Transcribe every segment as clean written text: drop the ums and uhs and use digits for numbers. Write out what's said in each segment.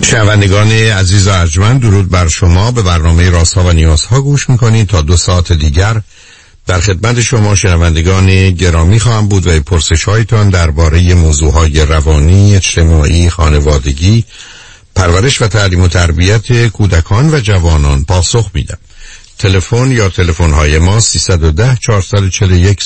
شنوندگان عزیز و ارجمند، درود بر شما. به برنامه رازها و نیازها گوش میکنید. تا 2 ساعت دیگر در خدمت شما شنوندگان گرامی خواهم بود و پرسش هایتان درباره موضوعهای روانی، اجتماعی، خانوادگی، پرورش و تعلیم و تربیت کودکان و جوانان پاسخ میدم. تلفن یا تلفن های ما 310 441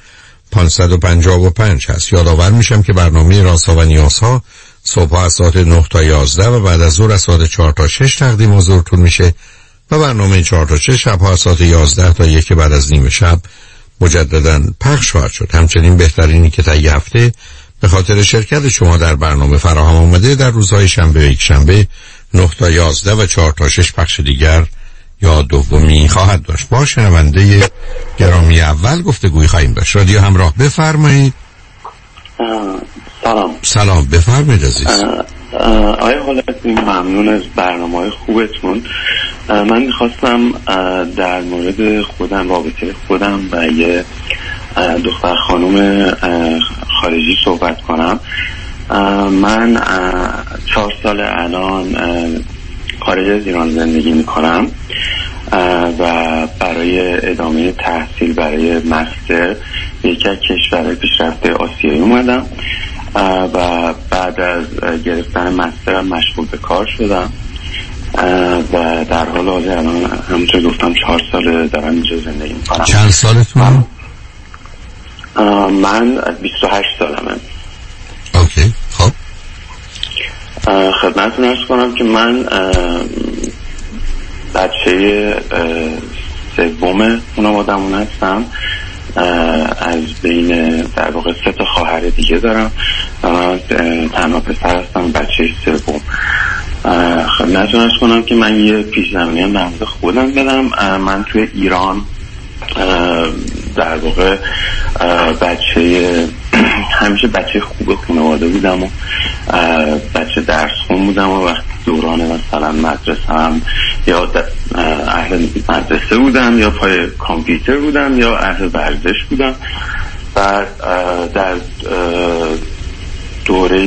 0555 هست. یادآور میشم که برنامه رازها و نیازها صبح از ساعت 9 تا 11 و بعد از ظهر از ساعت 4 تا 6 تقدیم حضورتون میشه و برنامه 4 تا 6 شب ها از ساعت 11 تا 1 بعد از نیم شب مجددا پخش خواهد شد. همچنین بهترینی که طی هفته به خاطر شرکت شما در برنامه فراهم آمده در روزهای شنبه و یک شنبه 9 تا 11 و 4 تا 6 پخش دیگر یا دومی خواهد داشت. با شنونده گرامی اول گفتگوی خواهیم داشت. رادیو همراه، بفرمایید. سلام بفرمایید عزیز. آیا حالت ممنون از برنامه‌های خوبتون. من میخواستم در مورد خودم، رابطه خودم و یه دختر خانم خارجی صحبت کنم. من 4 سال الان خارج از ایران زندگی میکنم و برای ادامه تحصیل برای مستر یکی از کشورهای پیشرفته آسیایی اومدم و بعد از گرفتن مسترم مشغول به کار شدم و در حال حاضر الان همونطور گفتم 4 سال دارم اینجا زندگی میکنم. چند سالتون؟ من 28 سالمه. اوکی، خب خدمتتون عرض کنم که من بچه سوم خانواده‌مون هستم. از بین در واقع 3 تا خواهر دیگه دارم و من تنها پسر هستم، بچه سوم. خدمتتون عرض کنم که من یه پیش‌زمینی هم در مورد خودم بدم. من توی ایران در واقع همیشه بچه خوب خانواده بودم و بچه درس خون بودم و وقتی دوران مثلا مدرسه هم یا اهل مدرسه بودم یا پای کامپیوتر بودم یا اهل ورزش بودم. بعد در دوره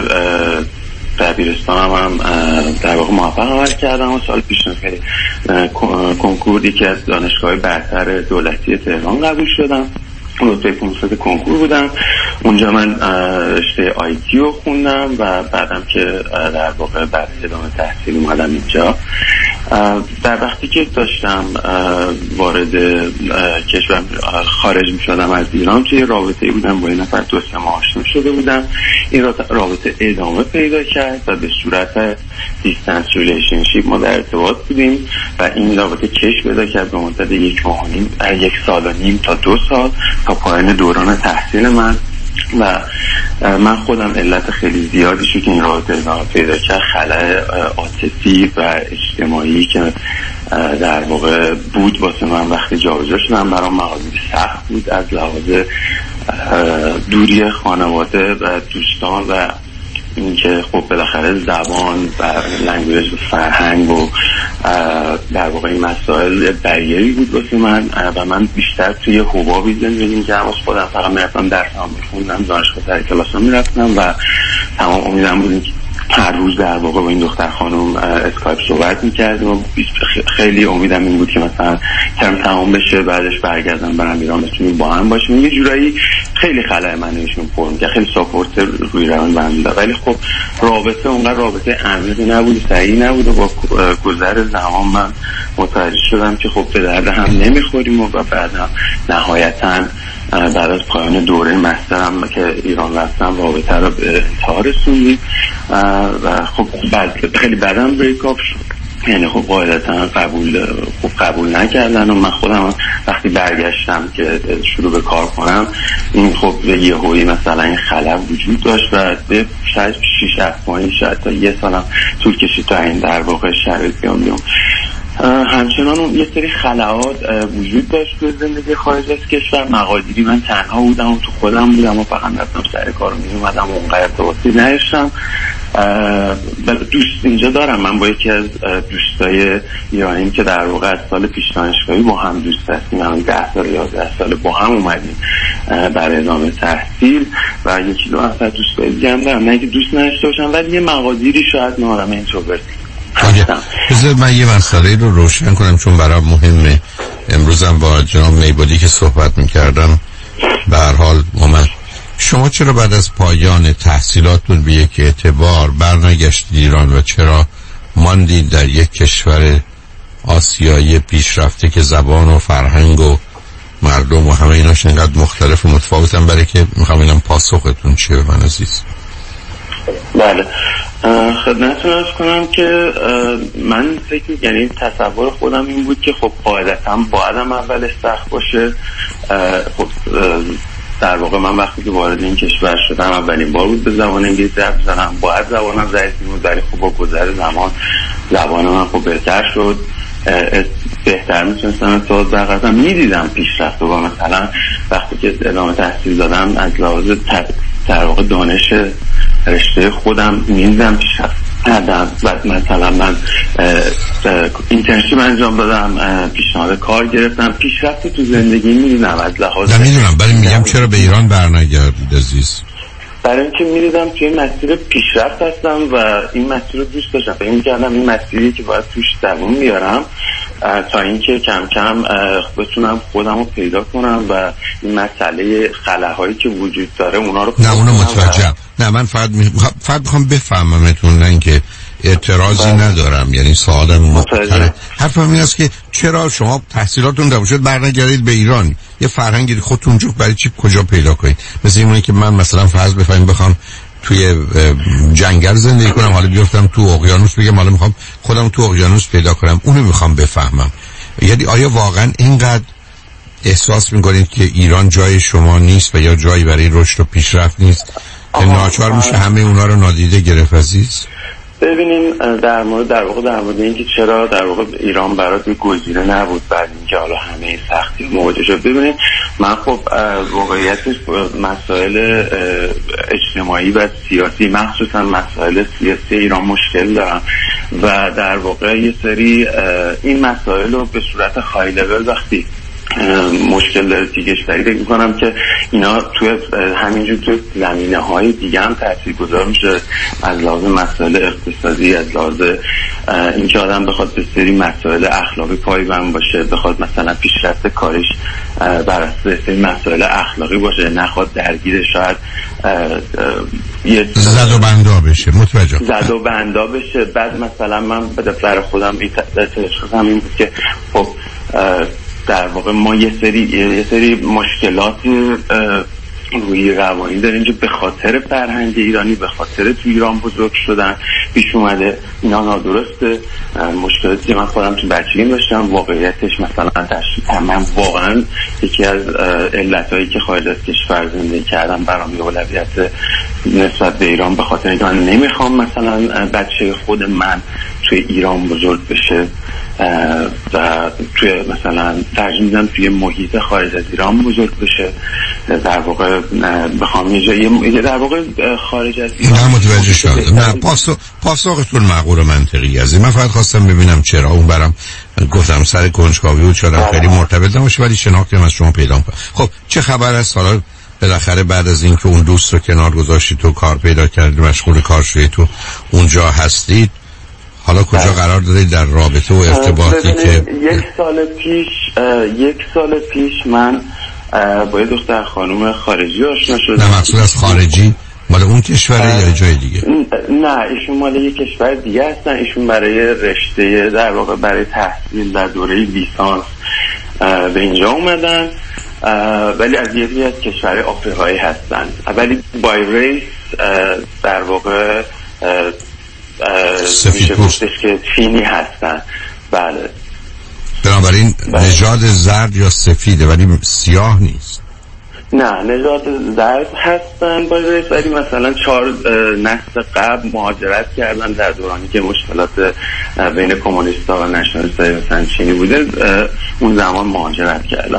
دبیرستانم هم در واقع موفق عمل کردم و سال پیش خیلی کنکور یکی از دانشگاه برتر دولتی تهران قبول شدم. رتبه 500 کنکور بودم. اونجا من رشته آیتی رو خوندم و بعدم که در واقع بعد ادامه تحصیل اومدم اینجا. در وقتی که داشتم وارد کشور خارج می شدم از ایران، توی رابطه‌ای بودم با این نفر 2-3 ماه آشنا شده بودم. این رابطه ادامه پیدا کرد و به صورت دیستنس ریلیشنشیپ ما در ارتباط بودیم و این رابطه کش پیدا کرد به مدت 1 سال و نیم تا 2 سال تا پایان دوران تحصیل من. و من خودم علت خیلی زیادی شد که این رابطه ادامه پیدا کرد، خلأ عاطفی و اجتماعی که در واقع بود واسه من وقتی جابجا شدم برام مقادیر سخت بود، از لحاظ دوری خانواده و دوستان و اینکه خب بالاخره زبان و لنگویج و فرهنگ و در واقع این مسائل بریری بود واسه من و من بیشتر توی حبابی زندگی می‌کردم. از خودم فقط میرفتم درسام می‌خوندم، دانشگاه سر کلاسام میرفتم و تمام امیدم بود که هر روز در واقع با این دختر خانم اسکایپ صحبت می‌کردیم و خیلی امیدم این بود که مثلا ترم تمام بشه بعدش برگردم برم ایران بتونیم با هم باشیم. یه جورایی خیلی خلأ من نشون پرم که خیلی ساپورت روی روان بنده، ولی خب رابطه اونقدر رابطه عمیقی نبود، صحیح نبود و با گذر زمان من متوجه شدم که خب به درد هم نمیخوریم و بعدم نهایتاً بعد از پایان دوره مسترم که ایران رفتم رابطه رو به انتها رسوندیم و خب خیلی بعدم بریکاپ شد. یعنی خب قاعدتا قبول نکردن و من خودم وقتی برگشتم که شروع به کار کنم این خب یه هویی مثلا این خلأ وجود داشت و به شاید 6-7 ماهی شاید تا 1 سالم طول کشید تا این در واقع شرایط بیام. همچنان یه سری خلأات وجود داشت تو زندگی خارج از کشور. مقادیری من تنها بودم و تو خودم بودم و فقط رفتم سر کار میومدم و اونقدر ارتباطی نداشتم. اینجا دارم. من با یکی از دوستای ایرانیم که در واقع از سال پیش دانشگاهی با هم دوست هستیم، هم 10 سال 11 سال با هم اومدیم برای ادامه تحصیل و یکی دو نفر دوستای دیگه هم دارم، نه که دوست نداشته باشم ولی یه مقادیری شاید ما آدم اینتروورتی هستم. بذار من یه مسئله رو روشن کنم چون برام مهمه. امروزم با جناب میبودی که صحبت میکردم به هر حال اومد. شما چرا بعد از پایان تحصیلاتتون به یک اعتبار برنگشتید ایران و چرا ماندید در یک کشور آسیایی پیشرفته که زبان و فرهنگ و مردم و همه ایناش انقدر مختلف و متفاوتن؟ برای که میخوام اینم پاسختون چیه به من عزیز؟ بله خدمتتون عرض کنم که من فکر یعنی تصور خودم این بود که خب قاعدتاً بایدم اولش سخت باشه. خب در واقع من وقتی که وارد این کشور شدم اولین بار بود به زبان انگلیسی حرف زدم، باید زبانم ضعیفی بود ولی خب با گذر زمان من خب بهتر شد، بهتر میتونستم ارتباط برقرار کنم، میدیدم پیشرفت و مثلا وقتی که ادامه تحصیل دادم از لحاظ در واقع دانش رشته خودم میدیدم پیشرفت کردم و مثلا من اینترنشیپ انجام دادم، پیشنهاد کار گرفتم، پیشرفت تو زندگی میدیدم از لحاظ نمیدونم برای میگم چرا به ایران برنگردید عزیز؟ برای اینکه میدیدم توی مسیر پیشرفت هستم و این مسیر رو دوست داشتم، فکر می‌کردم این مسیری که باید توش دوام بیارم تا اینکه کم کم بتونم خودم رو پیدا کنم و این مسئله خلاهایی که وجود داره اونا رو نه اونو متوجهم. نه من فقط میخوام بفهممتون، نه اینکه اعتراضی ندارم، یعنی سوالم متوجه. حرفم این است که چرا شما تحصیلاتتون تموم شد برنگردید به ایران؟ یه فرهنگی خودتون جو برای چی کجا پیدا کنید؟ مثل اینه که من مثلا فرض بفرمایید بخوام توی جنگل زندگی کنم، حالا بیفتم تو اقیانوس بگم حالا میخوام خودم تو اقیانوس پیدا کنم، اونو میخوام بفهمم. یعنی آیا واقعا اینقدر احساس میکنید که ایران جای شما نیست و یا جایی برای رشد و پیشرفت نیست که ناچار میشه همه اونا رو نادیده گرفت عزیز؟ ببینیم در مورد اینکه چرا در واقع ایران برات یک گزینه نبود بعد اینکه حالا همه سختی مواجه شد. ببینید من خب واقعیتش مسائل اجتماعی و سیاسی مخصوصا مسائل سیاسی ایران مشکل دارم و در واقع یه سری این مسائل رو به صورت های لول وقتی مشکل داره تیکش داری فکر میکنم که اینا توی همینجور توی زمینه های دیگه هم تاثیرگذار میشه، از لحاظ مسائل اقتصادی، از لحاظ اینکه آدم بخواد به سری مسائل اخلاقی پایبند باشه، بخواد مثلا پیشرفت کارش بر اساس سری مسائل اخلاقی باشه، نخواد درگیر شاید یه زد و بندا بشه. متوجه زد و بندا بشه. بعد مثلا من برای خودم تشخیصم این بود که خب در واقع ما یه سری مشکلات روی روانی داریم که به خاطر فرهنگ ایرانی، به خاطر تو ایران بزرگ شدن پیش اومده. اینا نادرسته. مشکلاتی که من خودم تو بچگی داشتم واقعیتش مثلا من واقعا یکی از علتایی که خارج از کشور زندگی کردم برام یه اولویت نسبت به ایران به خاطر اینکه من نمیخوام مثلا بچه خود من توی ایران بزرگ بشه و توی مثلا ترجیح میدم توی محیط خارج از ایران بزرگ بشه. در واقع بخوام یه در واقع خارج از ایران. نه متوجه شدم. نه پاسختون معقول و منطقی است. من فقط خواستم ببینم چرا اون برام گفتم سر کنجکاوی بود، شاید خیلی مرتبط نباشه ولی شناختم از شما پیدا کنم. خب چه خبر است حالا بالاخره بعد از اینکه اون دوست رو کنار گذاشتید تو کار پیدا کردید، مشغول کار شدید، تو اونجا هستید، حالا کجا قرار دارید در رابطه و ارتباطی که یک سال پیش من با یه دختر خانم خارجی آشنا شدم. نه مقصود از خارجی مال اون کشوره یا جای دیگه؟ نه ایشون مال یه کشور دیگه هستن. ایشون برای رشته در واقع برای تحصیل در دوره لیسانس به اینجا اومدن ولی از یکی از کشور آفریقایی هستن، ولی بای ریس در واقع میشه گفتش که چینی هستن. بله بنابراین نژاد زرد یا سفیده ولی سیاه نیست. نه نژاد زرد هستن با ریس، ولی مثلا 4 نسل قبل مهاجرت کردن در دورانی که مشکلات بین کمونیست‌ها و نشنالیست‌های مثلا چینی بوده، اون زمان مهاجرت کردن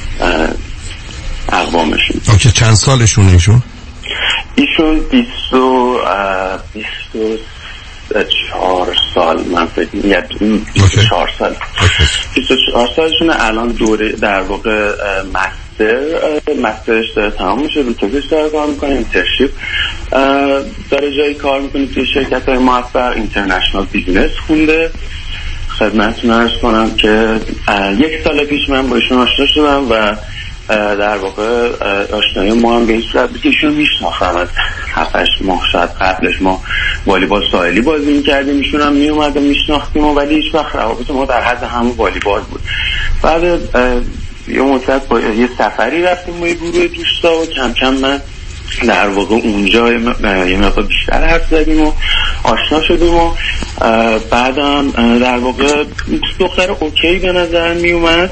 اقوامشون. اوکی چند سالشون ایشون؟ ایشون 24 سال من فکر می‌کنم 24 سال 24 سالشونه. الان دوره در واقع مسترش داره تمام میشه، رو تزش داره کار میکنه، اینترنشیپ داره جایی کار میکنه توی شرکت‌های موفق، اینترنشنال بیزنس خونده. خدمتتون عرض کنم که 1 سال پیش من با ایشون آشنا شدم و در واقع آشنایی ما هم به این صورت بود که ایشون میشناختم از 7-8 ماه شاید قبلش ما والیبال ساحلی بازی میکردیم، ایشون هم میومد و میشناختیم ولی هیچ وقت روابط ما در حد همون والیبال بود. بعد یه مدت با یه سفری رفتیم با یه گروه دوستا و کم کم من در واقع اونجا یه مقدار بیشتر حرف زدیم و آشنا شدیم و بعدم در واقع دختر اوکی به نظر می اومد.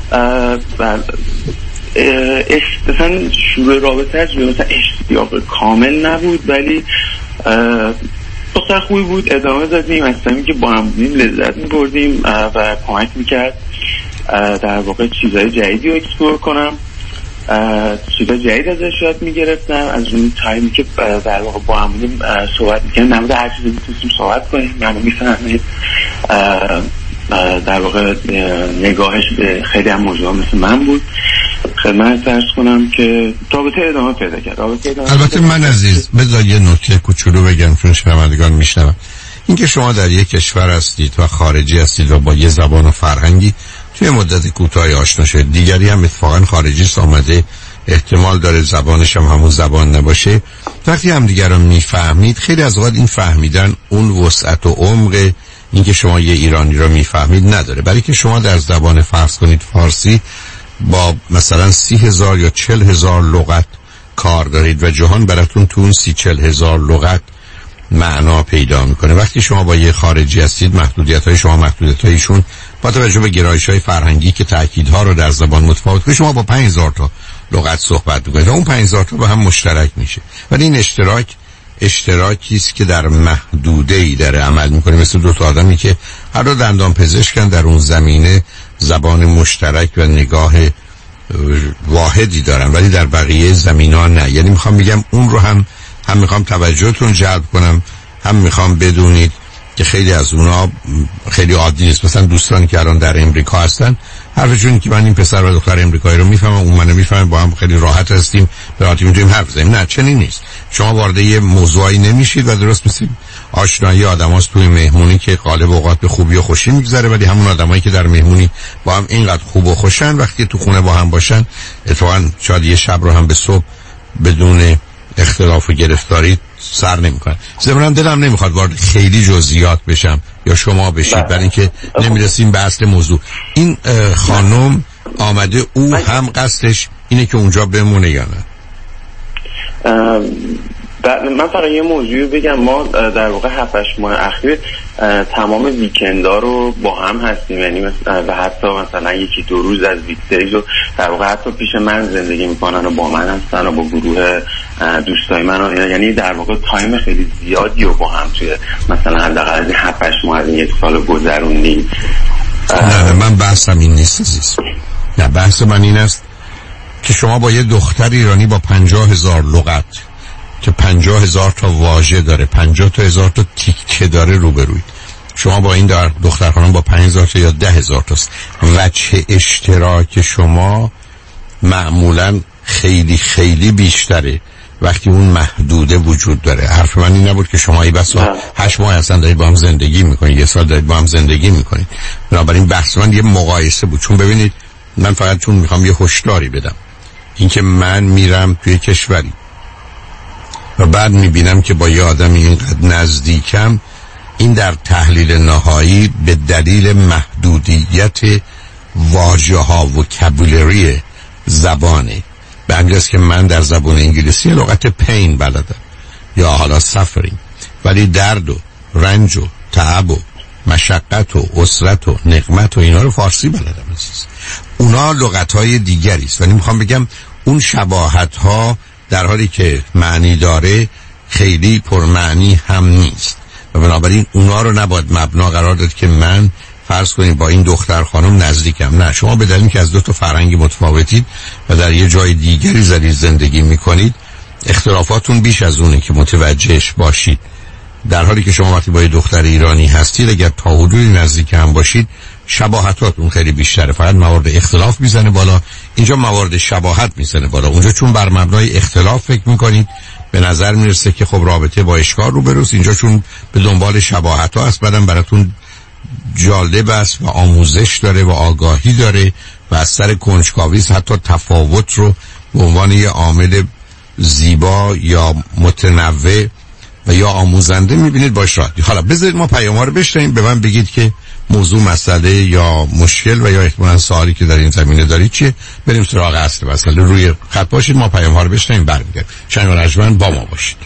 مثلا شروع رابطه‌اش مثلا اشتیاق کامل نبود ولی دختر خوبی بود، ادامه دادیم، اصلا که با هم بودیم لذت می‌بردیم و کمک می‌کرد در واقع چیزهای جدیدی رو اکسپلور کنم، چیزهای جدید ازش یاد می‌گرفتم. از اون تایمی که در واقع با هم بودیم صحبت می‌کردیم، نمود هر چیزی می‌تونستیم صحبت کنیم، منو می‌فهمید. در واقع نگاهش به خیلی هم موضوع مثل من بود. خدمت عرض کنم که رابطه ادامه پیدا کرد. البته من عزیز بذار یه نکته کوچولو بگم چون شنوندگان میشنون. اینکه شما در یک کشور هستید و خارجی هستید و با یه زبان و فرهنگی توی مدت کوتاهی آشنا شدید، دیگری هم اتفاقا خارجی آمده احتمال داره زبانش هم همون زبان نباشه، وقتی هم دیگر رو میفهمید خیلی از اوقات این فهمیدن اون وسعت و عمق اینکه شما یه ایرانی رو میفهمید نداره. برای که شما در زبان فرض کنید فارسی با مثلا 30,000 یا 40,000 لغت کار دارید و جهان براتون تو اون 30,000-40,000 لغت معنا پیدا میکنه. وقتی شما با یه خارجی هستید محدودیت‌های شما محدودیت‌هایشون با توجه به گرایش‌های فرهنگی که تأکیدها رو در زبان متفاوت کنه، شما با 5,000 تا لغت صحبت میکنید و اون 5,000 تا با هم مشترک میشه. ولی این اشتراکی است که در محدوده‌ای داره عمل میکنه، مثل دو تا آدمی که هر دو دندان پزشکن، در اون زمینه زبان مشترک و نگاه واحدی دارن ولی در بقیه زمینا نه. یعنی میخوام بگم اون رو هم میخوام توجهتون جلب کنم، هم میخوام بدونید که خیلی از اونا خیلی عادی نیست. مثلا دوستانی که الان در امریکا هستن حرفشون که من این پسر و دختر امریکایی رو میفهمم، اون منو میفهمه، با هم خیلی راحت هستیم، راحتی میتونیم حرف بزنیم. نه، چنین نیست. شما وارد یه موضوعی نمیشید و درست مثل آشنایی آدماست توی مهمونی که غالب اوقات به خوبی و خوشی میگذره، ولی همون آدمایی که در مهمونی با هم اینقدر خوب و خوشن وقتی تو خونه با هم باشن اتفاقا شاید یه شب رو هم به صبح بدون اختلاف و گرفتاری سر نمیکنه. ضمن دلم نمیخواد وارد خیلی جزئیات بشم یا شما بشید، برای اینکه نمیرسیم به اصل موضوع. این خانم آمده، او هم قصدش اینه که اونجا بمونه یا نه؟ من فقط یه موضوعی بگم، ما در واقع 7-8 ماه اخیر تمام ویکندها رو با هم هستیم، یعنی و حتی مثلا 1-2 روز از ویکدیز رو در واقع حتی پیش من زندگی میکنن و با من هستن و با گروه دوستای من، یعنی در واقع تایم خیلی زیادی رو با هم توی مثلا حداقل 7-8 ماه از این 1 سال گذروندیم. نه من بحثم این نیست عزیز. نه، بحث من این است که شما با یه دختر ایرانی با 50,000 لغت که 50,000 تا واژه داره، 50,000 تا تیکه داره روبروید. شما با این دختر خانم با 5,000 تا یا 10,000 تاست. وجه اشتراک شما معمولا خیلی خیلی بیشتره وقتی اون محدوده وجود داره. حرف من این نبود که شما ای بسا 8 ماه اصلا دارید با هم زندگی میکنید، 1 سال دارید با هم زندگی میکنید. بنابراین بحث من یه مقایسه بود. چون ببینید من فقط چون میخوام یه هشداری بدم، اینکه من میرم توی کشوری و بعد میبینم که با یه آدمی اینقدر نزدیکم، این در تحلیل نهایی به دلیل محدودیت واژه ها و وکابولری زبانه. به همین جاست که من در زبان انگلیسی لغت پین بلدم یا حالا سفرینگ، ولی درد و رنج و تعب و مشقت و اسرت و نقمت و اینا رو فارسی بلدم. اونا لغت های دیگری است، ولی میخوام بگم اون شباهت ها در حالی که معنی داره خیلی پرمعنی هم نیست و بنابراین اونا رو نباید مبنا قرار داد که من فرض کنید با این دختر خانم نزدیکم. نه، شما به دلیل که از 2 تا فرهنگ متفاوتید و در یه جای دیگری زندگی میکنید، اختلافاتون بیش از اونه که متوجهش باشید در حالی که شما وقتی با یه دختر ایرانی هستید اگر تا حدودی نزدیک هم باشید شباهتاتون خیلی بیشتره، فقط موارد اختلاف میزنه بالا. اینجا موارد شباهت میزنه بالا. اونجا چون بر مبنای اختلاف فکر میکنید به نظر میرسه که خب رابطه با اشکال رو بروست. اینجا چون به دنبال شباهت ها است، بعدم براتون جالب است و آموزش داره و آگاهی داره و از سر کنجکاوی حتی تفاوت رو به عنوان یه عامل زیبا یا متنوع و یا آموزنده میبینید باش راحتی. حالا بذارید ما پیام ها رو بشنویم، به من بگید که موضوع، مسئله یا مشکل و یا احتمالاً سوالی که در این زمینه دارید چیه. بریم سراغ اصل مسئله. روی خط باشید، ما پیام ها رو بشنویم برمیگردیم. شنگ و رجمن با ما باشید.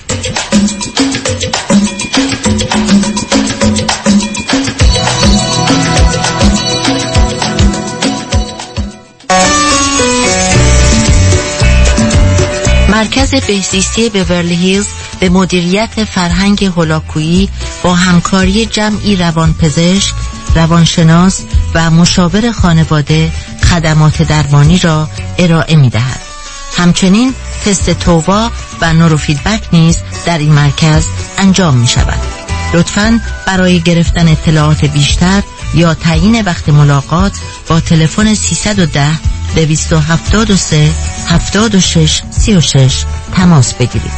مرکز بهزیستی بیورلی هیلز به مدیریت فرهنگ هولاکویی با همکاری جمعی روانپزشک، روانشناس و مشاور خانواده خدمات درمانی را ارائه می‌دهد. همچنین تست تووا و نوروفیدبک نیز در این مرکز انجام می‌شود. لطفاً برای گرفتن اطلاعات بیشتر یا تعیین وقت ملاقات با تلفن 310 273 76 36 تماس بگیرید.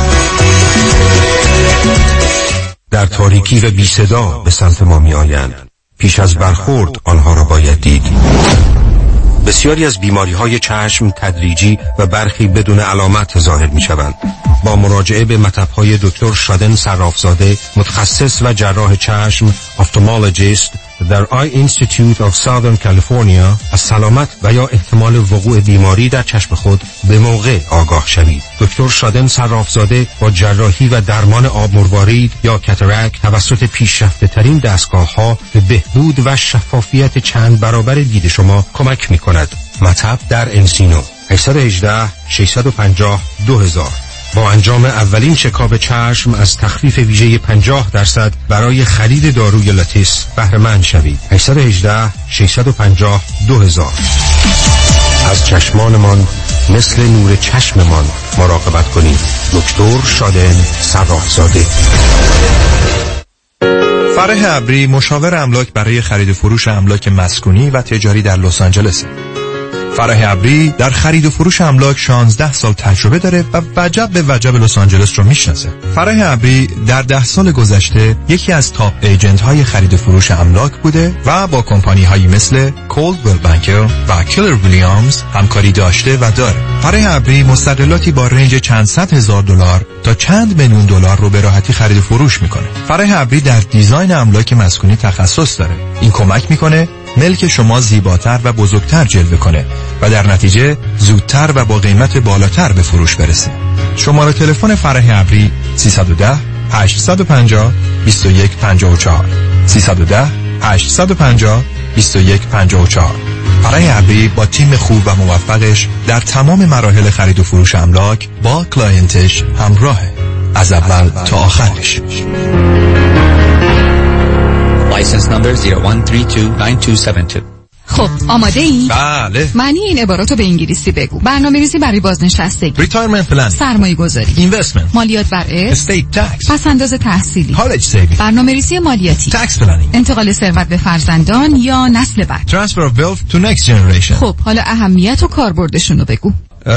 در تاریکی و بی صدا به سمت ما می آیند. پیش از برخورد آنها را باید دید. بسیاری از بیماری‌های چشم تدریجی و برخی بدون علامت ظاهر می‌شوند. با مراجعه به مطب‌های دکتر شادن صرافزاده، متخصص و جراح چشم، افتالمولوژیست در آی اینستیتوت آف ساودرن کالیفرنیا، از سلامت و یا احتمال وقوع بیماری در چشم خود به موقع آگاه شوید. دکتر شادن صرافزاده با جراحی و درمان آب مروارید یا کاتاراکت توسط پیشرفته‌ترین دستگاه‌ها به بهبود و شفافیت چند برابر دید شما کمک می‌کند. مطب در انسینو 818 650 2000. با انجام اولین چکاپ چشم از تخفیف ویژه 50% برای خرید داروی لاتیس بهره مند شوید. 818 650 2000. از چشمانمان مثل نور چشممان مراقبت کنید. دکتر شادن صرافزاده. فرح ابری، مشاور املاک برای خرید و فروش املاک مسکونی و تجاری در لس آنجلس. فرح ابری در خرید و فروش املاک 16 سال تجربه داره و وجب به وجب لس آنجلس رو میشناسه. فرح ابری در 10 سال گذشته یکی از تاپ ایجنت های خرید و فروش املاک بوده و با کمپانی هایی مثل کولدویل بانکر و کیلر ویلیامز همکاری داشته و داره. فرح ابری مستقلاتی با رنج چند صد هزار دلار تا چند میلیون دلار رو به راحتی خرید و فروش میکنه. فرح ابری در دیزاین املاک مسکونی تخصص داره. این کمک میکنه ملک شما زیباتر و بزرگتر جلوه کنه و در نتیجه زودتر و با قیمت بالاتر به فروش برسه. شماره تلفن فرح ابری 310 850 2154 310 850 2154. فرح ابری با تیم خوب و موفقش در تمام مراحل خرید و فروش املاک با کلاینتش همراهه، از اول تا آخرش. License number 01329272. خب آماده ای؟ بله. معنی این عباراتو به انگلیسی بگو. برنامه‌ریزی برای بازنشستگی، Retirement plan، سرمایه‌گذاری، Investment، مالیات بر ارث، Estate tax، پس‌انداز تحصیلی، College saving، برنامه‌ریزی مالیاتی، Tax planning، انتقال ثروت به فرزندان یا نسل بعد، Transfer of wealth to next generation. خب حالا اهمیت و کاربردشون رو بگو.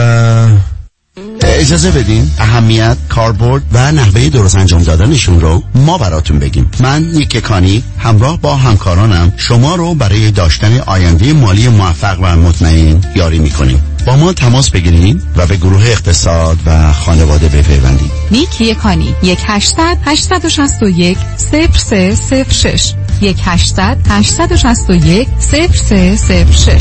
اجازه بدین اهمیت، کاربرد و نحوه درست انجام دادنشون رو ما براتون بگیم. من نیک کانی همراه با همکارانم شما رو برای داشتن آینده مالی موفق و مطمئن یاری میکنیم. با ما تماس بگیرید و به گروه اقتصاد و خانواده بپیوندید. نیک کانی 1800 861 0306 1800 861 0306.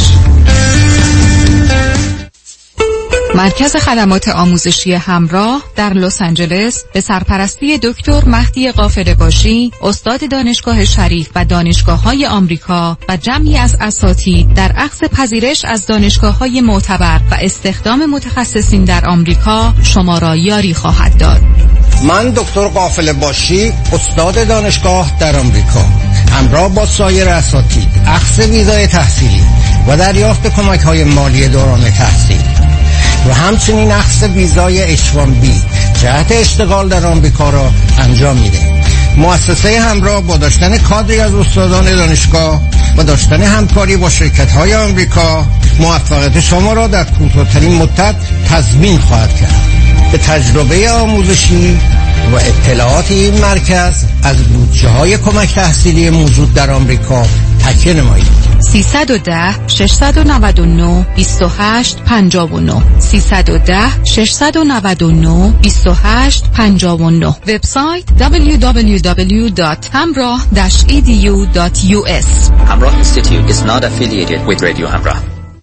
مرکز خدمات آموزشی همراه در لس آنجلس به سرپرستی دکتر مهدی غافرباشی، استاد دانشگاه شریف و دانشگاه‌های آمریکا و جمعی از اساتید در اخذ پذیرش از دانشگاه‌های معتبر و استخدام متخصصین در آمریکا شما را یاری خواهد داد. من دکتر غافرباشی، استاد دانشگاه در آمریکا، همراه با سایر اساتید اخذ ویزای تحصیلی و دریافت کمک‌های مالی دوران تحصیل و همچنین اخذ ویزای H1B جهت اشتغال در آمریکا را انجام میده. مؤسسه همراه با داشتن کادری از استادان دانشگاه و داشتن همکاری با شرکت‌های آمریکا موفقیت شما را در کوتاه‌ترین مدت تضمین خواهد کرد. به تجربه آموزشی و اطلاعات این مرکز از بودجه‌های کمک تحصیلی موجود در آمریکا تکیه نمایید. 310 699 2859 310 699 2859 وبسایت www.hamrah-edu.us. Hamrah Institute is not affiliated with Radio Hamrah.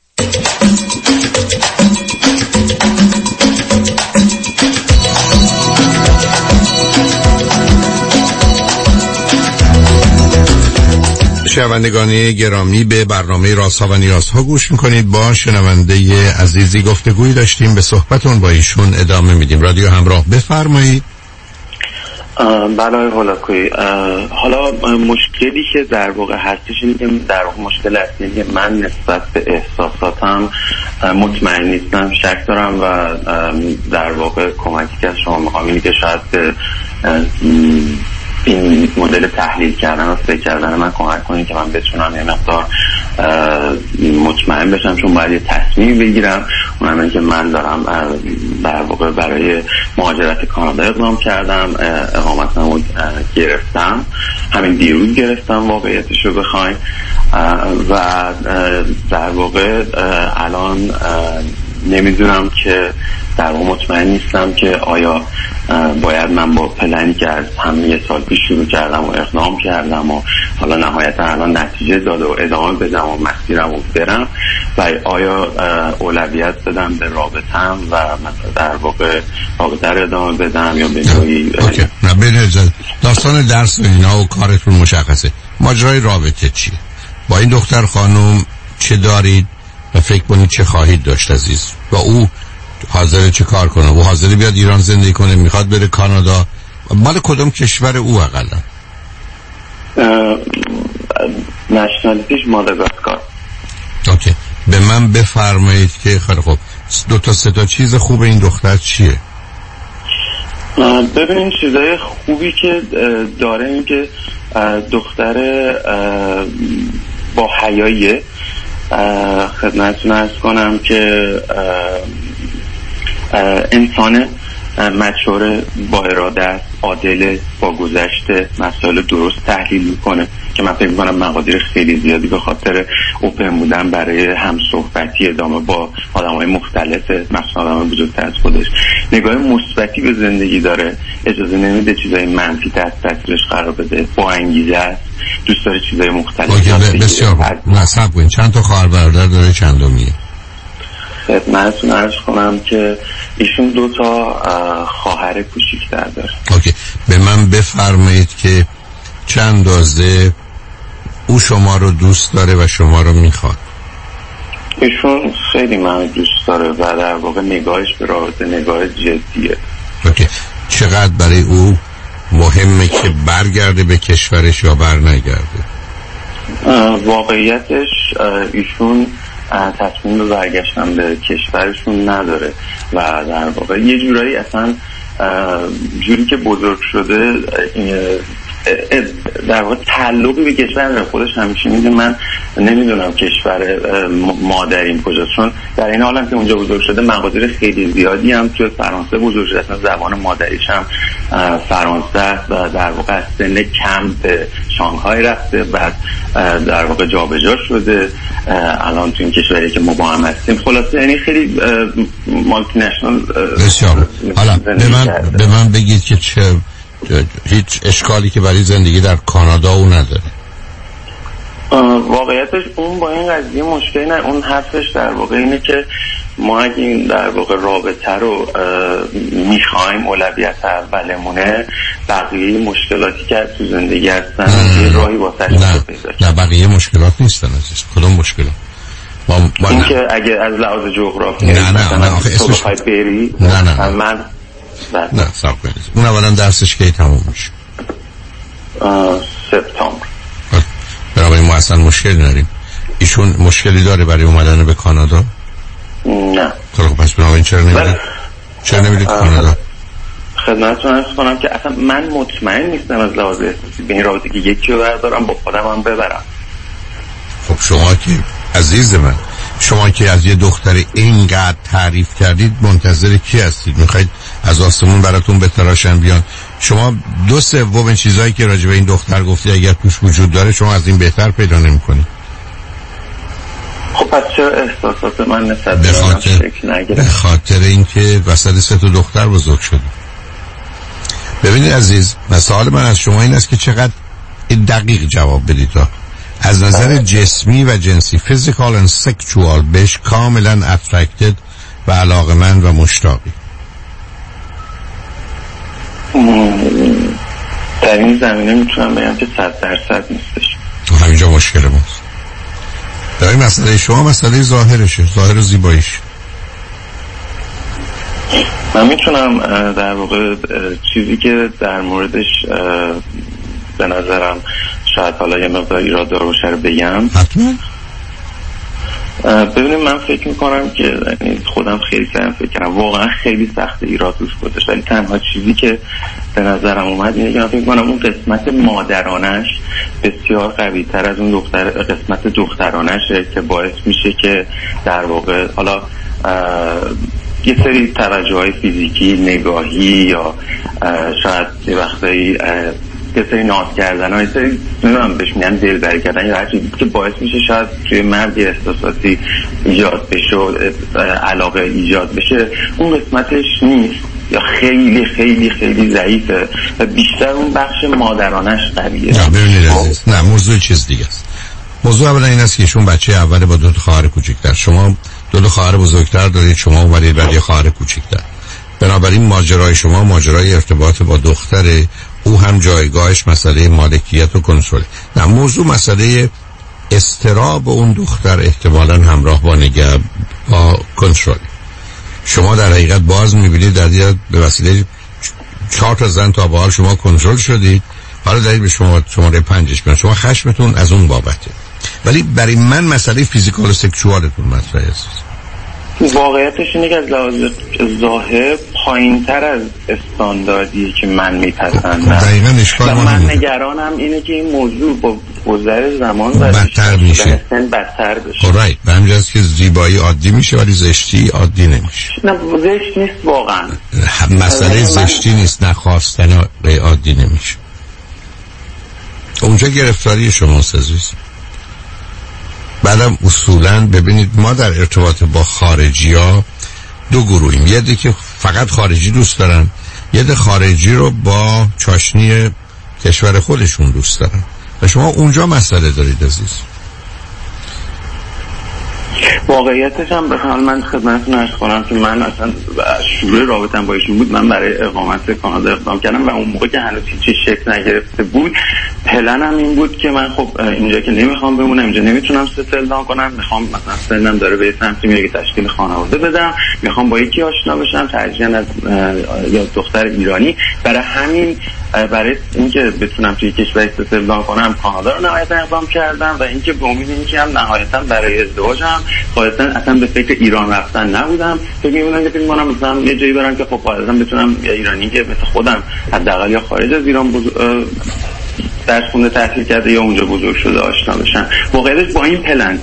شنوندگان گرامی، به برنامه رازها و نیازها گوش میکنید. با شنونده عزیزی گفتگویی داشتیم، به صحبتون با ایشون ادامه میدیم. رادیو همراه، بفرمایید. بله هولاکویی، حالا مشکلی که در واقع هستش اینه که در واقع مشکل اصلی که من نسبت به احساساتم مطمئن نیستم، شک دارم و در واقع کمکی که از شما میخوام اینه که شاید به این مدل تحلیل کردن و فکر کردن من کمک کنید که من بتونم یه مقدار مطمئن بشم، چون باید یه تصمیم بگیرم. اونم اینه که من دارم در واقع برای مهاجرت کانادا اقدام کردم، اقامتمو گرفتم، همین دیروز گرفتم واقعیتش رو بخوایم، و در واقع الان نمیدونم که در واقع مطمئن نیستم که آیا باید من با پلنی که از همین یه سال پیش شروع کردم و اقدام کردم و حالا نهایتا الان نتیجه داده و ادامه بدم و مسیرم رو برم، و آیا اولویت بدم به رابطم و در واقع رابطه رو ادامه بدم یا به نوعی نه بله. داستان درس و اینا و کارتون مشخصه، ماجرای رابطه چیه؟ با این دختر خانم چه دارید و فکر کنید چه خواهید داشت عزیز؟ و او حاضره چه کار کنه؟ او حاضره بیاد ایران زندگی کنه؟ میخواد بره کانادا؟ مال کدوم کشور او اقلا؟ نشنالیتیش ماداگاسکار. اوکی، به من بفرمایید که خیلی خوب، 2 تا 3 تا چیز خوب این دختر چیه؟ ببینید چیزای خوبی که داره این که دختر با حیاییه. خدمتتون عرض کنم که انسان مچور، با اراده است، عادل، با گذشته، مسائل درست تحلیل میکنه که من فکر میکنم مقادیر خیلی زیادی به خاطر اوپن بودن برای همصحبتی ادامه با آدمای مختلف، مثلا آدم بزرگتر از خودش، نگاه مثبتی به زندگی داره، اجازه نمیده چیزای منفی تحت تاثیرش قرار بده، با انگیزه است، دوست داره چیزای مختلف یاد بگیره. بسیار نصب کنید. چند تا خواهر برادر داره؟ چندمیه؟ خدمتتون عرض کنم که ایشون 2 تا خواهر کوچیک‌تر داره. اوکی، به من بفرمایید که چند اندازه او شما رو دوست داره و شما رو میخواد؟ ایشون خیلی منو دوست داره و در واقع نگاهش به رابطه نگاه جدیه. اوکی، چقدر برای او مهمه که برگرده به کشورش یا بر نگرده؟ واقعیتش ایشون تصمیم به برگشتن به کشورشون نداره و در واقع یه جورایی اصلا جوری که بزرگ شده در واقع تعلقی به کشور نداره. خودش همیشه میگه من نمیدونم کشور مادریم کجاست، چون در این حالم که اونجا بزرگ شده مقادیر خیلی زیادی هم توی فرانسه بزرگ شده، اصلا زبان مادریش هم فرانسه است و در واقع از سن کم به شانگهای رفته، بعد در واقع جابجا شده، الان تو این کشوری که ما با هم هستیم. خلاصه یعنی خیلی مالتی نشنال. بسیار. حالا به من بگید که چه هیچ اشکالی که برای زندگی در کانادا او نداره؟ واقعیتش اون با این قضیه مشکلی نه. اون حرفش در واقع اینه که ما اگه این در واقع رابطه رو میخوایم، اولویت اولمونه، بقیه مشکلاتی که تو زندگی هستن یه راهی واسش پیدا کنیم. نه بقیه مشکلات نیستن عزیز. کدوم مشکلات؟ این که اگه از لحاظ جغرافی نه آخه اسمش بری من نه صبر کنید. اون اولا درسش کی تموم میشه؟ سپتامبر. برای ما اصلا مشکلی نداریم. ایشون مشکلی داره برای اومدن به کانادا؟ نه. خب پس بنابراین چرا نمیدید کانادا؟ خدمتتون عرض کنم که اصلا من مطمئن نیستم از لحاظ احساسی به این رابطه که یکی رو بردارم با خودم هم ببرم. خب شما که عزیز من، شما که از یه دختر اینقدر تعریف کردید منتظر کی هستید؟ میخواید از آسمون براتون بتراشن بیان؟ شما 2/3 چیزایی که راجع به این دختر گفتی اگر توش وجود داره شما از این بهتر پیدا نمی‌کنید. خب پس چرا احساسات من نسبت به خاطر اینکه وسط 3 دختر بزرگ شدی. ببینید عزیز، سوال من از شما این است که چقدر دقیق جواب بدید تا از نظر جسمی و جنسی physical and sexual بهش کاملا attracted و علاقمند و مشتاقی. در این زمینه میتونم بگم که 100% نیستش. همینجا مشکل ماست. در این مسئله شما مسئله ظاهرشه، ظاهر و زیباییش. من میتونم در واقع چیزی که در موردش به نظرم شاید حالا یه مقدار ایراد دار باشه رو بگم. حتما. ببینید من فکر میکنم که خودم خیلی سعیم فکر کنم واقعا خیلی سخت ایراد روش گذاشت، ولی تنها چیزی که به نظرم اومد اینه که من فکر میکنم اون قسمت مادرانش بسیار قوی تر از اون قسمت دخترانشه که باعث میشه که در واقع حالا یه سری توجه‌های فیزیکی، نگاهی یا شاید یه وقتایی یه سری ناز کردن ها، یه سری نمیدونم بهش میگن دلبری کردن یا هر چیزی که باعث میشه شاید توی مرد احساساتی ایجاد بشه و علاقه ایجاد بشه، اون قسمتش نیست یا خیلی خیلی خیلی ضعیفه و بیشتر اون بخش مادرانش قویه. نه ببینید عزیز، نه موضوع چیز دیگه است. موضوع اولا این است که شما بچه اوله با 2 خواهر کوچکتر، شما 2 خواهر بزرگتر دارید، شما اومدید بعد یه خواهر کوچکتر. بنابراین ماجرای شما ماجرای ارتباط با دختره، او هم جایگاهش مسئله مالکیت و کنترل. نه موضوع مسئله استراب اون دختر احتمالاً همراه با کنترل. شما در حقیقت باز می‌بینید در دیگه به وسیله 4 زن تا به حال شما کنترل شدید، حالا دارید به شماره 5 میاد. شما خشمتون از اون بابته، ولی برای من مسئله فیزیکال و سکشوالتون مطرحه است. واقعیتش اینه که از لحاظ ظاهر پایین تر از استانداردی که من میپسندم. دقیقاً اشکال من نگرانم اینه که این موضوع با گذر زمان بدتر میشه، بدتر بشه. رایت، به همین جاست که زیبایی عادی میشه ولی زشتی عادی نمیشه. نه زشت نیست واقعا. مسئله زشتی نیست، نخواستن عادی نمیشه. اونجا گرفتاری شماست عزیز. بعدم اصولاً ببینید ما در ارتباط با خارجی ها 2 گروهیم، یه عده که فقط خارجی دوست دارن، یه عده خارجی رو با چاشنی کشور خودشون دوست دارن و شما اونجا مسئله دارید عزیز. واقعیتش هم به حال من خدمتتون عرض کنم که من اصلا شروع رابطه‌ام با ایشون بود، من برای اقامت کانادا اقدام کردم و اون موقع که هنوز هیچ شکل نگرفته بود پلنم این بود که من خب اینجا که نمیخوام بمونم، اینجا نمیتونم ستل داون کنم، میخوام مثلا سنم داره به سمتی میره که تشکیل خانواده بدم، میخوام با یکی آشنا بشم، ترجیحاً از یا دختر ایرانی. برای همین برای اینکه بتونم توی کشور ستل داون کنم کانادا رو نهایتا اقدام کردم و اینکه به امید اینکه هم نهایتا برای ازدواجم خواستن اصلا به فکر ایران رفتن نبودم، فکر می‌کردم که فکر کنم مثلا یه جایی برم که خب خواستم بتونم یا ایرانی که مثل خودم حداقل یا خارج از ایران درس خونده تحصیل کرده یا اونجا بزرگ شده آشنا بشن. واقعیتش با این پلن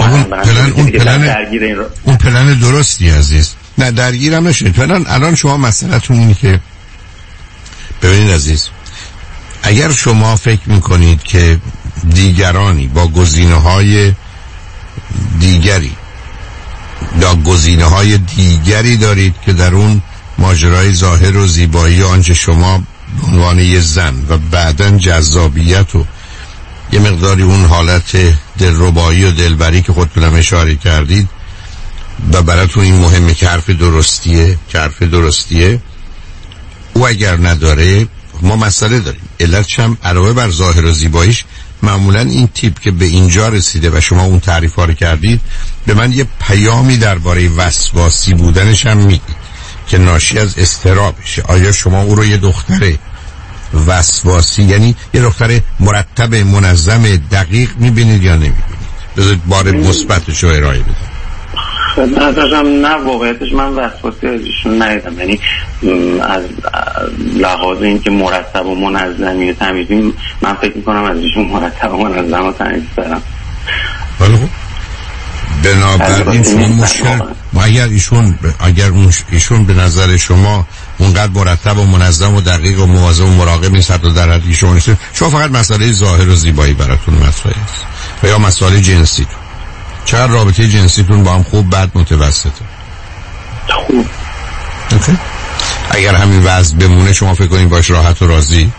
اون پلن درستی عزیز، نه درگیرم نشید. پلن الان شما مسئله‌تون اینه که ببینید عزیز، اگر شما فکر میکنید که دیگرانی با گزینه‌های دیگری یا گزینه‌های دیگری دارید که در اون ماجرای ظاهر و زیبایی آنچه شما به عنوان یه زن و بعداً جذابیت و یه مقداری اون حالت دلربایی و دلبری که خودتونم اشاره کردید و براتون این مهمه که حرف درستیه او اگر نداره ما مسئله داریم. علتش هم علاوه بر ظاهر و زیباییش معمولا این تیپ که به اینجا رسیده و شما اون تعریف ها رو کردید به من یه پیامی درباره وسواسی بودنش هم میگید که ناشی از اضطرابشه. آیا شما او رو یه دختر وسواسی یعنی یه دختر مرتب منظم دقیق میبینید یا نمیبینید؟ بذارید بار مثبتش رو ارائه بدید. خدمتشم نه، واقعیتش من وسواسی از ایشون ندیدم، یعنی از لحاظ اینکه مرتب و منظمی و تمیزی من فکر میکنم از ایشون مرتب و منظم و تمیز دارم. بنابراین شما مشکل اگر ایشون به نظر شما اونقدر مرتب و منظم و دقیق و مواظب و مراقب نیست حتی در حد شما نیست، شما فقط مسئله ظاهر و زیبایی براتون مطرح است و یا مسئله جنسیتون، چقدر رابطه جنسیتون با هم خوب بد متوسطه؟ خوب. اوکی. اگر همین وضع بمونه شما فکر کنید باش راحت و راضی؟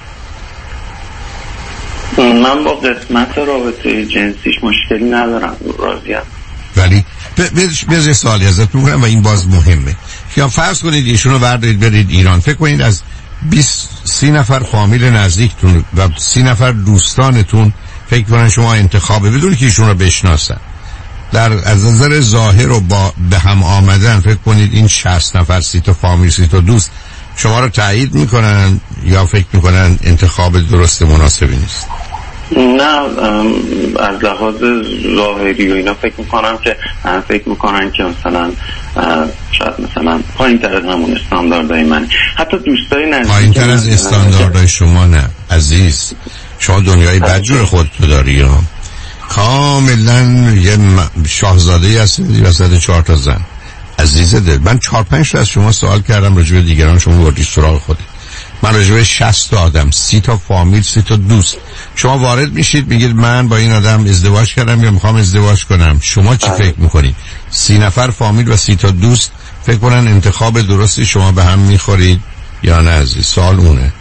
من با قسمت رابطه جنسیش مشکلی ندارم، راضیم. ولی بذار سوالی ازت میکنم و این باز مهمه. یا فرض کنید ایشونو بردارید برید ایران، فکر کنید از 20-30 نفر فامیل نزدیکتون و 30 نفر دوستانتون فکر کنن شما انتخابه بدون که ایشون رو بشناسن، از نظر ظاهر و با به هم آمدن فکر کنید این 60 نفر 30 تا فامیل 30 تا دوست شما رو تایید میکنن یا فکر میکنن انتخاب درست مناسبی نیست؟ نه، از لحاظ ظاهری و اینا فکر میکنن که مثلا شاید مثلا پایین تر از همون استانداردهای من، حتی دوستای نزدیک پایین تر از استانداردهای شما نه عزیز، شما دنیای بدجور خودتو داری یا کاملا یه شاهزاده هستی وسط 4 تا زن. عزیز دل، من 4-5 تا از شما سوال کردم راجع به دیگران، شما بردی سراغ خودت. من راجع به 60 تا آدم، 30 تا فامیل، 30 تا دوست، شما وارد میشید میگید من با این آدم ازدواج کردم یا میخوام ازدواج کنم. شما چی فکر میکنید؟ 30 نفر فامیل و 30 تا دوست فکر کنن انتخاب درستی شما به هم میخورید یا نه عزیز؟ سوال اونه.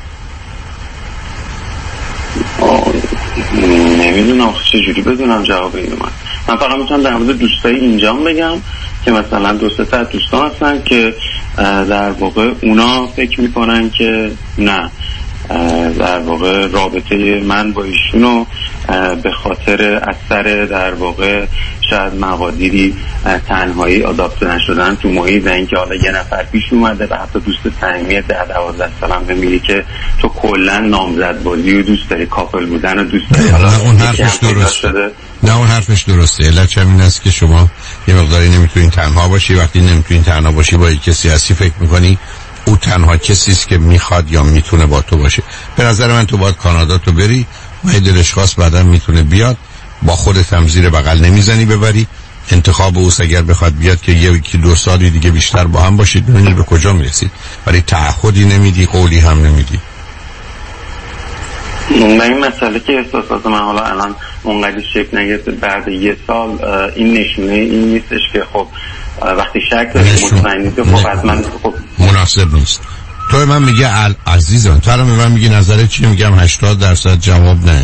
نمیدونم چجوری بدونم جواب اینو. من فقط میتونم در مورد دوستای اینجام بگم که مثلا 2-3 تا دوستان هستن که در واقع اونا فکر میکنن که نه، در واقع رابطه من با ایشونو به خاطر اثر در واقع شاید مقادیری تنهایی آداپته نشدن تو محیط و اینکه حالا یه نفر پیش اومده و حتی دوست صمیمی 10-12 سالم به میگه که تو کلا نامزد بازی و دوست داری، کاپل بودن و دوست داری. حالا اون حرفش درسته. نه اون حرفش درسته. علت همین است که شما یه مقداری نمیتونین تنها باشی. وقتی نمیتونین تنها باشی با کسی هستی فکر میکنی او تنها کسی است که میخواد یا میتونه با تو باشه. به نظر من تو باید کانادا تو بری و دلش خواست بعدم میتونه بیاد، با خودت هم زیر بغل نمیزنی ببری. انتخاب اوست اگر بخواد بیاد که 1-2 سالی دیگه بیشتر با هم باشید ببینید به کجا میرسید، ولی تعهدی نمیدی، قولی هم نمیدی. من این مسئله که احساسات من حالا الان اونقدر شکل نگرفته بعد 1 سال، این نشونه این نیستش که خب وقتی شک داری مطمئنی که خب حتما خب مناسب نیست. تو من میگه عزیزم، تو الان به من میگی نظرت چیه؟ میگم 80% جواب نه.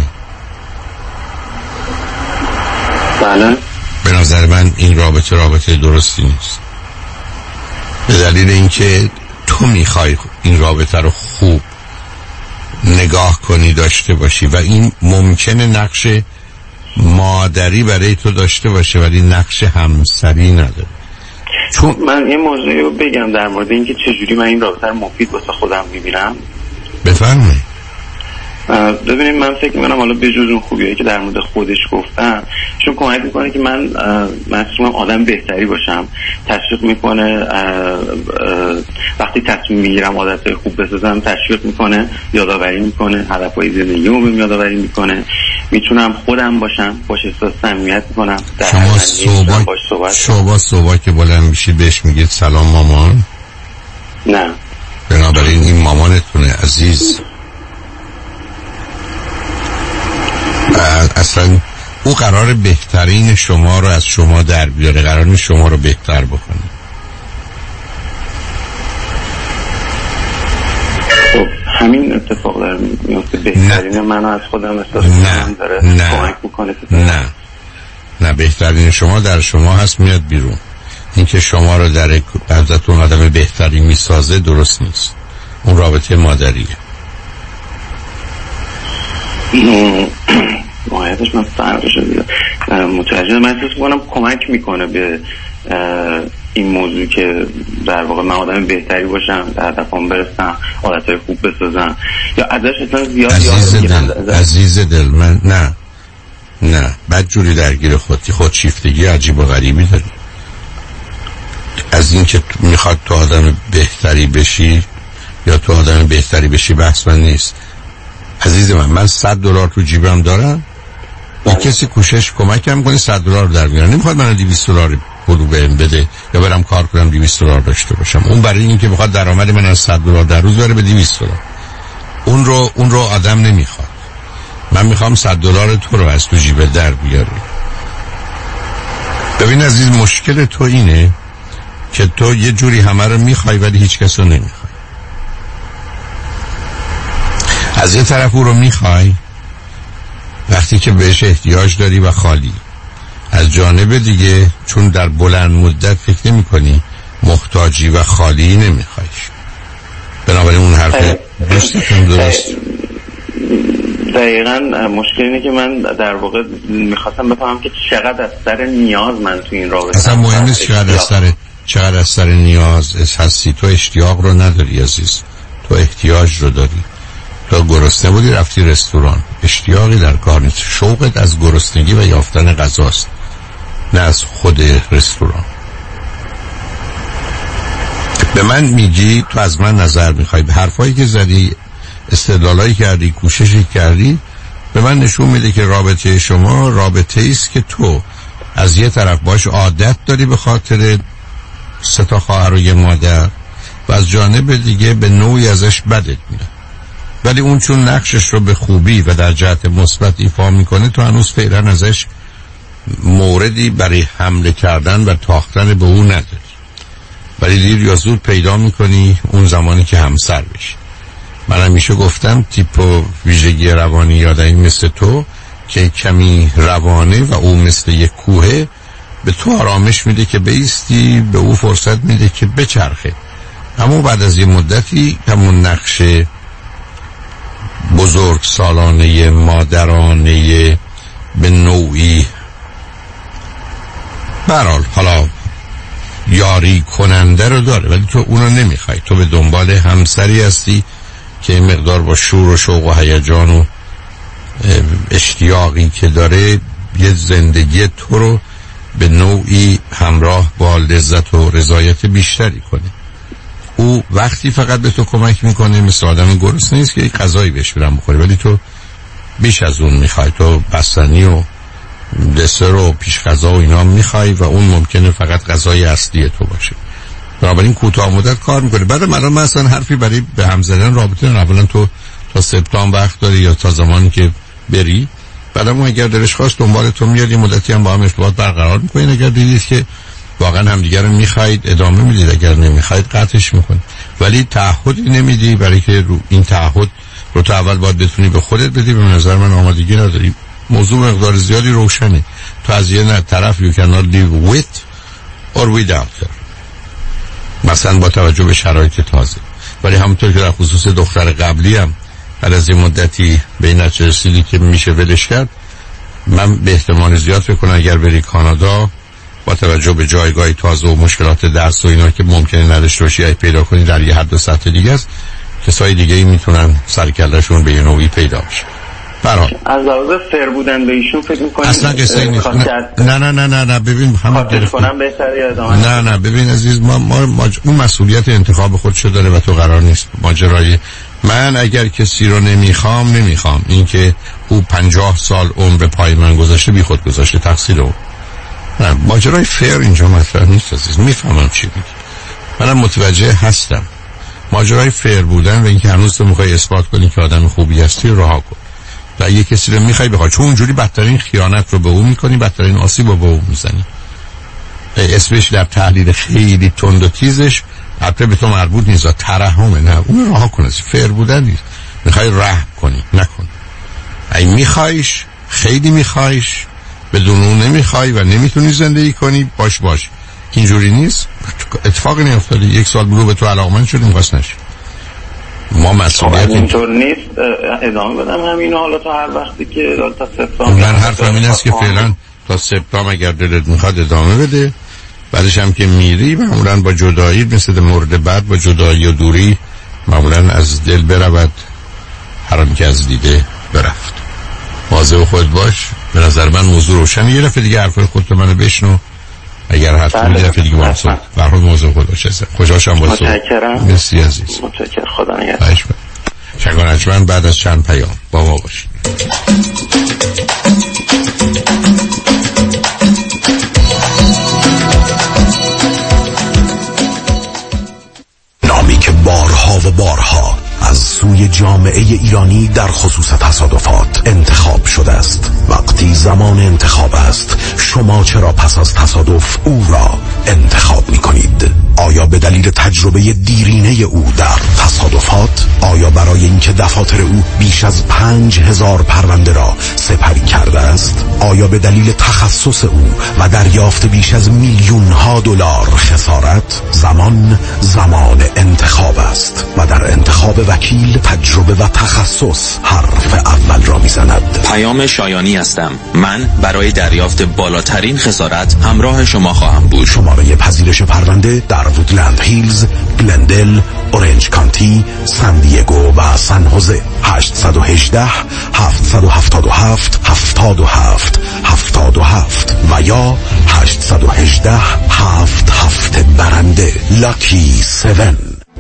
بله. به نظر من این رابطه درستی نیست، به دلیل اینکه تو میخوای این رابطه رو خوب نگاه کنی، داشته باشی و این ممکنه نقش مادری برای تو داشته باشه ولی نقش همسری نداره. چون من یه موضوعی رو بگم در مورد اینکه چجوری من این رابطه رو مفید واسه خودم میبینم. بفرمایید. ببینید من فکر میکنم حالا به جز اون خوبیایی که در مورد خودش گفتم، چون کمک میکنه که من مثلا آدم بهتری باشم، تشویق میکنه وقتی تصمیم میگیرم عادتهای خوب بسازم، تشویق میکنه، یادآوری میکنه هدفهای زندگیمو بهم یادآوری میکنه، میتونم خودم باشم، باش احساس صمیمیت میکنم. شما صبح که بلند میشید بهش میگید سلام مامان؟ نه. بنابراین این مامانتونه عزیز. اصلا او قرار بهترین شما رو از شما در بیاره، قرار نیست شما رو بهتر بکنه. خب همین اتفاق داره میفته، بهترین منو از خودم احساس کنم داره کمک میکنه. نه بهترین شما در شما هست میاد بیرون. اینکه شما رو در ازتون آدم بهتری میسازه درست نیست. اون رابطه مادریه. واقعیتش من فرقش دیدم متوجه من احساس میکنم کمک میکنه به این موضوع که در واقع من آدم بهتری باشم، در هدفم برسم، عادتهای خوب بسازم یا ازش اصلا زیاد عزیز دل من نه بدجوری درگیر خودشیفتگی عجیب و غریبی داری. از این که میخواد تو آدم بهتری بشی یا تو آدم بهتری بشی بحث من نیست. عزیز من $100 تو جیبم دارم، یک کسی کوشش کمکم کنه $100 در میاره، نمیخواد من $200 پولو بهم بده یا برم کار کنم $200 داشته باشم. اون برای این که میخواد درآمد من از $100 در روز بره به $200. اون رو آدم نمیخواد. من میخوام $100 تو رو از تو جیب در بیاری. ببین عزیز، مشکل تو اینه که تو یه جوری همه رو میخوای ولی هیچ کس رو نمیخوای. از یه طرف او رو میخوای وقتی که بهش احتیاج داری و خالی، از جانب دیگه چون در بلند مدت فکر نمی کنی محتاجی و خالی نمیخوایش. بنابراین اون حرف دوستتون درست. دقیقاً مشکل اینه که من در واقع میخواستم بفهمم که چقدر از سر نیاز من تو این رابطه اصلا مهم نیست چقدر از سر نیاز هستی. تو اشتیاق رو نداری عزیز، تو احتیاج رو داری. تو گرسنه بودی رفتی رستوران، اشتیاقی در کار نیست. شوقت از گرسنگی و یافتن غذاست، نه از خود رستوران. به من میگی تو از من نظر میخوای، به حرفایی که زدی، استدلالایی کردی، کوششی کردی، به من نشون میده که رابطه شما رابطه ایست که تو از یه طرف باش عادت داری به خاطر 3 خواهر و 1 مادر و از جانب دیگه به نوعی ازش بدت میاد. ولی اون چون نقشش رو به خوبی و در جهت مثبت ایفا میکنه، تو هنوز فعلا ازش موردی برای حمله کردن و تاختن به اون نداری. ولی دیر یا زود پیدا میکنی اون زمانی که همسر بشی. من همیشه گفتم تیپ و ویژگی روانی آدمی مثل تو که کمی روانه و او مثل یک کوه، به تو آرامش میده که بایستی، به او فرصت میده که بچرخه. اما بعد از یه مدتی همون نقش بزرگ سالانه مادرانه به نوعی برحال حالا یاری کننده رو داره، ولی تو اونو نمیخوای. تو به دنبال همسری هستی که این مقدار با شور و شوق و هیجان و اشتیاقی که داره یه زندگی تو رو به نوعی همراه با لذت و رضایت بیشتری کنه. او وقتی فقط به تو کمک میکنه مثل آدم گرسنه نیست که یک غذایی بهش برم بخوری، ولی تو بیش از اون میخوای. تو بستنی و دسر و پیش غذا و اینا میخوای و اون ممکنه فقط غذای اصلی تو باشه. بنابراین کوتاه مدت کار میکنه. بعد من اصلا حرفی برای به هم زدن رابطه نه. اولا تو تا سپتامبر وقت داری یا تا زمانی که بری. بعدم اگر دلش خواست دنبال تو میاد، یه مدتی هم با هم ارتباط برقرار میکنین. اگر دیدید که واقعا همدیگه رو میخواید ادامه میدید، اگر نمیخواید قطعش میکنید. ولی تعهدی نمیدی، برای که این تعهد رو تو اول باید بتونی به خودت بدی. به نظر من آمادگی نداری. موضوع مقدار زیادی روشنه. تو از یه طرف you cannot live with or without her، مثلا با توجه به شرایط تازه. ولی همونطور که در خصوص دختر قبلی هم بعد از این مدتی به این نتیجه رسیدی که میشه ولش کرد، من به احتمال زیاد فکر کنم اگر بری کانادا با توجه به جایگاه تازه و مشکلات درس و اینا که ممکنه نداشته باشی پیدا کنی در یه حد و سطح دیگه است، کسای دیگه ای میتونن سرکلهشون به یه نوعی پیدا بشه. برای از لحاظ فر بودن به ایشون فکر می‌کنید اصلا قصه نیست. نه ببین همه کنم بهتره ادامه. نه ببین عزیز، ما اون مسئولیت انتخاب خودشو داره و تو قرار نیست ماجرای من اگر کسی رو نمیخوام این که او 50 سال عمر پای من گذاشته بی خود گذاشته، تقصیر اون. نه، ماجرای فر اینجا مطرح نیست عزیز. میفهمم چی میگی، منم متوجه هستم. ماجرای فر بودن و اینکه هنوز تو میخوای اثبات کنی که آدم خوبی هستی رها کن. و اگه کسی رو میخوای بخوای، چون اونجوری بدترین خیانت رو به اون میکنی، بدترین آسیب رو به اون میزنی. اسمش در تحلیل خیلی تند و تیزش البته به تو مربوط نیست، ترحمه. نه، اون رها کن. فر بودن نیست. میخوای رحم کنی، نکن. اگه میخوایش، خیلی میخوایش، بدون اون نمیخوای و نمیتونی زندگی کنی، باش اینجوری نیست. اتفاقی نیفتاده 1 سال برو به تو علاقمند شدیم واسه نشد. ما مسئولیت اینطور نیست. ادامه بدم همینو حالا تا هر وقتی که تا سپتامبر. من حرفم این است که فعلا تا سپتامبر اگر دلت میخواد ادامه بده. بعدش هم که میری معمولا با جدایی، مثل مورد بعد با جدایی و دوری معمولا از دل برود هرم که از دیده برفت. واضح و خود باش. به نظر من موضوع روشنه. یه دفعه دیگه حرفای خودت منو بشنو اگر حتما یه دفعه دیگه با هم صحبت برای موضوع خودش هست. خوشحالم با صحبت. متشکرم. مرسی عزیز. متشکرم. خدا نگهدار. شنگانجمن بعد از چند پیام با ما باشید. نامی که بارها و بارها از سوی جامعه ایرانی در خصوص تصادفات انتخاب شده است. وقتی زمان انتخاب است، شما چرا پس از تصادف او را انتخاب می کنید؟ آیا به دلیل تجربه دیرینه او در تصادفات؟ آیا برای اینکه دفاتر او بیش از 5000 پرونده را سپری کرده است؟ آیا به دلیل تخصص او و دریافت بیش از میلیون‌ها دلار خسارت؟ زمان انتخاب است و در انتخاب وکیل تجربه و تخصص حرف اول را میزند. پیام شایانی هستم. من برای دریافت بالاترین خسارت همراه شما خواهم بود. شماره پذیرش پرونده در وودلند هیلز، گلندل، اورنج کانتی، سان دیگو و سان خوزه. 818 777 77 77 و یا 818 77 برنده. لاکی 7.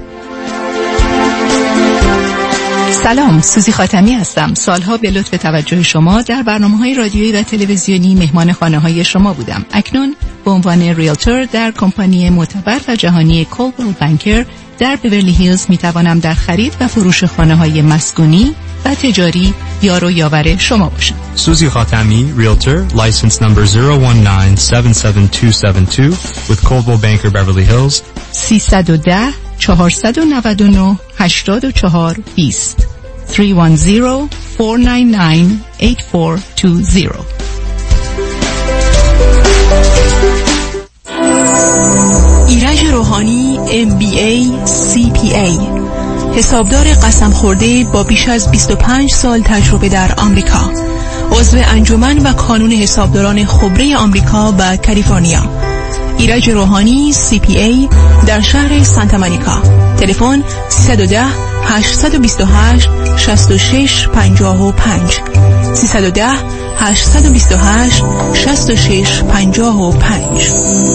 سلام، سوزی خاتمی هستم. سالها به لطف توجه شما در برنامه‌های رادیویی و تلویزیونی مهمان خانه‌های شما بودم. اکنون به عنوان ریلتور در کمپانی معتبر و جهانی کولبل بانکر در بیورلی هیلز میتوانم در خرید و فروش خانه‌های مسکونی و تجاری یار و یاور شما باشم. سوزی خاتمی، Realtor, license number 019-77272 with Coldwell Banker Beverly Hills. 310 499 8420 310 499 8420. ایرج روحانی MBA CPA، حسابدار قسم خورده با بیش از 25 سال تجربه در آمریکا، عضو انجمن و کانون حسابداران خبره آمریکا و کالیفرنیا. ایرج روحانی CPA در شهر سانتا مونیکا. تلفن 310 828 6655 310 828 6655.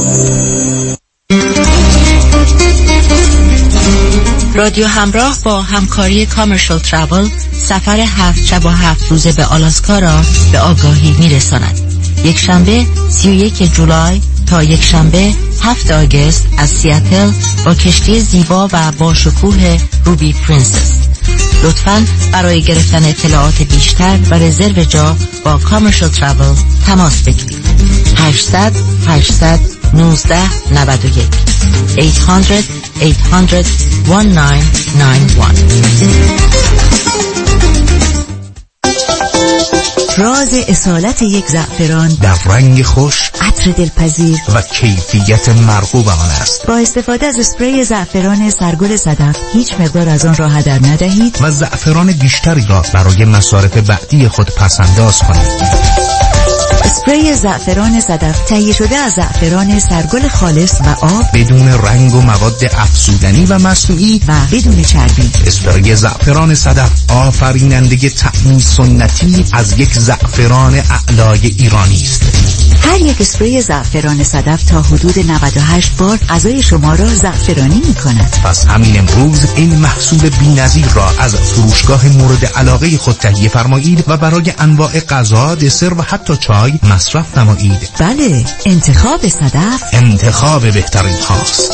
رادیو همراه با همکاری کامرشال ترافل سفر 7 شب و 7 روزه به آلاسکا را به آگاهی می‌رساند. یک شنبه 31 جولای تا یک شنبه 7 آگوست از سیاتل با کشتی زیبا و با شکوه روبی پرنسس. لطفاً برای گرفتن اطلاعات بیشتر و رزرو جا با کامرشال ترافل تماس بگیرید. 800 819 91 800 800 1991. راز اصالت یک زعفران در رنگ خوش، عطر دلپذیر و کیفیت مرغوب آن است. با استفاده از اسپری زعفران سرگل صدف هیچ مقدار از آن را هدر ندهید و زعفران بیشتری را برای مصارف بعدی خود پسنداز کنید. اسپری زعفران صدف تهیه شده از زعفران سرگل خالص و آب، بدون رنگ و مواد افزودنی و مصنوعی و بدون چربی. اسپری زعفران صدف آفریننده طعمی سنتی از یک زعفران اعلای ایرانی است. هر یک اسپری زعفران صدف تا حدود 98 بار غذای شما را زعفرانی می‌کند. پس همین امروز این محصول بی‌نظیر را از فروشگاه مورد علاقه خود تهیه فرمایید و برای انواع غذا، دسر و حتی چای مصرف نمایید. بله، انتخاب صدف انتخاب بهترین هاست.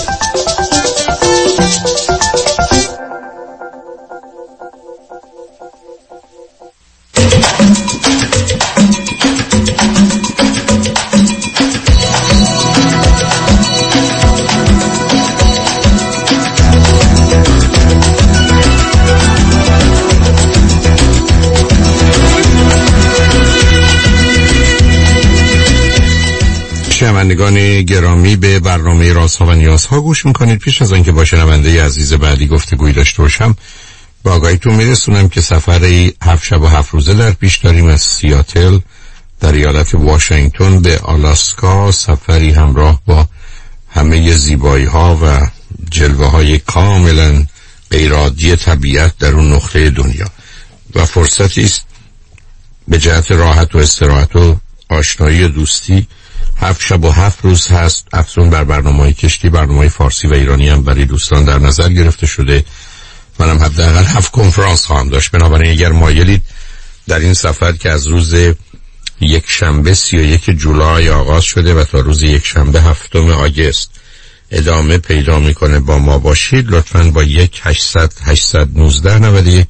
شنوندگان گرامی، به برنامه رازها و نیازها گوش میکنید. پیش از آنکه با شنونده عزیز بعدی گفتگویی داشته باشم، با آگاهیتون میرسونم که سفری 7 شب و 7 روزه در پیش داریم از سیاتل در ایالت واشنگتن به آلاسکا. سفری همراه با همه زیبایی ها و جلوه های کاملا غیرعادی طبیعت در اون نقطه دنیا و فرصتی است به جهت راحت و استراحت و آشنایی و دوستی 7 شب و 7 روز هست. افزون بر برنامه‌های کشتی، برنامه‌های فارسی و ایرانی هم برای دوستان در نظر گرفته شده. منم حداقل 7 کنفرانس خواهم داشت. بنابراین اگر مایلید در این سفر که از روز یک شنبه 31 جولای آغاز شده و تا روز یک شنبه 7 آگوست ادامه پیدا میکنه با ما باشید، لطفاً با 1-800-819-91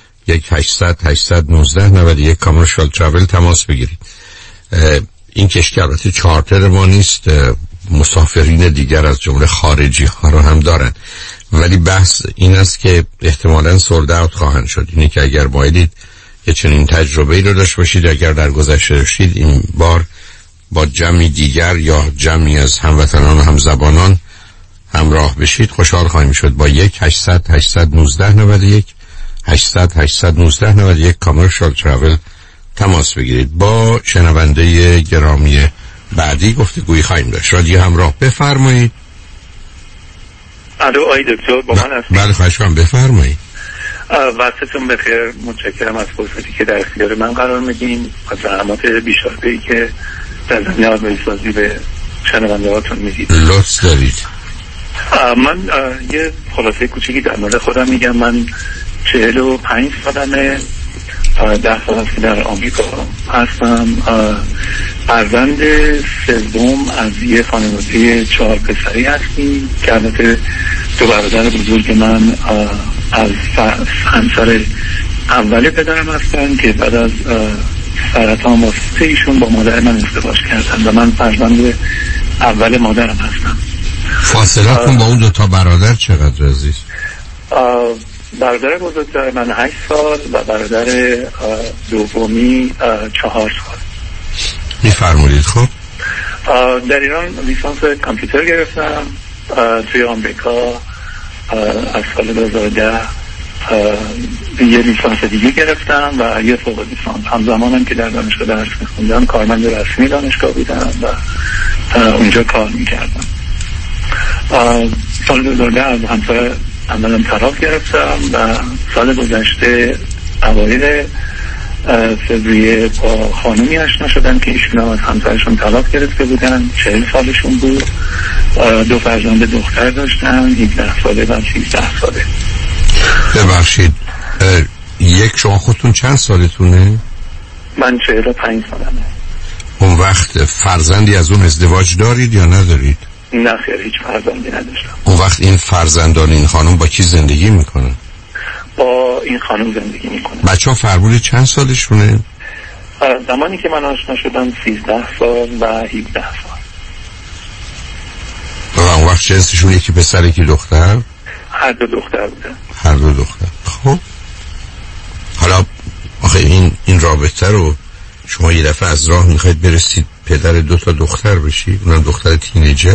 1-800-819-91 کامرشال ترافل تماس بگیرید. این کشتی البته چارتر ما نیست، مسافرین دیگر از جمله خارجی ها رو هم دارن، ولی بحث این است که احتمالاً سولد اوت خواهند شد. اینه که اگر مایلید که چنین تجربه‌ای رو داشته باشید، اگر در گذشته داشتید، این بار با جمعی دیگر یا جمعی از هموطنان و همزبانان همراه بشید، خوشحال خواهیم شد. با 1-800-819-91 800-819-91 کامرشال ترافل تماس بگیرید. با شنونده گرامی بعدی گفتگویی خواهیم داشت. رادیو همراه، بفرمایید. الو آقای دکتر، با من هستید؟ بله خواهش کنم، بفرمایید. وقتتون بخیر. متشکرم از فرصتی که در اختیار من قرار میدین، از زحمات بی‌شرطه‌ای که در زمینه آزمایش‌سازی به شنونده‌هاتون میدید. لطف دارید. من یه خلاصه کوچیکی در مورد خودم میگم. من 45 سالمه، 10 سال است که در آمریکا هستم. فرزند سوم از یه خانواده 4 پسری هستیم که البته 2 برادر بزرگ من از همسر اول پدرم هستن که بعد از سرطان واسطه ایشون با مادر من ازدواج کردن و من فرزند اول مادرم هستم. فاصله‌تون با اون 2 برادر چقدر عزیز؟ برادر بزرگتر من 8 سال و برادر دومی 4 سال. می‌فرمایید. خب در ایران لیسانس کامپیوتر گرفتم، توی آمریکا از سال 2010 یه لیسانس دیگه گرفتم و یه فوق لیسانس. همزمانم که در دانشگاه درس می‌خوندم کارمند رسمی دانشگاه بودم و اونجا کار می‌کردم. سال 2010 از همسر اولم طلاق گرفتم و سال گذشته اوایل فوریه با خانومی آشنا شدم که ایشون از همسرشون طلاق گرفته بودن. 40 سالشون بود، 2 فرزند دختر داشتن، 17 ساله و 13 ساله. ببخشید، شما خودتون چند سالتونه؟ من 45 سالمه. اون وقت فرزندی از اون ازدواج دارید یا ندارید؟ نه خیر، هیچ فرزندی نداشتم. اون وقت این فرزندان این خانم با کی زندگی میکنن؟ با این خانم زندگی میکنن. بچه ها فرمودید چند سالشونه؟ زمانی که من آشنا شدم 13 سال و 17 سال. و اون وقت جنسشون یکی پسر یکی دختر؟ هر 2 دختر بودن. هر 2 دختر. خب حالا آخه این رابطه رو شما یه دفعه از راه میخواید برسید پدر 2 دختر بشید، اونم دختر تینیجر؟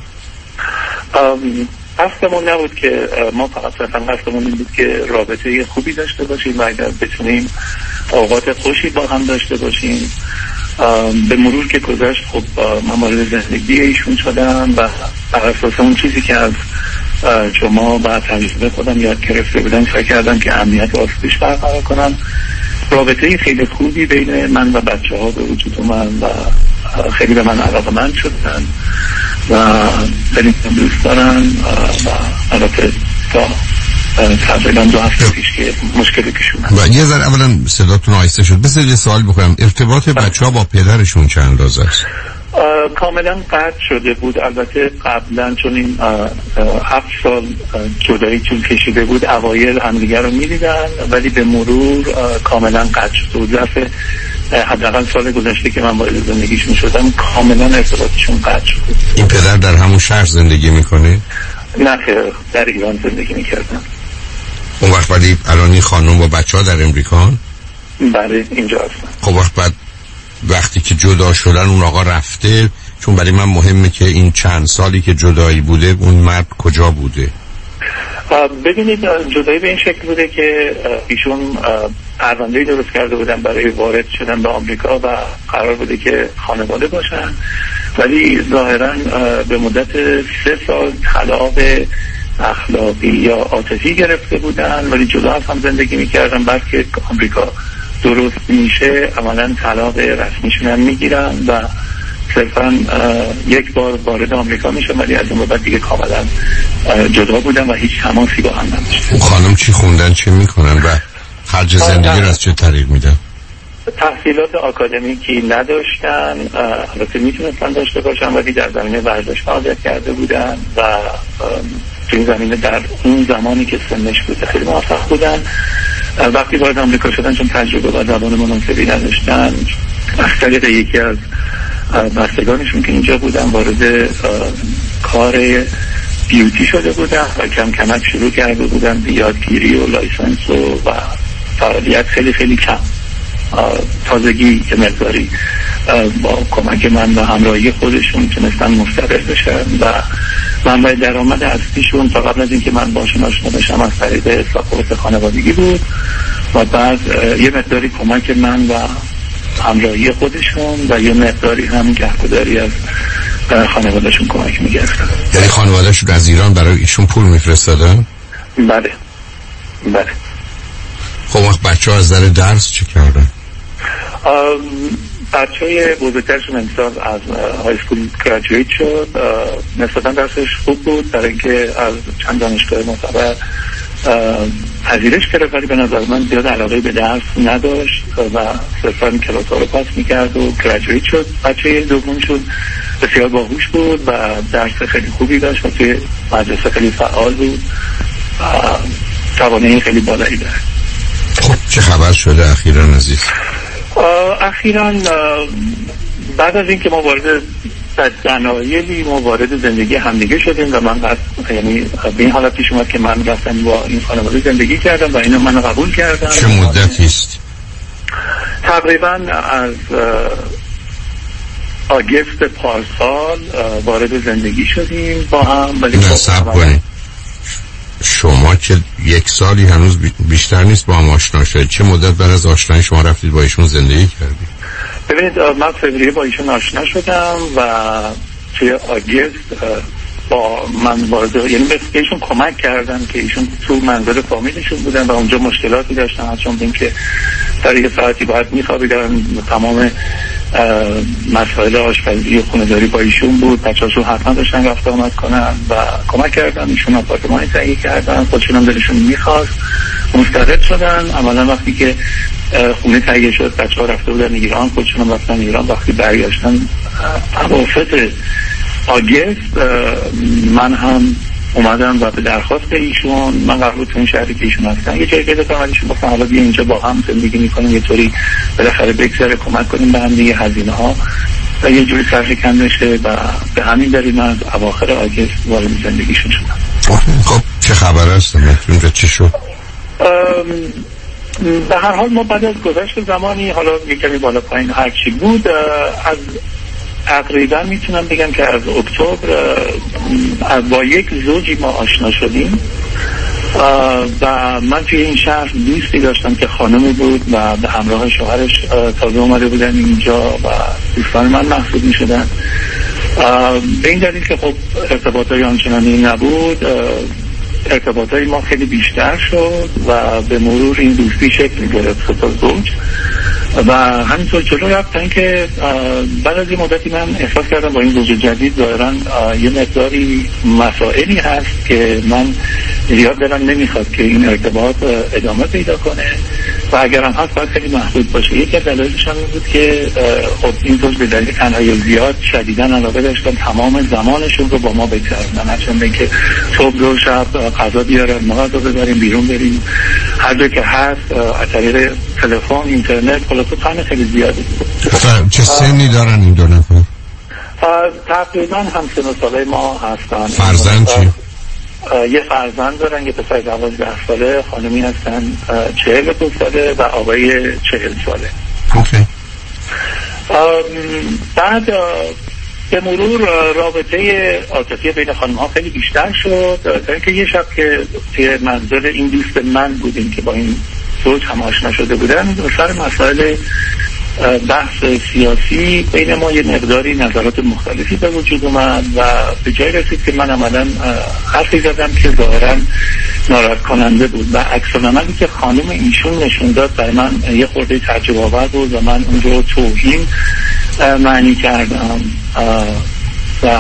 قصدمون نبود که ما فقط قصدمون این بود که رابطه خوبی داشته باشیم و اگر بتونیم اوقات خوشی با هم داشته باشیم. به مرور که گذشت خب من وارد زندگی ایشون شدم و بر اساس اون چیزی که از شما و تجربه خودم یاد گرفته بودم فکر کردم که امنیت آسودش برقرار کنم. رابطه خیلی خوبی بین من و بچه ها به وجود اومد و خیلی به من علاقه‌مند شدن و خیلی دوست دارن و البته تا تقریبا 2 هفته پیش که مشکلی پیش اومد. و یه ذره اولا صداتون آهسته شد. بس یه سوال بکنم، ارتباط بچه‌ها با پدرشون چند اندازه است؟ کاملا قطع شده بود. البته قبلا چون این 7 سال جدایی طول کشیده بود اوایل همدیگر رو می‌دیدن، ولی به مرور کاملا قطع شده بود. حداقل سال گذشته که من وارد زندگیشون شدم کاملا ارتباطشون قطع شده. این پدر در همون شهر زندگی میکنه؟ نه خیر، در ایران زندگی میکردن. اون وقت ولی الان این خانم با بچه ها در امریکا؟ بله اینجا هستن. خب وقتی که جدا شدن اون آقا رفته، چون برای من مهمه که این چند سالی که جدایی بوده اون مرد کجا بوده؟ ببینید جدایی به این شکل بوده که ایشون پرونده‌ای درست کرده بودن برای وارد شدن به آمریکا و قرار بوده که خانواده باشن، ولی ظاهراً به مدت 3 سال طلاق اخلاقی یا عاطفی گرفته بودن، ولی جدا از هم زندگی میکردن. بعد که آمریکا درست میشه عملاً طلاق رسمیشون هم میگیرن و صرفا یک بار وارد آمریکا میشم، ولی از اون بعد دیگه کاملا جدا بودم و هیچ تماسی با هم نداشتم. خانم چی خوندن، چه میکنن و خرج زندگی رو از چه طریق میدن؟ تحصیلات آکادمیکی نداشتن، البته میتونستن داشته باشن ولی در زمینه ورزش فعالیت کرده بودن و تو این زمینه در اون زمانی که سنش بوده خیلی موفق بودن. وقتی وارد آمریکا شدن چون تجربه و زبان مناسبی نداشتن، از طریق یکی از بستگانشون که اینجا بودن وارد کار بیوتی شده بودن و کم کمک شروع کرده بودن به یادگیری و لایسنس و فعالیت خیلی خیلی کم، تازگی که مقداری با کمک من و همراهی خودشون تونستن مستقل بشن و منبع درآمد اصلیشون تا قبل از اینکه من باشون آشنا بشم از طریق ثبات خانوادگی بود و بعد یه مقداری کمک من و همراهی خودشون و یه مقداری هم گهگداری از خانوادهشون کمک میگرفتن. یعنی خانوادهشون از ایران برای ایشون پول میفرستادن؟ بله. خب وقت بچه ها از در درس چه کردن؟ بچه های بزرگترشون امسال از های سکول گراجویت شد، نسبتا درسش خوب بود برای اینکه از چند دانشگاه معتبر پذیرش کرد، ولی به نظر من زیاد علاقه به درس نداشت و صرفا کلاس ها رو پاس میکرد و گراجویت شد. بچه دومشون بسیار باهوش بود و درس خیلی خوبی داشت و توی مدرسه خیلی فعال بود و توانایی خیلی بالایی داشت. خب چه خبر شده اخیراً عزیز؟ اخیراً بعد از اینکه ما وارد دنایلی ما وارد زندگی همدیگه شدیم و من یعنی به این حالت پیش اومد که من رفتم با این خانواده زندگی کردم و اینو من قبول کردم. چه مدتی است؟ تقریباً از آگست پارسال وارد زندگی شدیم با هم. ولی نصب کنید شما که یک سالی هنوز بیشتر نیست با هم آشنا شدید، چه مدت بعد از آشنایی شما رفتید با ایشون زندگی کردید؟ ببینید من فوریه با ایشون آشنا شدم و توی آگست با من وارد یعنی به ایشون کمک کردم که ایشون تو منزل فامیلشون بودن و اونجا مشکلاتی داشتن، از جمله اینکه در یک ساعتی باید میخوابیدن، تمام مسائل آشپزی و خونه‌داری با ایشون بود، بچه‌هاشون حتما داشتن رفت آمد کنن و کمک کردم. ایشون آپارتمانی تهیه کردن، خودشون هم دلشون میخواست، مستقل شدن. عملا وقتی که خونه تهیه شد بچه‌ها رفته بودن ایران، خودشون هم رفتن ایران. وقتی برگشتن اواسط آگست من هم اومدم و به درخواست ایشون، من قرار بود تو این شهری که ایشون هستن یه جایی پیدا کنم، ایشون گفتن حالا بیا اینجا با هم زندگی میکنیم، یه طوری بالاخره بگذره، کمک کنیم به هم دیگه، هزینه ها و یه جوری سرشکن بشه و به همین دلیل من از اواخر آگست وارد زندگیشون شدم. خب چه خبر است؟ اونجا چی شد؟ به هر حال ما بعد از گذشت زمانی، حالا یه کمی بالا پایین هر چی بود، از تقریبا میتونم بگم که از اکتبر با یک زوجی ما آشنا شدیم و من توی این شهر دوستی داشتم که خانمی بود و به همراه شوهرش تازه اومده بودن اینجا و دوستان من محسوب میشدن. به این دلیل که خب ارتباطای آنچنانی نبود، ارتباطای ما خیلی بیشتر شد و به مرور این دوستی شکل گرفت تا زوج و همینطور جلو رفتن که بعد از این مدتی من احساس کردم با این زوج جدید ظاهراً یه مقداری مسائلی هست که من زیاد دلم نمیخواد که این ارتباط ادامه پیدا کنه و اگرم هست باید خیلی محدود باشه. یکی از دلایلش هم بود که خب این زوج به دلیل تنهایی زیاد شدیداً علاقه داشتن تمام زمانشون رو با ما بگذرونن، هرچند اینکه صبح و شب غذا بیارن، ما غذا ببریم، بیرون بریم، هر جا که هست از طریق تلفن، اینترنت، خلاصه تایم خیلی زیادی. چه سنی دارن این دو نفر؟ تقریبا هم سن و ساله ما هستن. فرزند چی؟ یه فرزند دارن، یه پسر 12 ساله، خانمی هستن 42 ساله و آقای 40 ساله. اوکی. بعد به مرور رابطه عاطفی بین خانم ها خیلی بیشتر شد تا اینکه یه شب که توی منزل این دوست من بودیم که با این زوج هم آشنا شده بودن، سر مسائل بحث سیاسی بین ما یه مقداری نظرات مختلفی به وجود اومد و به جای رسید که من عملا حرفی زدم که ظاهرا ناراحت کننده بود و عکس العملی که خانم ایشون نشون داد برای من یه خورده تعجب آور بود و من اون رو توهین معنی کردم و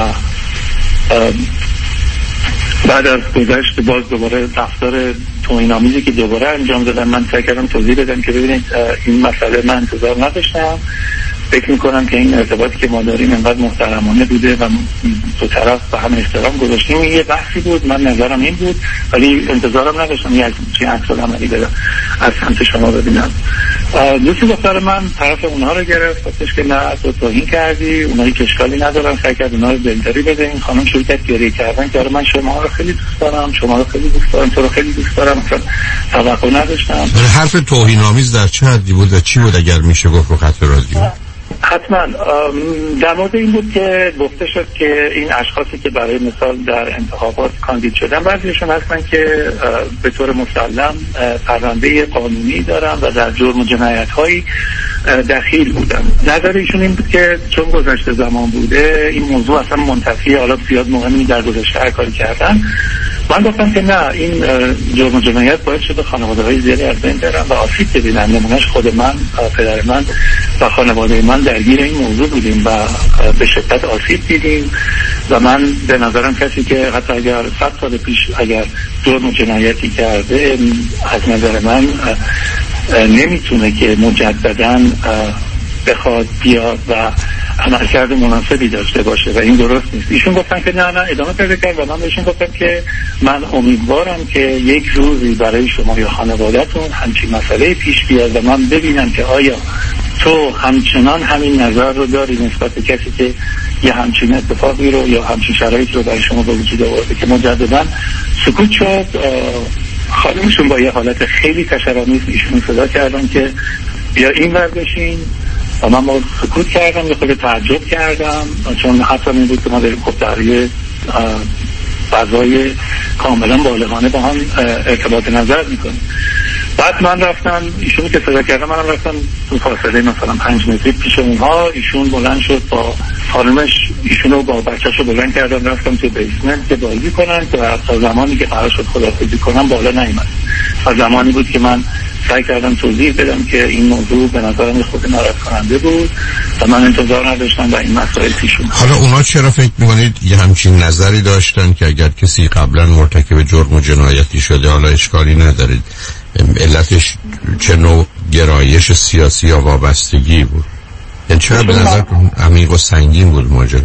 بعد از گذشت باز دوباره رفتار توهین‌آمیزی که دوباره انجام دادم، من سعی کردم توضیح بدم که ببینید این مسئله من انتظار نداشتم، فکر میکنم که این ارتباطی که ما داریم انقدر محترمانه بوده و دو طرف به هم احترام گذاشتیم، یه بحثی بود، من نظرم این بود، ولی انتظارم نداشتم یه عکس العملی بدم از سمت شما ببینم. دوستی دختر من طرف اونها رو گرفت، گفتش که نه تو توهین کردی، اونها هیچ اشکالی ندارن، سعی کرد اونها رو دلداری بده. این خانم شروع کرد گریه کردن که من شما رو خیلی دوست دارم، شما رو خیلی دوست دارم، تو رو خیلی دوست دارم، مثلا توقع نداشتم. حرف توهین‌آمیز در چه حدی بود و چی بود اگر میشه گفت رو خط رادیو؟ حتما در مورد این بود که گفته شد که این اشخاصی که برای مثال در انتخابات کاندید شدن بعضیشون هستن که به طور مسلم پرونده قانونی دارن و در جرم و جنایت‌هایی دخیل بودن. نظر ایشون این بود که چون گذشته زمان بوده این موضوع اصلا منتفیه، حالا زیاد مهمی در گذشته هر کاری کردن. من گفتم که نه، این جرم و جنایت باید شده خانواده‌های زیادی از بین برن و آسیب ببینن. نمونهش خود من، پدر من و خانواده من درگیر این موضوع بودیم و به شدت آسیب دیدیم و من به نظرم کسی که حتی اگر 100 سال پیش اگر جرم و جنایتی کرده، از نظر من نمیتونه که مجدداً بخواد بیاد و عملکرد مناسبی داشته باشه و این درست نیست. ایشون گفتن که نه ادامه پیدا کرد و من بهشون گفتم که من امیدوارم که یک روزی برای شما یا خانواده‌تون همچین مسئله پیش بیاد و من ببینم که آیا تو همچنان همین نظر رو داری نسبت به کسی که یه همچین اتفاقی رو یا همچین شرایطی رو برای شما به وجود آورده. که مجددا سکوت شد. خانمشون با یه حالت خیلی تشرآمیز ایشون صدا کردن که بیا این ور بشین و من با سکوت کردم، یه خود تعجب کردم چون حتی این بود که ما داریم خب در یه فضای کاملا بالغانه با هم ارتباط نظر میکنیم. بعد من رفتم، ایشونی که صدا کردم منم رفتم تو فاصله مثلا 5 متری پیش اونها. ایشون بلند شد با خانمش، ایشونو با بچه‌شو بلند کردم رفتم تو بیسمنت که بازی کنن که تا زمانی که قرار شد خداحافظی کنم بالا نیومد. و زمانی بود که من سعی کردم توضیح بدم که این موضوع به نظرم خود ناراحت کننده بود و من انتظار نداشتم و این مسائل پیش اومد. حالا اونا چرا فکر می‌کنید یه همچین نظری داشتن که اگر کسی قبلا مرتکب جرم و جنایتی شده حالا اشکالی ندارید؟ علتش چه نوع گرایش سیاسی یا وابستگی بود؟ یعنی چرا به نظر عمیق و سنگین بود ماجرا؟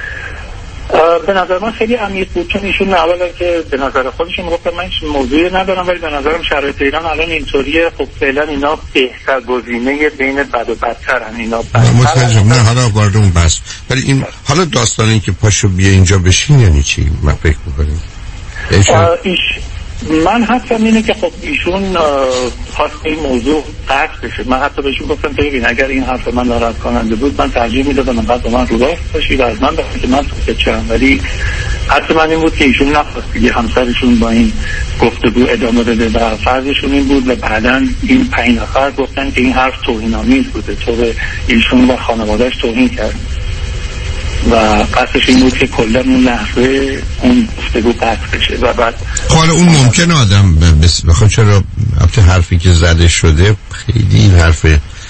به نظر من خیلی عمیق بود، چون ایشون اولا که به نظر خودشون گفتن من هیچ موضوعی ندارم ولی به نظرم شرایط ایران الان اینطوریه، خب فعلا اینا بهتر گزینه بین بد و بدترن. اینا متوجهم. نه حالا وارد اون بس، ولی این حالا داستان این که پاشو بیا اینجا بشین یعنی چی؟ من فکر می‌کنم من حتی اینه که خب ایشون خواست این موضوع قطع بشه. من حتی بهشون گفتم ببین اگر این حرف من ناراحت کننده بود من ترجیح میدادم بعد با من رو راست باشی و از من بخواد که من تو چم، ولی حتی من این بود که ایشون نخواست دیگه همسرشون با این گفتگو ادامه بده و فرضشون این بود و بعداً این 5 نفر گفتن که این حرف توهین‌آمیز بوده، تو به ایشون و خانواده‌اش توهین کرد و قصدش این بود که کلا اون لحظه اون گفتگو قطع بشه و بعد حالا اون ممکن آدم بخواد چرا البته حرفی که زده شده خیلی این حرف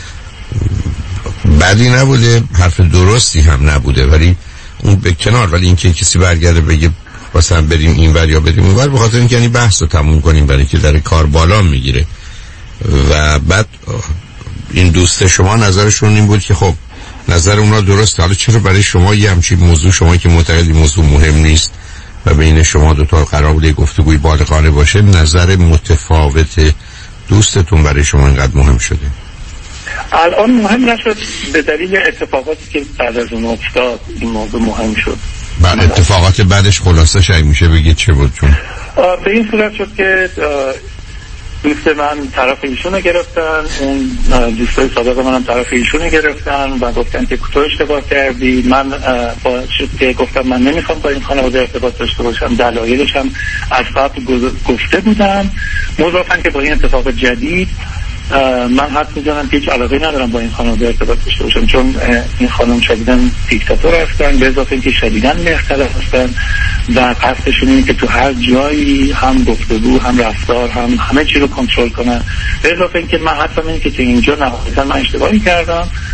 بدی نبوده، حرف درستی هم نبوده، ولی اون به کنار، ولی اینکه کسی برگرده بگه مثلا بریم اینور یا بریم اونور به خاطر اینکه یعنی بحث رو تموم کنیم برای که در کار بالا میگیره و بعد این دوست شما نظرشون این بود که خب نظر اونا درسته، حالا چرا برای شما یه همچین موضوع، شما که معتقدی موضوع مهم نیست و بین شما دو تا قرار بوده گفتگوی بالغانه باشه، نظر متفاوت دوستتون برای شما اینقدر مهم شده؟ الان مهم نشد، به دلیل اتفاقاتی که بعد از اون افتاد این موضوع مهم شد. بعد اتفاقات بعدش خلاصش اگه میشه بگید چه بود؟ چون به این صورت شد که دوست من طرف ایشونو گرفتن، اون دوستای سابق منم طرف ایشونو گرفتن و گفتن که تو اشتباه کردی. من با شد که گفتم من نمیخوام با این خانواده ارتباط داشته باشم، دلایلش هم از قبل گفته بودم، مضافاً که با این اتفاق جدید من حد میزنم که هیچ علاقه ندارم با این خانواده ارتباط داشته باشم، چون این خانم شدیداً دیکتاتور هستن، به اضافه اینکه شدیداً مختلف هستن و قصدشون اینه که تو هر جایی هم گفتگو هم رفتار هم همه چی رو کنترل کنن. به اضافه اینکه من حتما اینه که تو اینجا نهایتاً من اشتباهی کردم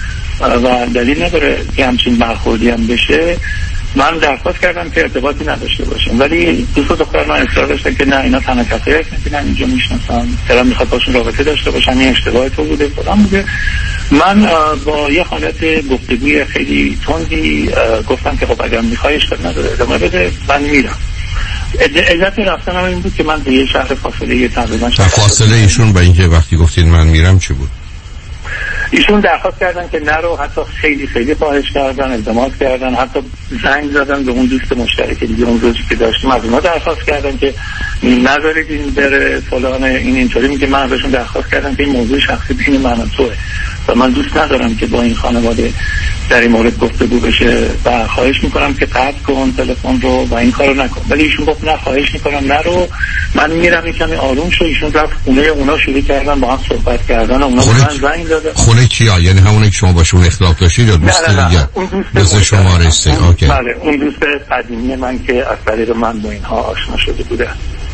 و دلیل نداره که همچین برخوردی هم بشه. من درخواست کردم که ارتباطی نداشته باشم، ولی دوست دختر من اصرار داشتن که نه اینا تنها کسایی هستن که من اینجا میشناسم، دلم میخواد باشون رابطه داشته باشم، این اشتباه تو بوده فلان بوده. من با یه حالت گفتگوی خیلی تندی گفتم که خب اگر میخوای اشکال نداره ادامه بده، من میرم. علت رفتنم این بود که من به یه شهر فاصله تقریبا فاصله ایشون با اینکه وقتی گفتین من میرم چی بود؟ ایشون درخواست کردن که نرو، حتی خیلی خیلی خواهش کردن، التماس کردن، حتی زنگ زدن به اون دوست مشترک دیگه اون روزی که داشتیم از اونها درخواست کردن که نذارید این بره فلان. این اینطوری میگه من ازشون درخواست کردم که این موضوع شخصی بین من و توه و من دوست ندارم که با این خانواده در این مورد گفتگو بشه و خواهش میکنم که قطع کن تلفن رو و این کارو نکن. ولی ایشون گفت نه خواهش میکنم نرو، من میرم. این کمی آروم شد، ایشون رفت خونه اونا، شروع کردن با هم صحبت کردن. اونا من زنگ زدن. خونه کیا؟ یعنی همونه که شما باشون اختلاف داشتید یا دوست دیگه؟ دوست شما رسید. اوکی. بله اون دوست قدیمی من که از طریق من با اینها آشنا شده بوده.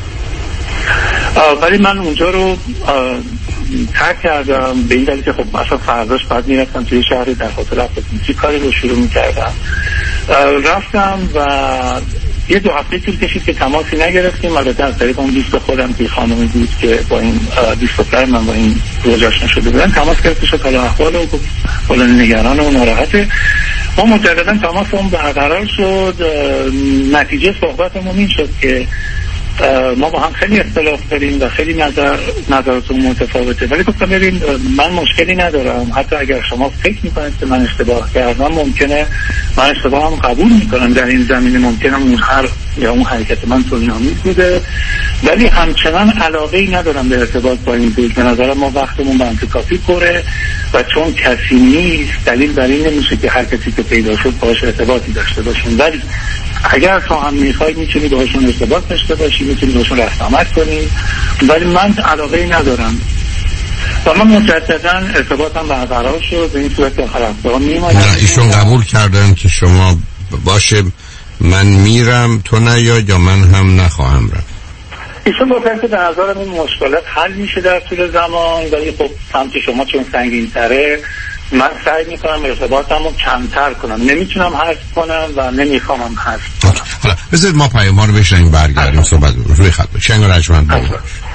ولی من اونجا رو ترک کردم به این دلیل که خب مثلا فرداش بعد میرفتم توی شهر در خاطر رفتم کاری رو شروع میکردم. رفتم و یه 2 هفته طول کشید که تماسی نگرفتیم. البته از طریق اون دوست خودم که خانمی بود که با این دوست من با این روز آشنا شده بودن تماس گرفته شد، حالا احوال و فلان نگران و ناراحته. ما مجددا تماسمون برقرار شد. نتیجه صحبتمون این شد که ما با هم خیلی اختلاف داریم و خیلی نظراتمون متفاوته، ولی گفتم ببین من مشکلی ندارم، حتی اگر شما فکر میکنید که من اشتباه کردم ممکنه من اشتباهم قبول میکنم، در این زمینه ممکنه اون یا اون حرکت من توهین‌آمیز بوده، ولی همچنان علاقه‌ای ندارم به ارتباط با این دوست. به نظرم ما وقتمون به انتکافی پره و چون کسی نیست دلیل بر این نمیشه که هر کسی که پیدا شد باهاش ارتباطی داشته باشیم. ولی اگر تو هم میخوای میتونی باهاشون ارتباط داشته باشی، میتونی باهاشون رفت آمد کنی، ولی من علاقه‌ای ندارم. و من مجددا ارتباطم برقرار شد به این صورت که آخر هفته میومدم. نه ایشون قبول کردن که شما باشه من میرم تو نیاد یا من هم نخواهم رفت. ایشون گفتن که به نظرم این مشکلات حل میشه در طول زمان، ولی خب سمت شما چون سنگین تره من سعی میکنم ارتباطم رو کمتر کنم، نمیتونم حذف کنم و نمیخوام هم حذف کنم. حالا بذارید ما پیام رو بشنیم برگردیم صحبت روی خط شنگ و رجمند باید.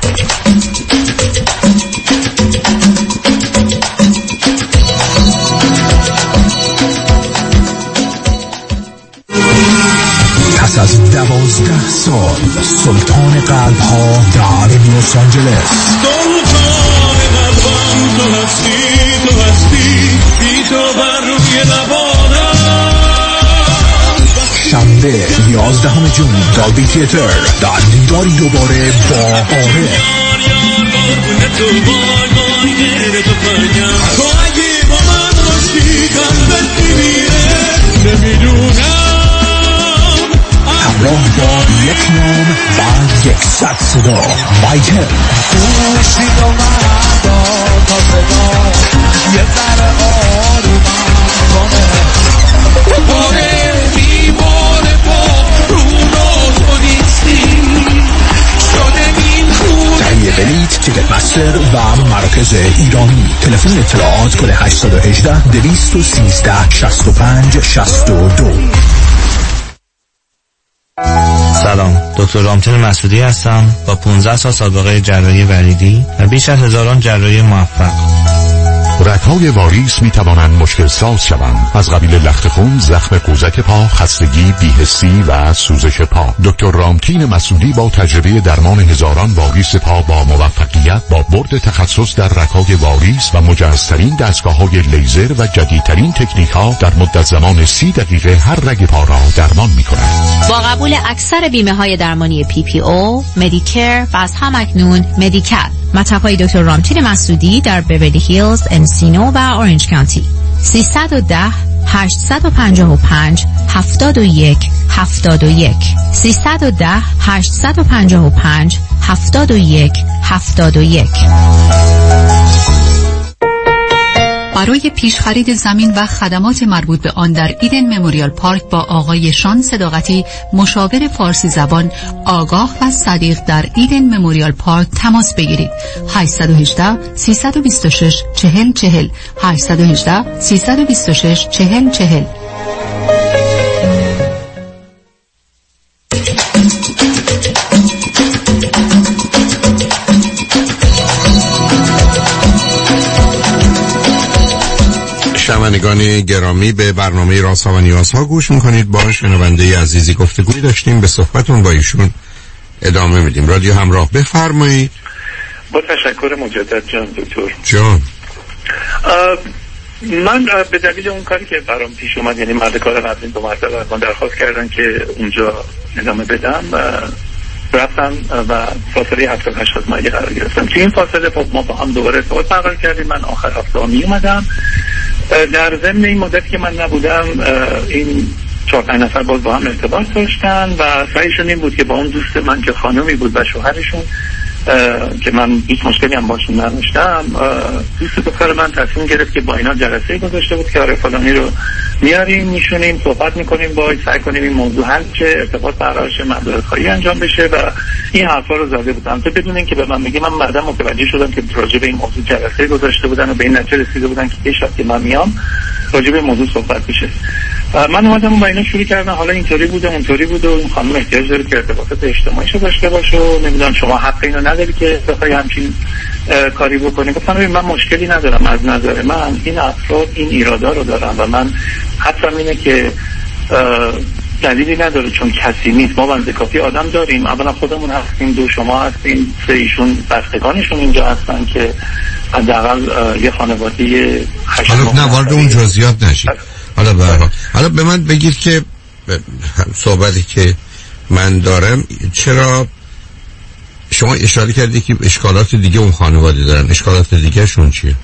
پس از 12 سال سلطان قلب ها در لس آنجلس، سلطان قلبم تو هستی بی تو بر روی لبانم. شنبه 11 جون دالبی تیتر در دیداری دوباره با عارف. تو اگه با من باشی قلبت میمیره نمیدونم. همراه با یک نام و 100 صدا مایکل. خوشی و مردا تا صدا یه ذره آرومم کنه. باره بیماره با رونا تو نیستی شده این خون. تهیه بلیت تیکت مستر و مراکز ایرانی. تلفن اطلاعات کل 818 213 65 62. سلام، دکتر رامتین مسعودی هستم با 15 سال سابقه جراحی وریدی و بیش از 1000 جراحی موفق. رگ‌های واریس می توانند مشکل ساز شوند، از قبیل لخت خون، زخم قوزک پا، خستگی، بی‌حسی و سوزش پا. دکتر رامتین مسعودی با تجربه درمان هزاران واریس پا با موفقیت با برد تخصص در رگ‌های واریس و مجهزترین دستگاه‌های لیزر و جدیدترین تکنیک‌ها در مدت زمان 30 دقیقه هر رگ پا را درمان می‌کنند. با قبول اکثر بیمه‌های درمانی PPO، مدیکر و از همکنون مدیکل. مطب‌های دکتر رامتین مسعودی در بیولی هیلز، انسینو و اورنج کانتی. 310 855 71 71 310 855 71 71. برای پیش خرید زمین و خدمات مربوط به آن در ایدن مموریال پارک با آقای شان صداقتی، مشاور فارسی زبان آگاه و صدیق در ایدن مموریال پارک تماس بگیرید. 818 326 4040 818 326 4040. شنوندگان گرامی، به برنامه رازها و نیازها گوش میکنید. با شنونده عزیزی گفتگوی داشتیم، به صحبتون با ایشون ادامه میدیم. رادیو همراه، بفرمایید. با تشکر مجدد جان دکتر جان. من به دلیل اون کاری که برام پیش اومد، یعنی مرد کار قبلی 2 مرتبه از من درخواست کردن که اونجا ادامه بدم، رفتم و فاصله 70-80 مایلی قرار گرفتم. توی این فاصله خب ما با هم دوباره ارتباط برقرار کردیم. من آخر هفته می اومدم. در ضمن این مدتی که من نبودم، این 4-5 نفر باز با هم ارتباط داشتن و سعیشون این بود که با اون دوست من که خانومی بود و شوهرشون که من هیچ مشکلی هم باشون نداشتم، دوست دختر من تصمیم گرفت که با اینا جلسه گذاشته بود که آره فلانی رو میاریم میشونیم صحبت میکنیم باهاش، سعی کنیم این موضوع حل شه، ارتباط برقرار شه، مبلغ خواهی انجام بشه و این حرفا رو زده بودم. تو بدون اینکه به من بگی، من بعدا متوجه شدم که راجع به این موضوع جلسه گذاشته بودن و به این نتیجه رسیده بودن که یه شب که من میام راجع به موضوع صحبت بشه. من اومدم با اینا شروع کردم، حالا اینطوری بوده اونطوری بوده، این خانم احتیاج داره که ارتباطات اجتماعیشو داشته باشه و نمیدونم شما حق اینو نداری که بخوای همچین کاری بکنی. گفتم من مشکلی ندارم، از نظر من این افراد این ایرادا رو دارن و من حتما اینه که دلیلی نداره چون کسی نیست، ما بنده کافی آدم داریم، اولا خودمون هستیم، دو شما هستیم، سه ایشون بستگانشون اینجا هستن که حداقل یه خانواده حالا نه وارد اون جزئیات نشید. حالا به من بگید که صحبتی که من دارم، چرا شما اشاره کردی که اشکالات دیگه اون خانواده دارن، اشکالات دیگه شون چیه؟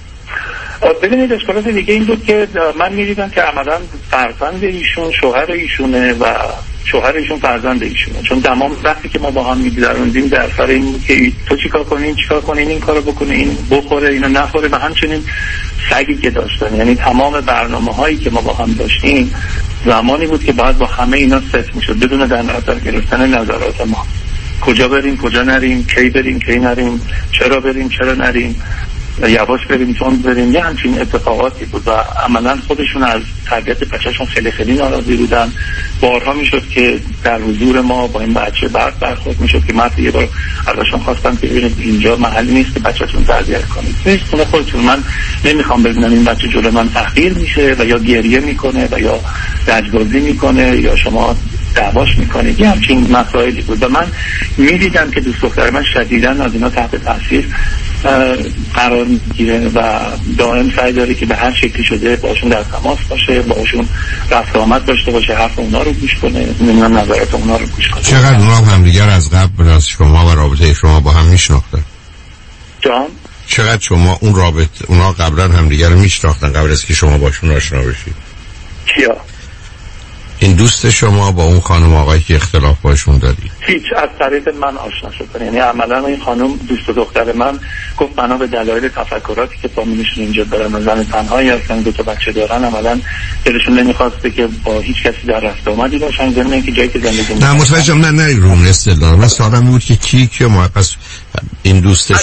ببینید اشکالات دیگه این بود که من می‌دیدم که عملاً فرزند ایشون شوهر ایشونه و شوهر ایشون فرزند ایشونه، چون تمام وقتی که ما با هم می‌گذروندیم در سر این بود که تو چیکار کنین این کارو بکنه، این بخوره اینو نخوره و همچنین سگی که داشتن. یعنی تمام برنامه‌هایی که ما با هم داشتیم زمانی بود که بعد با همه اینا ست می‌شد بدون در نظر گرفتن نظرات ما، کجا بریم کجا نریم، کی بریم کی نریم، چرا بریم چرا نریم، یواش بریم تند بریم، یه همچین اتفاقاتی بود و عملا خودشون از تربیت بچه‌شون خیلی خیلی ناراضی بودن. بارها میشد که در حضور ما با این بچه برخورد میشد که من یه بار ازشون خواستم که ببینید اینجا محلی نیست که بچه‌تون تربیت کنید، نیست خونه خودتون، من نمیخوام ببینم این بچه جلوی من تحقیر میشه و یا گریه میکنه و یا لجبازی میکنه یا شما دعواش میکنید. یه همچین مسائلی بود و من میدیدم که دوست دختر من شدیداً از اینا تحت تاثیر قرار میگیره و دائم سعی داره که به هر شکلی شده باشون در تماس باشه، باشون رفت آمد داشته باشه، حرف اونا رو گوش کنه، نمیدونم نظرات اونا رو گوش کنه. چقدر اونا هم دیگر از قبل از شما و رابطه شما با هم میشناختن؟ جان؟ چقدر شما اون رابطه اونا قبلا هم دیگر رو میشناختن قبل از که شما باشون آشنا بشید؟ کیا؟ این دوست شما با اون خانم آقایی که اختلاف باشون داری؟ هیچ، از طریق من آشنا شدن. یعنی عملا این خانم دوست دختر من گفت بنا به دلایل تفکراتی که فامیلشون اینجا دارن و زن تنهایی هستن، 2 تا بچه دارن، عملا دلشون نمیخواسته که با هیچ کسی در رفت آمدی باشن، ضمن اینکه جایی که زندگی نه متوجهم. نه روم استدلال من سوالم بود که کی ما پس این دوست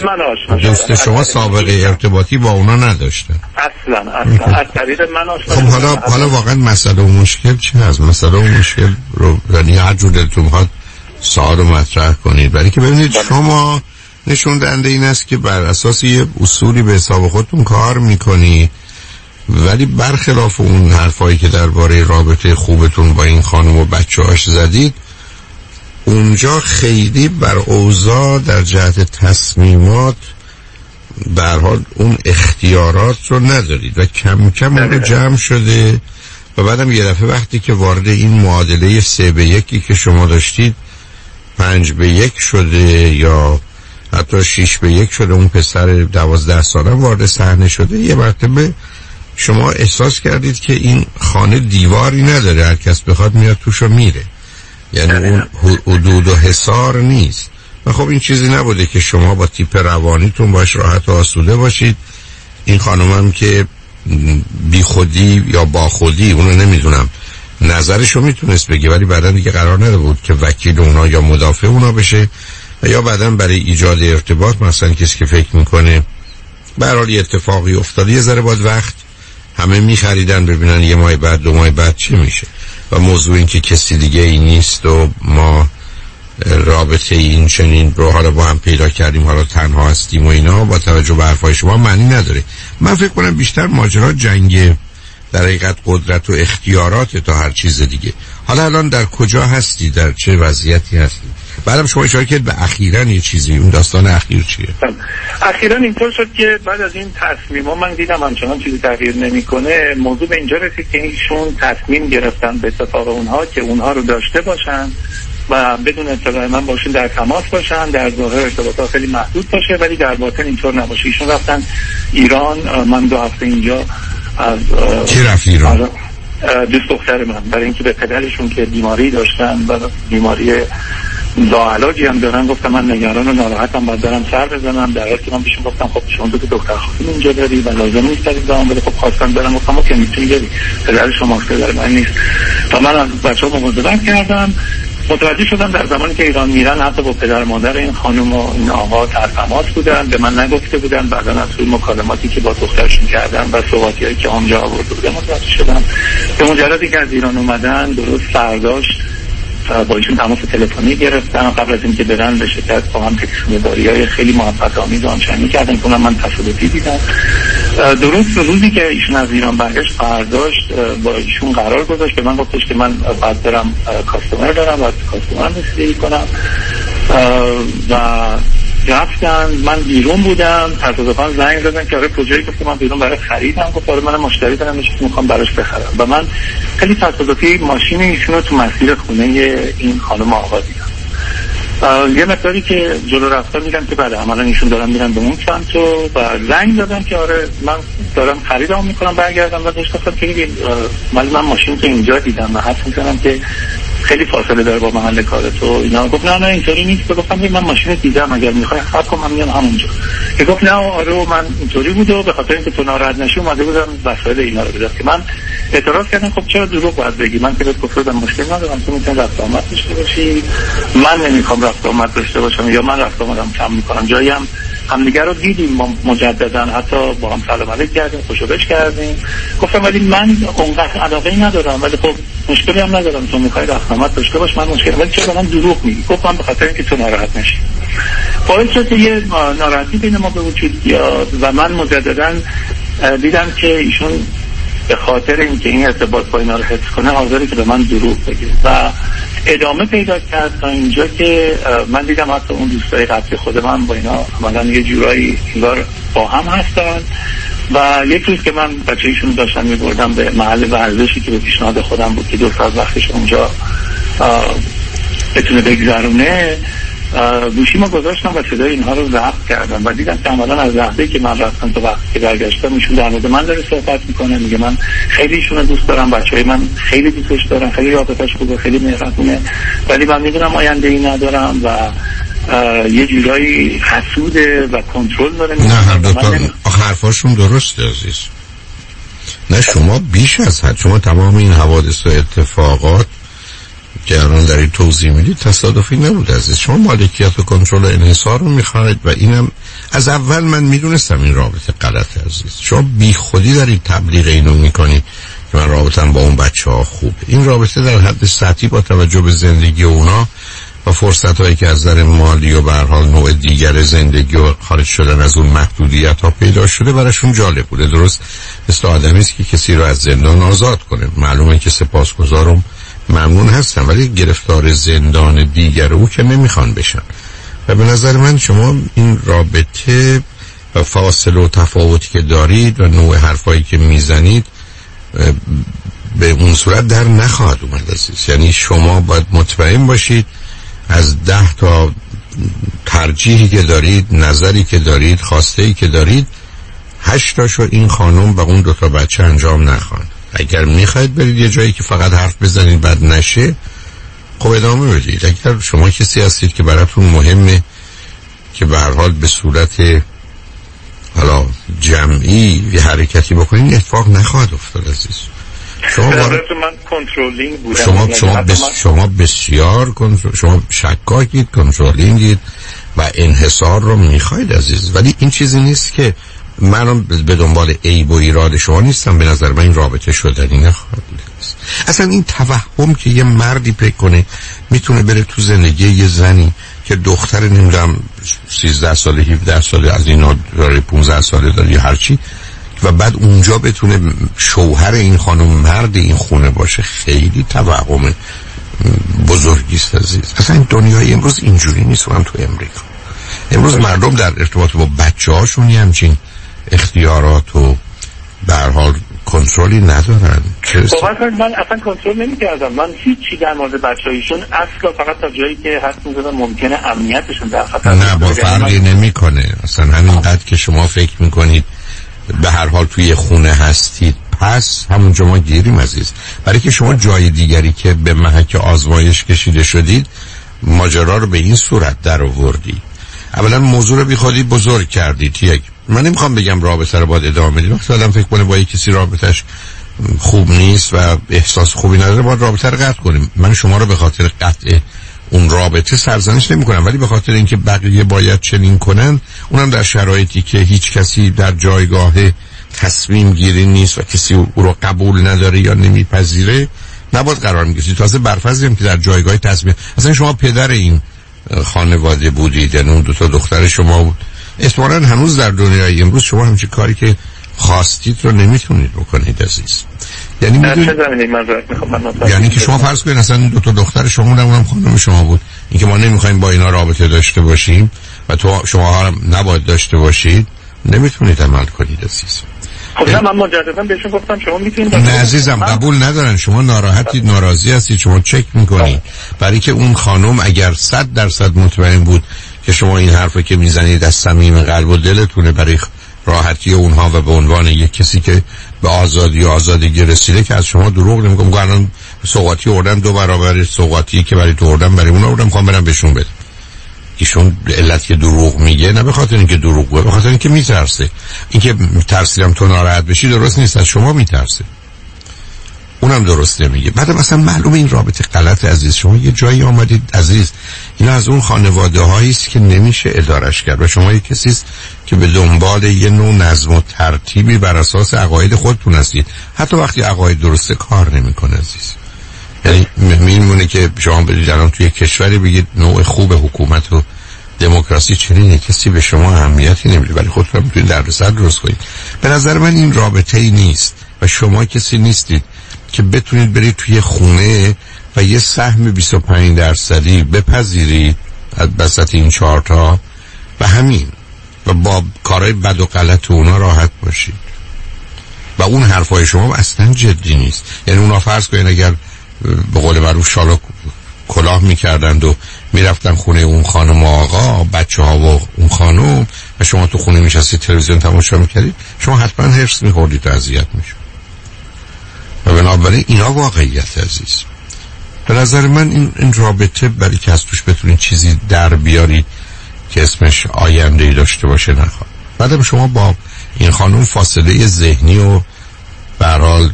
شما سابقه ارتباطی با اونا نداشته؟ اصلا از طریق من آشنا. خب حالا واقعا مسئله و مشکل چی هست؟ مسئله و مشکل رو یعنی هر جور دلتون میخواد سوال رو مطرح کنید، برای که ببینید شما نشون دهنده این است که بر اساس یه اصولی به حساب خودتون کار میکنی، ولی برخلاف اون حرفایی که درباره رابطه خوبتون با این خانم و بچه‌هاش زدید، اونجا خیلی بر اوضاع در جهت تصمیمات به هر حال اون اختیارات رو ندارید و کم کم اون رو جمع شده و بعدم یه دفعه وقتی که وارد این معادله 3-1 که شما داشتید 5-1 شده یا حتی 6-1 شده، اون پسر 12 ساله وارد صحنه شده، یه مرتبه شما احساس کردید که این خانه دیواری نداره، هر کس بخواد میاد توش و میره، یعنی اون حدود و حصار نیست. و خب این چیزی نبوده که شما با تیپ روانیتون باش راحت و آسوده باشید این خانومم که بی خودی یا با خودی اونو نمیدونم نظرشو میتونست بگه، ولی بعدا دیگه قرار نبود که وکیل اونا یا مدافع اونا بشه و یا بعدا برای ایجاد ارتباط مثلا کسی که فکر میکنه به هر حال یه اتفاقی افتاده یه ذره باید وقت همه میخریدن ببینن یه ماه بعد 2 ماه بعد چه میشه. و موضوع این که کسی دیگه ای نیست و ما رابطه این چنین رو حالا با هم پیدا کردیم حالا تنها هستیم و اینا با توجه به حرفای شما معنی نداره. من فکر کنم بیشتر ماجرا جنگ در حقیقت قدرت و اختیارات تا هر چیز دیگه. حالا الان در کجا هستی، در چه وضعیتی هستی؟ بعدم شما اشاره کردید به اخیراً یه چیزی، اون داستان اخیر چیه؟ اخیراً اینطور شد که بعد از این تصمیم‌ها من دیدم همچنان چیزی تغییر نمیکنه. موضوع به اینجا رسید که ایشون تصمیم گرفتن به اتفاق اونها که اونها رو داشته باشن و بدون اطلاع من باشون در تماس باشن، در ظاهر ارتباطات خیلی محدود باشه ولی در باطن اینطور نباشه. ایشون رفتن ایران، من 2 هفته اینجا از کی رفت ایران؟ دوست دختر من، برای اینکه به پدرشون که بیماری داشتن و بیماری لاعلاجی هم دارن گفتم من نگران و ناراحتم باید برم سر بزنم، در حالی که من بهشون گفتم خب شما 2 دکتر خانم اینجا داری و لازم نیست برید دام بده. خب خواستم برم گفتم ما که میتونی بری، پدر شما پدر من نیست. و من از بچه‌ها مواظبت کردم. متوجه شدم در زمانی که ایران میرن حتی با پدر مادر این خانم و این آقا در تماس بودن، به من نگفته بودن. بعدا از روی مکالماتی که با دخترشون کردن و صحبتایی که آنجا آورده بودن متوجه شدم که مجردی که از ایران اومدن درست فرداش با ایشون تماس تلفنی گرفتم قبل از اینکه برن به شرکت با هم تکسیمداری‌های خیلی محبت‌آمیز آنچنانی کردن که من تصادفی دیدم. درست روزی که ایشون از ایران برگشت فرداش با ایشون قرار گذاشت، به من گفتش که من باید برم کاستومر دارم باید کاستومر رسیدگی کنم و رفتن. من بیرون بودم، تصادفاً زنگ زدن که آره کجایی؟ گفتم من بیرون برای خریدم. گفت آره من مشتری دارم یه چیزی میخوام براش بخرم. و من خیلی تصادفی ماشین ایشون رو تو مسیر خونه این خانم آقا دیدم. یه مقداری که جلو رفتن میدم که بعد عملا ایشون دارن میرن به اون سمت و زنگ زدن که آره من دارم خریدام میکنم برگردم. و گفتم که ولی من ماشین تو اینجا دیدم و حس میکنم که خیلی فاصله داره با محل کار تو اینا. گفت نه اینطوری نیست. گفتم من ماشین دیدم اگر میخوای خط کن من میام همونجا. که گفت نه آره من اینطوری بود و به خاطر اینکه تو ناراحت نشی اومده بودم وسایل اینا رو بدم. که من اعتراض کردم خب چرا دروغ باید بگی؟ من که بهت گفتم مشکل ندارم، تو میتونی رفت آمد داشته باشی، من نمیخوام رفت آمد داشته باشم یا من رفت آمدم کم میکنم. جایی هم همدیگه رو دیدیم مجددا، حتی با هم سلام علیک کردیم، خوشوبش کردیم. گفتم ولی من اونقدر علاقه‌ای ندارم، ولی خب مشکلی هم ندارم، تو میخوای رفت آمد داشته باش من مشکل، ولی چرا من دروغ میگی؟ گفتم به خاطر اینکه تو ناراحت نشی. باعث شد یه ناراحتی بین ما به وجود بیاد و من مجددا دیدم که ایشون به خاطر اینکه این ارتباط با اینا رو حفظ کنه حاضره که به من دروغ بگه و ادامه پیدا کرد تا اینجا که من دیدم حتی اون دوستای قبلی خود من با اینا عملاً یه جورایی انگار با هم هستن. و یک روز که من بچه ایشون داشتم میبردم به محل ورزشی که به پیشنهاد خودم بود که 2 ساعت وقتش اونجا بتونه بگذرونه، گوشیمو گذاشتم و صدای اینها رو ضبط کردم و دیدم که عملاً از لحظه‌ای که من رفتم تا وقتی که برگشتم ایشون در مورد من داره صحبت میکنه، میگه من خیلی ایشونو دوست دارم، بچه‌های من خیلی دوستش دارن، خیلی رابطه‌اش خوبه، خیلی مهربونه، ولی من میدونم آینده‌ای ندارم و یه جورایی حسوده و کنترل داره. نه هر دو تا حرفاشون درسته عزیز. نه شما بیش از حد، شما تمام این حوادث و اتفاقات که الان در این توضیح میدید تصادفی نبود عزیز. شما مالکیت و کنترل انحصار رو میخواید و اینم از اول من میدونستم این رابطه غلطه عزیز. شما بی خودی دارید تبلیغ اینو میکنید که من رابطم با اون بچه ها خوبه. این رابطه در حد سطحی با توجه به زندگی اونا و فرصت هایی که از نظر مالی و به هر حال نوع دیگر زندگی و خارج شدن از اون محدودیت ها پیدا شده براشون جالب بوده. درست مثل آدمی است که کسی رو از زندان آزاد کنه. معلومه که سپاسگزارم ممنون هستم، ولی گرفتار زندان دیگر او که نمیخوان بشن. و به نظر من شما این رابطه و فاصله و تفاوتی که دارید و نوع حرفایی که میزنید به اون صورت در نخواهد اومد عزیز. یعنی شما باید مطمئن باشید از 10 تا ترجیحی که دارید، نظری که دارید، خواسته‌ای که دارید، 8 تاشو این خانم و اون 2 تا بچه انجام نخواهند. اگر میخواید برید یه جایی که فقط حرف بزنید بعد نشه، خب ادامه بدید. اگر شما کسی هستید که براتون مهمه که به هر حال به صورت حالا جمعی یه حرکتی بکنین این اتفاق نخواهد افتاد عزیز. شما من کنترلینگ بودم. شما بسیار شما شکاکید، کنترلینگید و انحصار رو میخواید عزیز، ولی این چیزی نیست که من به دنبال عیب و ایراد شما نیستم. به نظر من این رابطه شدنی نخواهد است. اصلا این توهم که یه مردی فکر کنه میتونه بره تو زندگی یه زنی که دختر نمیدونم 13 ساله 17 ساله از اینا داره، 15 ساله داره یا هرچی، و بعد اونجا بتونه شوهر این خانم مرد این خونه باشه، خیلی توهم بزرگی است عزیز. اصلا این دنیای امروز اینجوری نیست. من تو امریکا امروز مردم در ارتباط با بچه‌هاشون همچین اختیارات و به هر حال کنترلی ندارن. من اصلا کنترل نمی‌کردم. من هیچی در مورد بچه‌هایشون اصلا، فقط تا جایی که حد می‌زدم ممکنه امنیتشون در خطر. نه با فرقی نمی‌کنه اصلا. همینقدر که شما فکر می‌کنید به هر حال توی خونه هستید، پس همونجا ما گیریم عزیز. برای که شما جای دیگری که به محک آزمایش کشیده شدید ماجرا رو به این صورت در آوردی. اولا موضوع رو بیخودی بزرگ کردید. یک، من نمیخوام بگم رابطه رو باید ادامه بدید. وقتی آدم فکر کنه با یک کسی رابطهش خوب نیست و احساس خوبی نداره باید رابطه رو قطع کنیم. من شما رو به خاطر قطع اون رابطه سرزنش نمی کنم، ولی به خاطر اینکه بقیه باید چنین کنن، اونم در شرایطی که هیچ کسی در جایگاه تصمیم گیری نیست و کسی او رو قبول نداره یا نمیپذیره، نباید قرار میگیرید. تازه برفرض که در جایگاه تصمیم، اصلا شما پدر این خانواده بودید، یعنی اون دو تا دختر شما بود، احتمالاً هنوز در دنیای امروز شما همچین کاری که خواستید رو نمیتونید بکنید عزیز. یعنی یعنی که شما فرض کنید اصلا دو تا دختر شما اونم خانم شما بود، اینکه ما نمیخوایم با اینا رابطه داشته باشیم و شما هم نباید داشته باشید، نمیتونید عمل کنید عزیز. خب من مجددا بهشون گفتم شما میتونید. نه عزیزم قبول ندارن. شما ناراحتید، ناراضی هستید، شما چک میکنید. برای که اون خانم اگر 100% مطمئن بود که شما این حرفو که میزنید از صمیم قلب و دلتونه برای راحتی اونها و به عنوان یک کسی که به آزادی و آزادگی رسیده که از شما دروغ نمیگم. الان سوغاتی آوردن 2 برابر سوغاتی که برای تو آوردن برای اون آوردم، میخوام برم بهشون بدم. ایشون علت که دروغ میگه نه به خاطر اینکه دروغ گفته، به خاطر اینکه میترسه. اینکه ترسیدم تو ناراحت بشی درست نیست، از شما میترسه. اونم درست نمیگه. بعد مثلا معلومه این رابطه غلط عزیز. شما یه جایی آمدید عزیز، اینا از اون خانواده هایی است که نمیشه ادارش کرد و شما یک کسی است که به دنبال یه نوع نظم و ترتیبی بر اساس عقاید خودتون هستید. حتی وقتی عقاید درسته کار نمیکنه عزیز. یعنی میمونه که شما بدید الان توی کشوری بگید نوع خوب حکومت و دموکراسی چنینه، کسی به شما اهمیتی نمیده، ولی خودتون میتونید دردسر درست کنید. به نظر من این رابطه ای نیست و شما کسی نیستید که بتونید برید توی خونه و یه سهم 25% بپذیرید از بسط این 4 تا و همین و با کارهای بد و غلط اونا راحت باشید. و اون حرفای شما اصلا جدی نیست. یعنی اونا فرض کنید اگر به قول معروف شالا کلاه میکردند و میرفتن خونه اون خانم و آقا، بچه ها و اون خانم، و شما تو خونه میشستید تلویزیون تماشا میکردید، شما حتما حرص میخوردید و اذیت میشد. و بنابراین اینا واقعیت عزیز. به نظر من این رابطه برای که از توش بتونید چیزی در بیارید که اسمش آینده‌ای داشته باشه نخواد. بعدم شما با این خانم فاصله ذهنی و به هر حال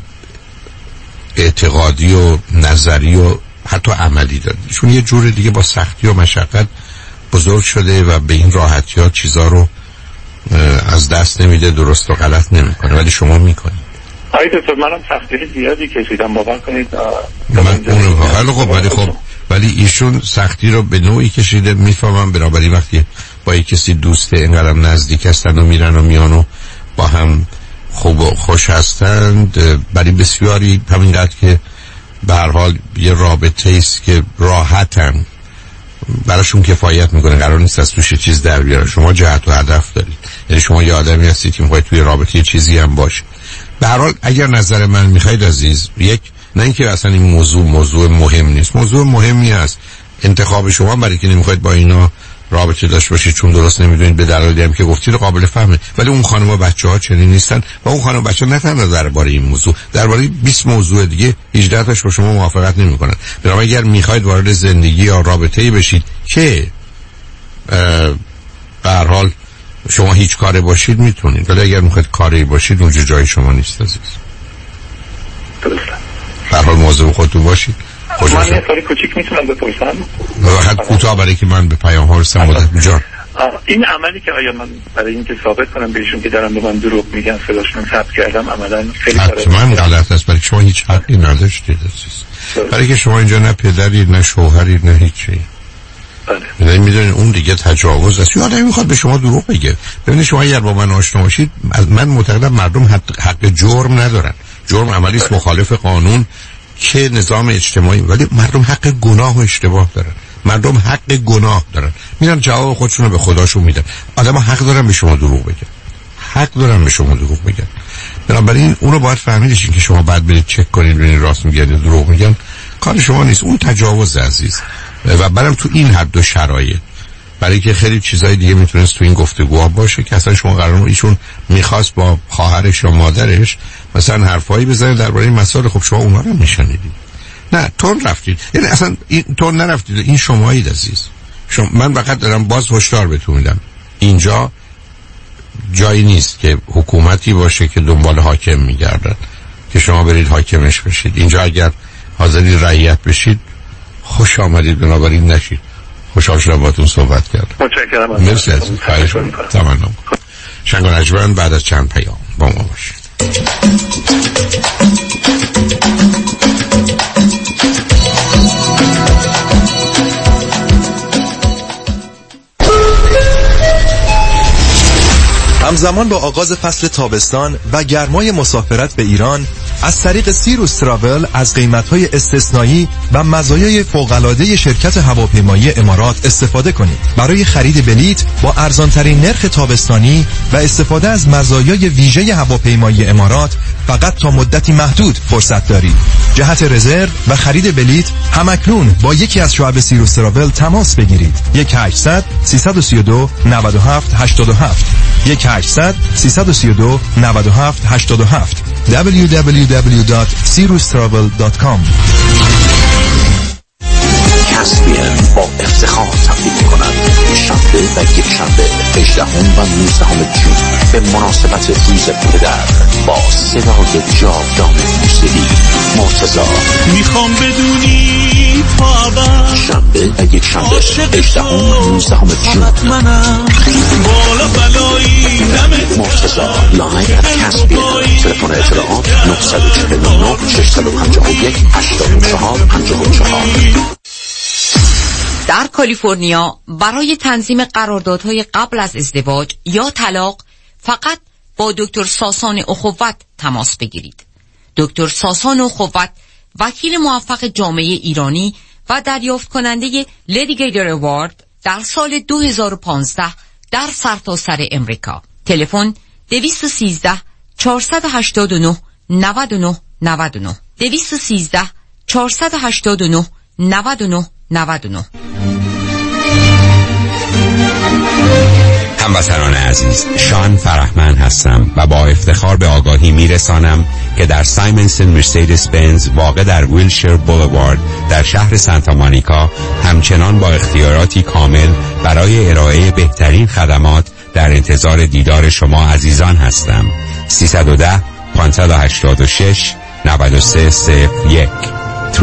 اعتقادی و نظری و حتی عملی دارید. چون یه جور دیگه با سختی و مشقت بزرگ شده و به این راحتی ها چیزا رو از دست نمیده، درست و غلط نمیکنه، ولی شما میکنید. آقای دکتر منم سختی زیادی کشیدم، باور کنید. ولی ایشون سختی رو به نوعی کشیده، میفهمم. بنابراین وقتی با یک کسی دوسته اینقدرم نزدیک هستن و میرن و میان و با هم خوب و خوش هستند، برای بسیاری همینقدر که به هر حال یه رابطه است که راحتن براشون کفایت میکنه، قرار نیست از توش چیز در بیاره. شما جهت و هدف دارید، یعنی شما یه آدمی هستید که میخواید توی رابطه چیزی هم باشه. به هر حال اگر نظر من میخواید عزیز، یک، نه اینکه اصلا این موضوع مهم نیست، موضوع مهمی است. انتخاب شما برای که نمیخواید با اینا رابطه داشته باشید چون درست نمیدونید به دلایلی هم که گفتید قابل فهمه، ولی اون خانم و بچه‌ها چنین نیستن و اون خانم و بچه‌ها نه تنها درباره این موضوع، درباره 20 موضوع دیگه 18 تاش با شما موافقت نمی‌کنن. بنابراین اگر می‌خواید وارد زندگی یا رابطه‌ای بشید که به هر حال شما هیچ کاره باشید میتونید، ولی اگر میخواید کاری باشید اونجا جای شما نیست عزیز. درسته. به هر حال مواظب خودتون باشید. من یه سوالی کوچیک میتونم بپرسم؟ فقط کوتاه برای که من به پیام ها رسم مدت جان. این عملی که آیا من برای اینکه ثابت کنم بهشون که دارم به من دروغ میگن صداشون ثبت کردم عملا خیلی حتما غلط است، برای شما هیچ حقی نداشتید عزیز. برای که شما اینجا نه پدرید نه شوهرید نه هیچی. بله. میدونین اون دیگه تجاوز است. آدمی میخواد به شما دروغ بگه. ببینید شما اگر با من آشنا باشید، من معتقدم مردم حق جرم ندارن. جرم عملی است مخالف قانون که نظام اجتماعی، ولی مردم حق گناه و اشتباه دارن. مردم حق گناه دارن، میرن جواب خودشون رو به خداشون میدن. آدم‌ها حق دارن به شما دروغ بگن، حق دارن به شما دروغ بگن. بنابراین اون رو باید فهمیدش که شما بعد برید چک کنید ببینید راست میگن یا دروغ میگن، کار شما نیست. اون تجاوز عزیز. و برام تو این حد و شرایط، برای که خیلی چیزای دیگه میتونست تو این گفتگوها باشه که اصلا شما قراره ایشون میخواست با خواهرش یا مادرش مثلا حرفایی بزنه درباره این مسائل، خب شما اونها رو میشنیدید. نه تون رفتید، یعنی اصلا این تون نرفتید، این شمایید عزیز. من فقط دارم باز هشدار بهتون میدم، اینجا جایی نیست که حکومتی باشه که دنبال حاکم میگردن که شما برید حاکمش بشید. اینجا اگر حاضری رعیت بشید خوش آمدید، بنابراین نشید. خوشحال شدم باهاتون صحبت کردم. متشکرم. مرسی عزیز. خواهش می‌کنم. تمام. شنگ و نجمن بعد از چند پیام با ما باشید. همزمان با آغاز فصل تابستان و گرمای مسافرت به ایران، از طریق سیروس تراول از قیمت‌های استثنایی و مزایای فوق‌العاده شرکت هواپیمایی امارات استفاده کنید. برای خرید بلیت با ارزان‌ترین نرخ تابستانی و استفاده از مزایای ویژه هواپیمایی امارات فقط تا مدتی محدود فرصت دارید. جهت رزرو و خرید بلیت همکنون با یکی از شعب سیروس تراول تماس بگیرید. 1-800-332-9787 1-800-332-9787 www.sirustravel.com. کسبیان با افتخار تقدیم می‌کند شنبه و یک شنبه 18 و 19 جون به مناسبت روز پدر با صدای جاودان موسیقی مرتضی. میخوام بدونی پابا شنبه و یک شنبه 18 و 19 جون بالا بلایی دمت مرتضی لایو از کسبیان. تلفن اطلاعات 949 651 84 54. در کالیفرنیا برای تنظیم قراردادهای قبل از ازدواج یا طلاق فقط با دکتر ساسان اخوت تماس بگیرید. دکتر ساسان اخوت وکیل موفق جامعه ایرانی و دریافت کننده لیدیگیتر اوارد در سال 2015 در سرتاسر امریکا. تلفن 213 489 99 99 213 489 99 99. هموطنان عزیز، شان فرحمند هستم و با افتخار به آگاهی میرسانم که در سایمنسن مرسیدس بنز واقع در ویلشیر بولوارد در شهر سانتا مونیکا همچنان با اختیاراتی کامل برای ارائه بهترین خدمات در انتظار دیدار شما عزیزان هستم. 310 586 9301 310-586-9301.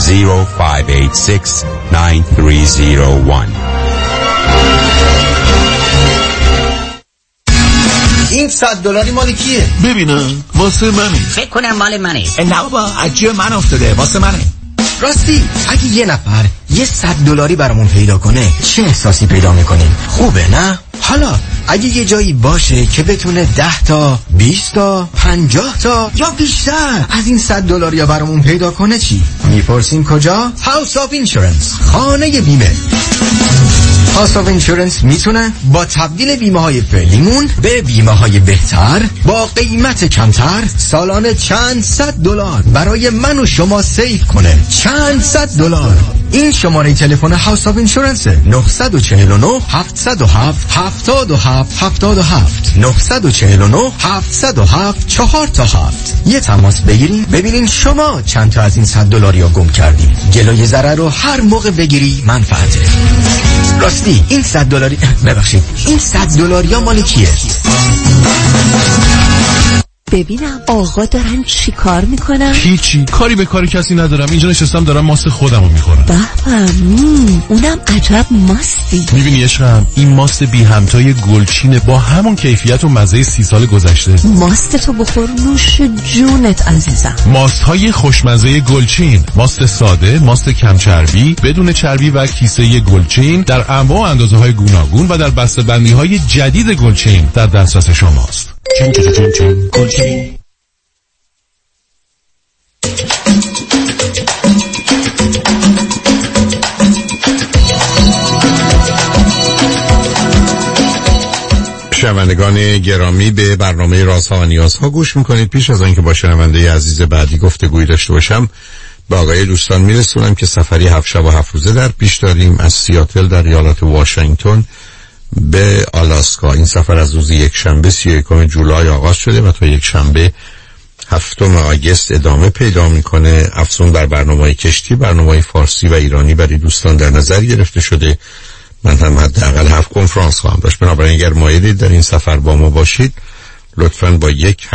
این $100 مال کیه؟ ببینم واسه منه. فکر کنم مال منه. نه بابا از جیب من افتاده، واسه منه. راستی اگه یه نفر یه $100 برامون پیدا کنه چه احساسی پیدا میکنیم؟ خوبه نه؟ حالا اگه یه جایی باشه که بتونه 10 تا 20 تا 50 تا یا بیشتر از این $100 یا برامون پیدا کنه چی؟ میپرسیم کجا؟ هاوس آف اینشورنس، خانه بیمه. هاوس آف اینشورنس میتونه با تبدیل بیمه های فعلیمون به بیمه های بهتر با قیمت کمتر سالانه چند $100 برای من و شما سیو کنه. چند $100. این شماره تلفن هاوس آف اینشورنس 949 707 77 949 707 4 یه تماس بگیرین ببینین شما چند تا از این $100 گم کردین. جلوی ضرر رو هر موقع بگیری منفعته. راستی این $100 ببخشید این $100 مال کیه؟ ببینم آقا دارن چی کار میکنن؟ هیچی، کاری به کار کسی ندارم. اینجا نشستم دارم ماست خودمو میخورم. اونم عجب ماستی. میبینی عشقم، این ماست بی همتای گلچینه با همون کیفیت و مزه 30 سال گذشته. ماست تو بخور نوش جونت عزیزم. ماست های خوشمزه گلچین، ماست ساده، ماست کم چربی، بدون چربی و کیسه گلچین در انواع و اندازه های گوناگون و در بسته‌بندی های جدید گلچین در دسترس شماست. گلچین. شنوندگان گرامی، به برنامه رازها و نیازها گوش میکنید. پیش از آنکه با شنونده عزیز بعدی گفتگویی داشته باشم، به آقای دوستان میرسونم که سفری 7 شب و 7 روزه در پیش داریم از سیاتل در ایالات واشنگتن به آلاسکا. این سفر از روز یک شنبه 31 جولای آغاز شده و تا یک شنبه 7 آگوست ادامه پیدا میکنه. افزون بر برنامه‌های کشتی، برنامه‌های فارسی و ایرانی برای دوستان در نظر گرفته شده. من هم حداقل 7 کنفرانس خواهم داشت. بنابراین اگر مایلید در این سفر با ما باشید، لطفاً با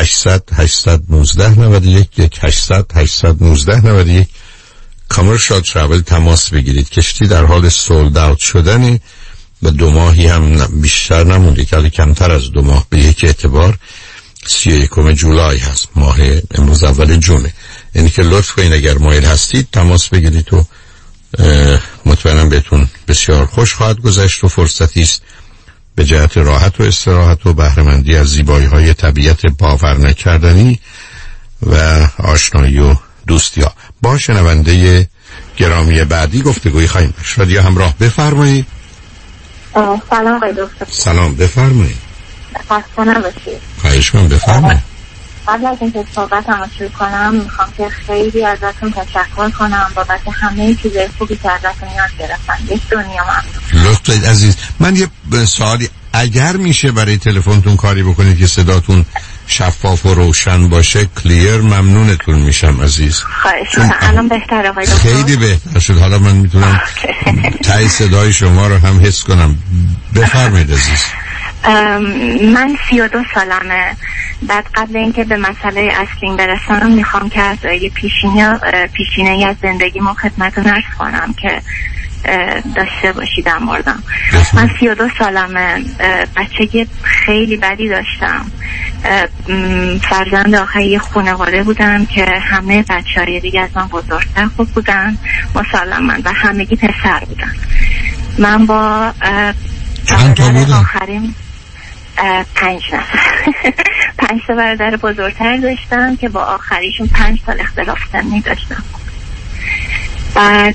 1-800-819-91 کامرشال ترافل تماس بگیرید. کشتی در حال سولد اوت شدنه و 2 ماهی هم بیشتر نمونده، که کمتر از 2 ماه به یک اعتبار 31 جولای هست، ماه امروز اول جونه. یعنی که لطف کنید اگر مایل هستید تماس بگیرید و مطمئنم بهتون بسیار خوش خواهد گذشت و فرصتی است به جهت راحت و استراحت و بهره‌مندی از زیبایی‌های طبیعت باور نکردنی و آشنایی و دوستی ها. با شنونده گرامی بعدی گفتگویی خواهیم داشت. رادیو همراه، بفرمایید. سلام آقای دکتر. سلام، بفرمایید. خسته نباشید. خواهش می‌کنم، بفرمایید. قبل از اینکه صحبتمو شروع کنم میخوام که خیلی ازتون تشکر کنم بابت همه چیزای خوبی که ازتون یاد گرفتم. یک دنیا ممنون. لطفاً عزیز، من یه سوالی، اگر میشه برای تلفنتون کاری بکنید که صداتون شفاف و روشن باشه، کلیر، ممنونتون میشم عزیز. خواهش می‌کنم. الان بهتره آقای دکتر؟ خیلی بهتر شد. حالا من میتونم تای صدای شما رو هم حس کنم. بفرمایید عزیز. من 32 سالمه. بعد قبل اینکه به مسئله اصلیم برسم میخوام که از یه پیشینه‌ای از زندگیمو خدمتتون عرض کنم که داشته باشیدم موردم. من 32 سالمه. بچگی خیلی بدی داشتم. فرزند آخری خانواده بودم که همه بچه‌های دیگه از من بزرگتر خوب بودن مسلماً و همگی پسر بودن. من با برادر آخریم 5 نفر 5 تا برادر بزرگتر داشتم که با آخریشون 5 سال اختلاف سنی داشتم. بعد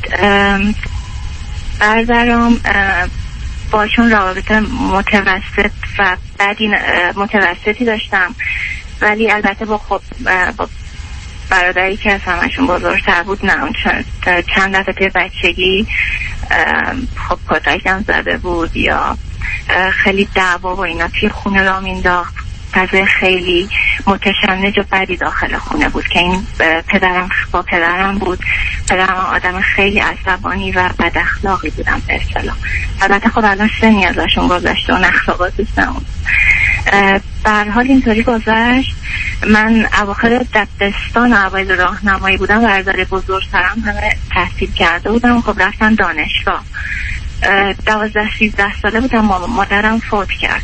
برادرام باشون روابط متوسط و بعدی متوسطی داشتم، ولی البته با برادری که از همشون بزرگتر بود نه. چند دفعه توی بچگی خب کتکم زده بود یا خیلی دعوا و اینا توی خونه را مینداخت. فضای خیلی متشنج و بدی داخل خونه بود که این با پدرم بود. پدرم آدم خیلی عصبانی و بد اخلاقی بودم به اصطلاح. البته خب الان سنی ازشون گذشته و اخلاقاتش نمون. به هر حال اینطوری گذشت. من اواخر دبستان و اوایل راهنمایی بودم. برادر بزرگترم همه تحصیل کرده بودم، خب رفتن دانشگاه. 12-13 ساله بودم مادرم فوت کرد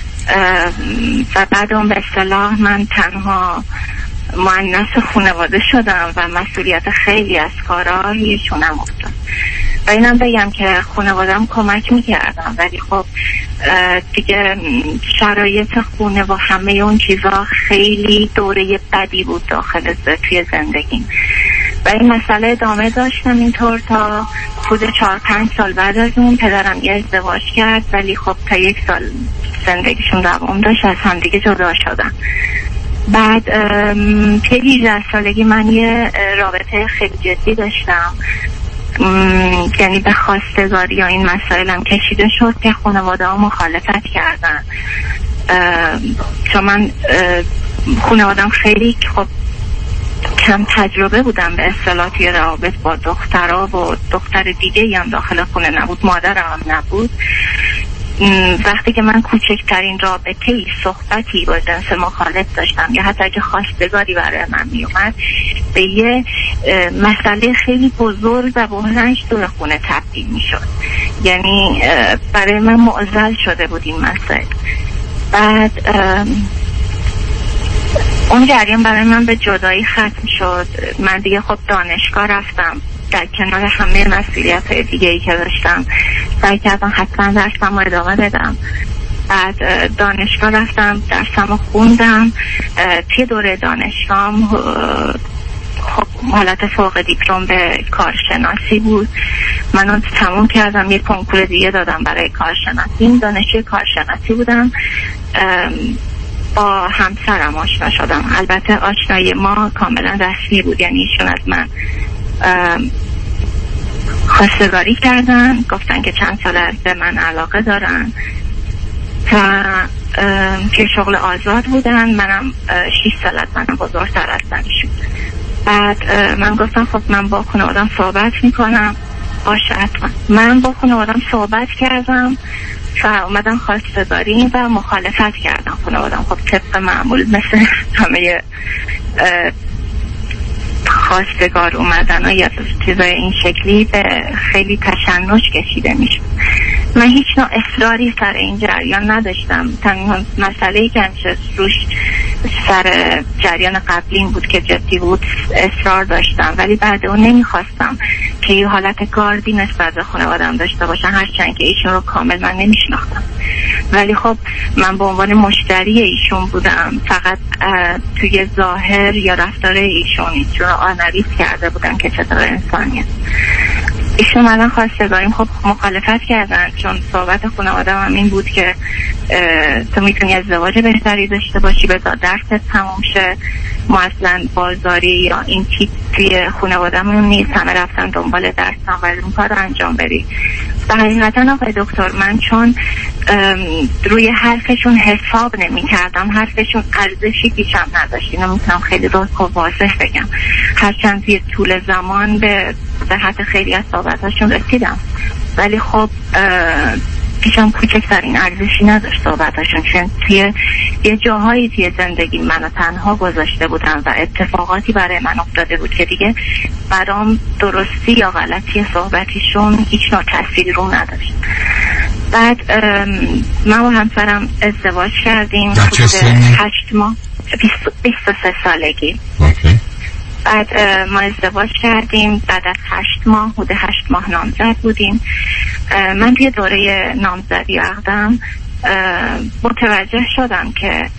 و بعد اون به اصطلاح من تنها مؤنث خانواده شدم و مسئولیت خیلی از کارها رویشونم افتاد. و اینم بگم که خانواده‌ام کمک میکردم، ولی خب دیگه شرایط خونه و همه اون چیزا خیلی دوره بدی بود داخل توی زندگیم و این مسئله ادامه داشتم اینطور تا حدود 4-5 سال بعد از اون پدرم یه ازدواج کرد، ولی خب تا 1 سال زندگیشون دوام داشت، از هم دیگه جدا شدن. بعد توی 18 سالگی من یه رابطه خیلی جدی داشتم یعنی به خواستگاری یا این مسائلم کشیده شد که خانواده ها مخالفت کردن، چون من خانواده‌ام خیلی خب کم تجربه بودم به اصطلاح توی روابط با دخترها و دختر دیگه هم داخل خونه نبود، مادرم هم نبود. وقتی که من کوچکترین رابطه‌ای صحبتی با جنس مخالف داشتم یا حتی اگه خواستگاری برای من می اومد، به یه مسئله خیلی بزرگ و بحرانش دور خونه تبدیل می شد. یعنی برای من معضل شده بود این مسئله. بعد اون جریان برای من به جدایی ختم شد. من دیگه خب دانشگاه رفتم، در کنار همه مسئولیت‌های دیگه‌ای که داشتم سعی کردم حتما درسم رو ادامه بدم. بعد دانشگاه رفتم، درسم رو خوندم. توی دوره دانشگاهم خب حالت فوق دیپلم به کارشناسی بود. من اون تموم کردم، یه کنکور دیگه دادم برای کارشناسی. این دانشجوی کارشناسی بودم. با همسرم آشنا شدم. البته آشنایی ما کاملا رسمی بود، یعنی ایشون از من خواستگاری کردن، گفتن که چند سال از به من علاقه دارن و که شغل آزاد بودن. منم 6 سال از منم بزرگتر هستن ایشون. بعد من گفتم خب من با خانواده‌ام صحبت میکنم. باشه حتما. من با خانواده‌ام صحبت کردم و اومدم خواستگاری و مخالفت کردم. خانواده‌ام خب طبق معمول مثل همه خواستگار اومدن و یا چیزای این شکلی به خیلی تشنج کشیده میشه. من هیچ نوع اصراری سر این جریان نداشتم. تنها مسئله‌ای که همیشه روش سر جریان قبلی این بود که جدی بود، اصرار داشتم، ولی بعد اون نمیخواستم که یه حالت گاردی نسبت به خانواده‌ام داشته باشن، هرچند که ایشون رو کامل من نمیشناختم. ولی خب من به عنوان مشتری ایشون بودم، فقط توی ظاهر یا رفتار ایشون رو آنالیز کرده بودم که چطور انسانیه. ایشون من خواستگاریم خب مخالفت کردن، چون صحبت خانواده‌ام هم این بود که تو میتونی ازدواج بهتری داشته باشی، بذار درست تموم شه، ما اصلا بازاری یا این چیز توی خانواده‌مون نیست، همه رفتن دنبال درسم و اون کار رو انجام بری. و حقیقتا آقای دکتر من چون روی حرفشون حساب نمی کردم، حرفشون ارزشی پیشم نداشت، اینو میتونم خیلی روک و واضح بگم، هرچند توی طول زمان به صحت خیلی از صحبتاشون رسیدم، ولی خب پیشم کوچکترین ارزشی نداشت صحبتاشون، چون توی یه جاهایی توی زندگی منو تنها گذاشته بودن و اتفاقاتی برای من افتاده بود که دیگه برام درستی یا غلطی صحبتیشون هیچ نوع تأثیری رو نداشت. بعد من و همسرم ازدواج کردیم حدود 8 ماه، 23 سالگی. بعد ما ازدواج کردیم، بعد از 8 ماه حدود 8 ماه نامزد بودیم. من توی دوره نامزدی عقدم متوجه شدم که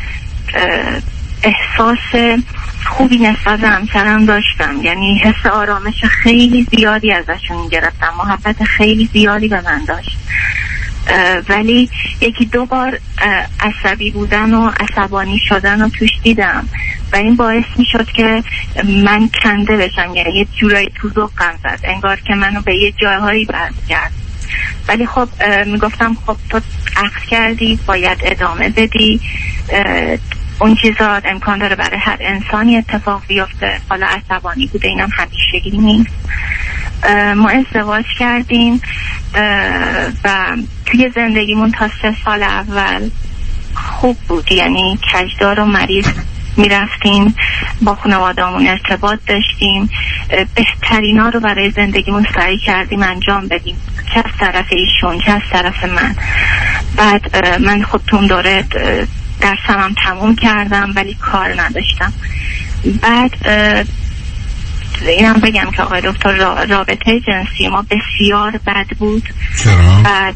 احساس خوبی نسبت به همسرم داشتم، یعنی حس آرامش خیلی زیادی ازشون گرفتم، محبت خیلی زیادی به من داشت، ولی یکی دو بار عصبی بودن و عصبانی شدن رو توش دیدم و این باعث می شد که من کنده بشم، یعنی یه جورایی تو ذوقم زد، انگار که منو به یه جاهایی بند کرد. ولی خب می گفتم خب تو عقد کردی، باید ادامه بدی، اون چیزا امکان داره برای هر انسانی اتفاق بیفته، حالا عصبانی بوده اینم همیشگی نیست. ما ازدواج کردیم و توی زندگیمون تا 3 سال اول خوب بود، یعنی کجدار و مریض میرفتیم، با خانواده‌مون ارتباط داشتیم، بهترینا رو برای زندگیمون سعی کردیم انجام بدیم، چه از طرف ایشون چه از طرف من. بعد من خب تو اون دوره درسم هم تموم کردم ولی کار نداشتم. بعد اینم بگم که آقای دکتر رابطه جنسی ما بسیار بد بود. بعد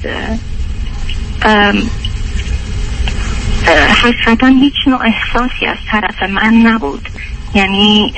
حقیقتا هیچ نوع احساسی از طرف من نبود، یعنی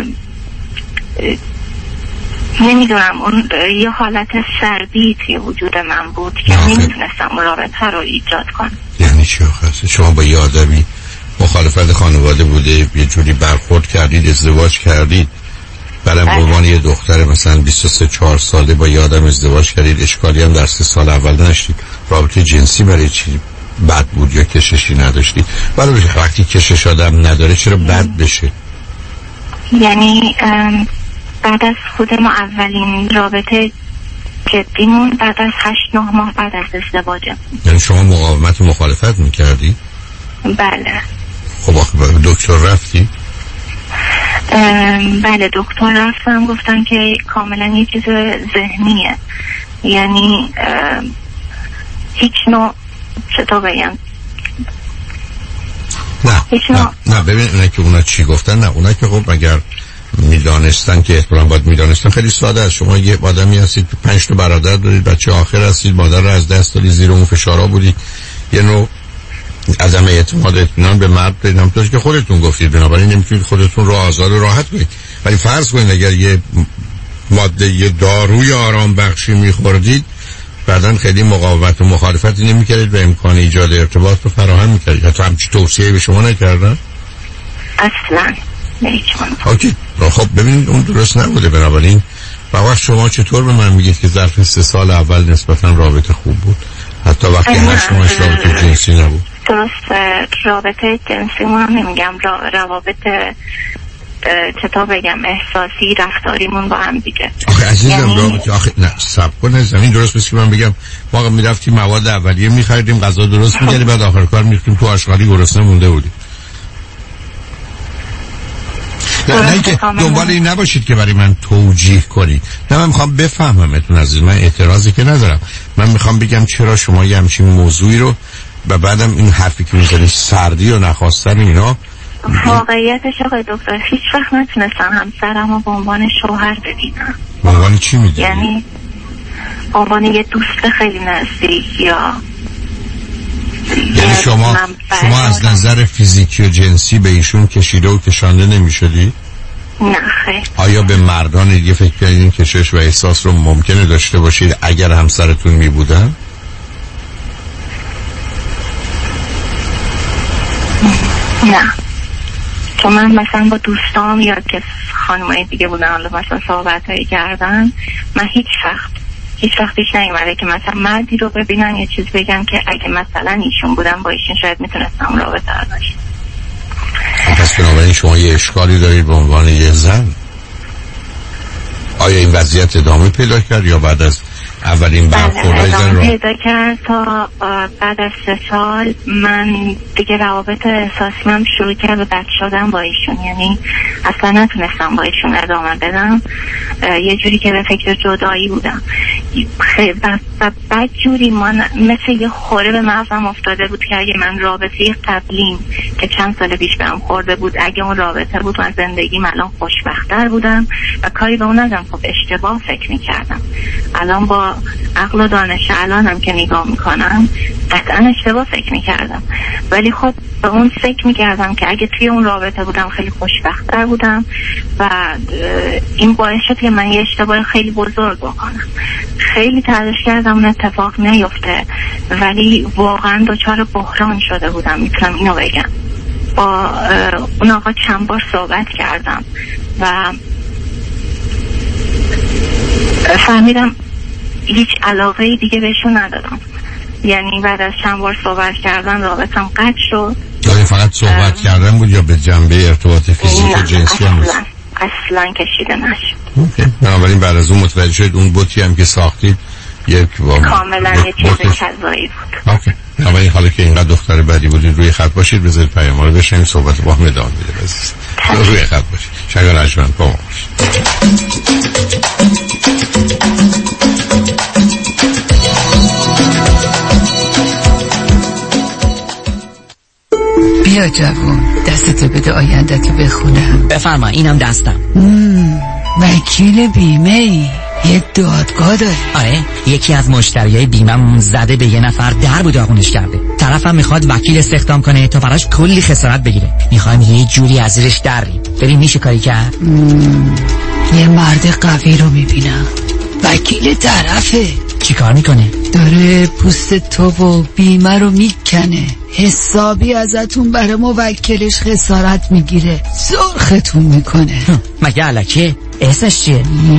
نمیدونم اون یه حالت سردی توی وجود من بود که نمیتونستم رابطه رو ایجاد کنم. یعنی چی آخه؟ شما با یه آدمی مخالفت خانواده بوده، یه جوری برخورد کردید، ازدواج کردید، برای عنوان یه دختر مثلا 23-4 ساله با یه آدم ازدواج کردید، اشکالی هم در 3 سال اول نشدید، رابطه جنسی برای چی بد بود یا کششی نداشتید؟ ولی وقتی کشش آدم نداره چرا بد بشه؟ یعنی بعد از خود ما اولین رابطه جدیمون بعد از 8-9 ماه بعد از ازدواجم. یعنی شما مقاومت و مخالفت میکردی؟ بله. خب دکتر رفتی؟ بله دکتر رفتم، گفتن که کاملا یه چیز ذهنیه، یعنی هیچ نوع چطور بگم نه ببین اونا که اونا چی گفتن، نه اونا که خب اگر میدانستن که احتمالاً باید میدانستن، خیلی ساده است. شما یه آدمی هستید که 5 تا برادر دارید، بچه آخر هستید، مادر رو از دست دادید، زیر اون فشارا بودید، یه نوع عدم اعتماد اطمینان به مرد دارید، همونطور که خودتون گفتید، بنابراین نمیتونید خودتون رو آزاد و راحت کنید. ولی فرض کنید اگر یه ماده، یه داروی آرام بخشی میخوردید، بعدن خیلی مقاومت و مخالفتی نمیکردید و امکان ایجاد ارتباط رو فراهم میکردید. حتی همچی توصیه به شما نکردن؟ اصلا اوکی. خب ببینید اون درست نبوده. بنابراین وقت شما چطور به من میگید که ظرف 3 سال اول نسبتا رابطه خوب بود، حتی وقتی 8 ماه رابطه جنسی نبود؟ درست، رابطه جنسی هم نمیگم، روابط چطور بگم احساسی رفتاریمون با هم دیگه. آخه عزیزم رابطه نه سب کن زمین درست بسید من بگم ما میرفتیم مواد اولیه میخریدیم، غذا درست میکردیم، بعد آخر کار میرفتیم تو آشغالی گرسنه مونده بودیم. نه که دنبال این نباشید که برای من توجیه کنید، نه من میخوام بفهممتون عزیز، من اعتراضی که ندارم، من میخوام بگم چرا شما یه همچین موضوعی رو و بعدم این حرفی که میزنید سردی و نخواستن اینا. واقعیتش آقای دکتر هیچ وقت نتونستم همسرم رو به عنوان شوهر ببینم. به عنوان چی میدونی؟ یعنی به عنوان یه دوست خیلی نزدیک یا یعنی شما از نظر فیزیکی و جنسی به ایشون کشیده و کشانده نمیشدی؟ نه خیلی. آیا به مردان دیگه فکر کردین کشش و احساس رو ممکنه داشته باشید اگر همسرتون می بودن؟ نه، چون من مثلا با دوستام یا که خانمای دیگه بودن حالا مثلا صحبتایی کردن، من هیچ وقت پیش نیومده که مثلا مردی رو ببینن یه چیز بگم که اگه مثلا ایشون بودن با ایشون شاید میتونستم رابطه داشت. پس بنابراین شما یه اشکالی دارید به عنوان یه زن. آیا این وضعیت ادامه پیدا کرد یا بعد از اولین برخوردهای زن ادامه پیدا کرد تا بعد از 3 سال من دیگه روابط احساسی من شروع کرد و بد شدم با ایشون، یعنی اصلا نتونستم با ایشون ادامه بدم، یه جوری که به فکر جدایی بودم و بعد جوری من مثل یه خوره به مغزم افتاده بود که اگه من رابطه قبلیم که چند سال پیش بهم خورده بود اگه اون رابطه بود من زندگیم الان خوشبخت‌تر بودم و کاری به اون ندارم. خب اشتباه فکر می‌کردم، الان با عقل و دانش الانم که نگاه میکنم قطعا اشتباه فکر میکردم، ولی خب به اون فکر میکردم که اگه توی اون رابطه بودم خیلی خوشبخت‌تر بودم و این باعث شد که من یه اشتباه خیلی بزرگ بکنم. خیلی تلاش کردم اون اتفاق نیفته، ولی واقعا دچار بحران شده بودم، میتونم اینو بگم. با اون آقا چند بار صحبت کردم و فهمیدم هیچ علاقه دیگه بهشون ندارم، یعنی بعد از چند بار صحبت کردن رابطم قطع شد. یعنی فقط صحبت کردن بود یا به جنبه ارتباط فیزیک و جنسی هم اصلا کشیده نشد. اوکی. بنابراین بعد از اون متوجه شد اون بوتی هم که ساختید کاملا یه چیز کذایی بود. اوکی. بنابراین حالا که اینقدر دختر بدی بودین روی خط باشید، بذارید پیام رو بشنیم صحبت با هم ادامه میده. روی خط باشید. شنگ رجمند با ما باشید. بیا جوون دستتو بده آینده‌تو بخونم. بفرما اینم دستم. وکیل بیمه ای؟ یه دادگاه داری؟ آره، یکی از مشتریای بیمه‌مون زده به یه نفر در و داغونش کرده. طرفم میخواد وکیل استخدام کنه تا براش کلی خسارت بگیره. میخوایم یه جوری از زیرش دریم. ببین میشه کاری کرد؟ یه مرد قوی رو میبینم، وکیل طرفه. چی کار میکنه؟ داره پوست تو و بیمه رو میکنه، حسابی ازتون برای موکلش خسارت میگیره، سرختون میکنه. مگه الکه؟ اسمش چیه؟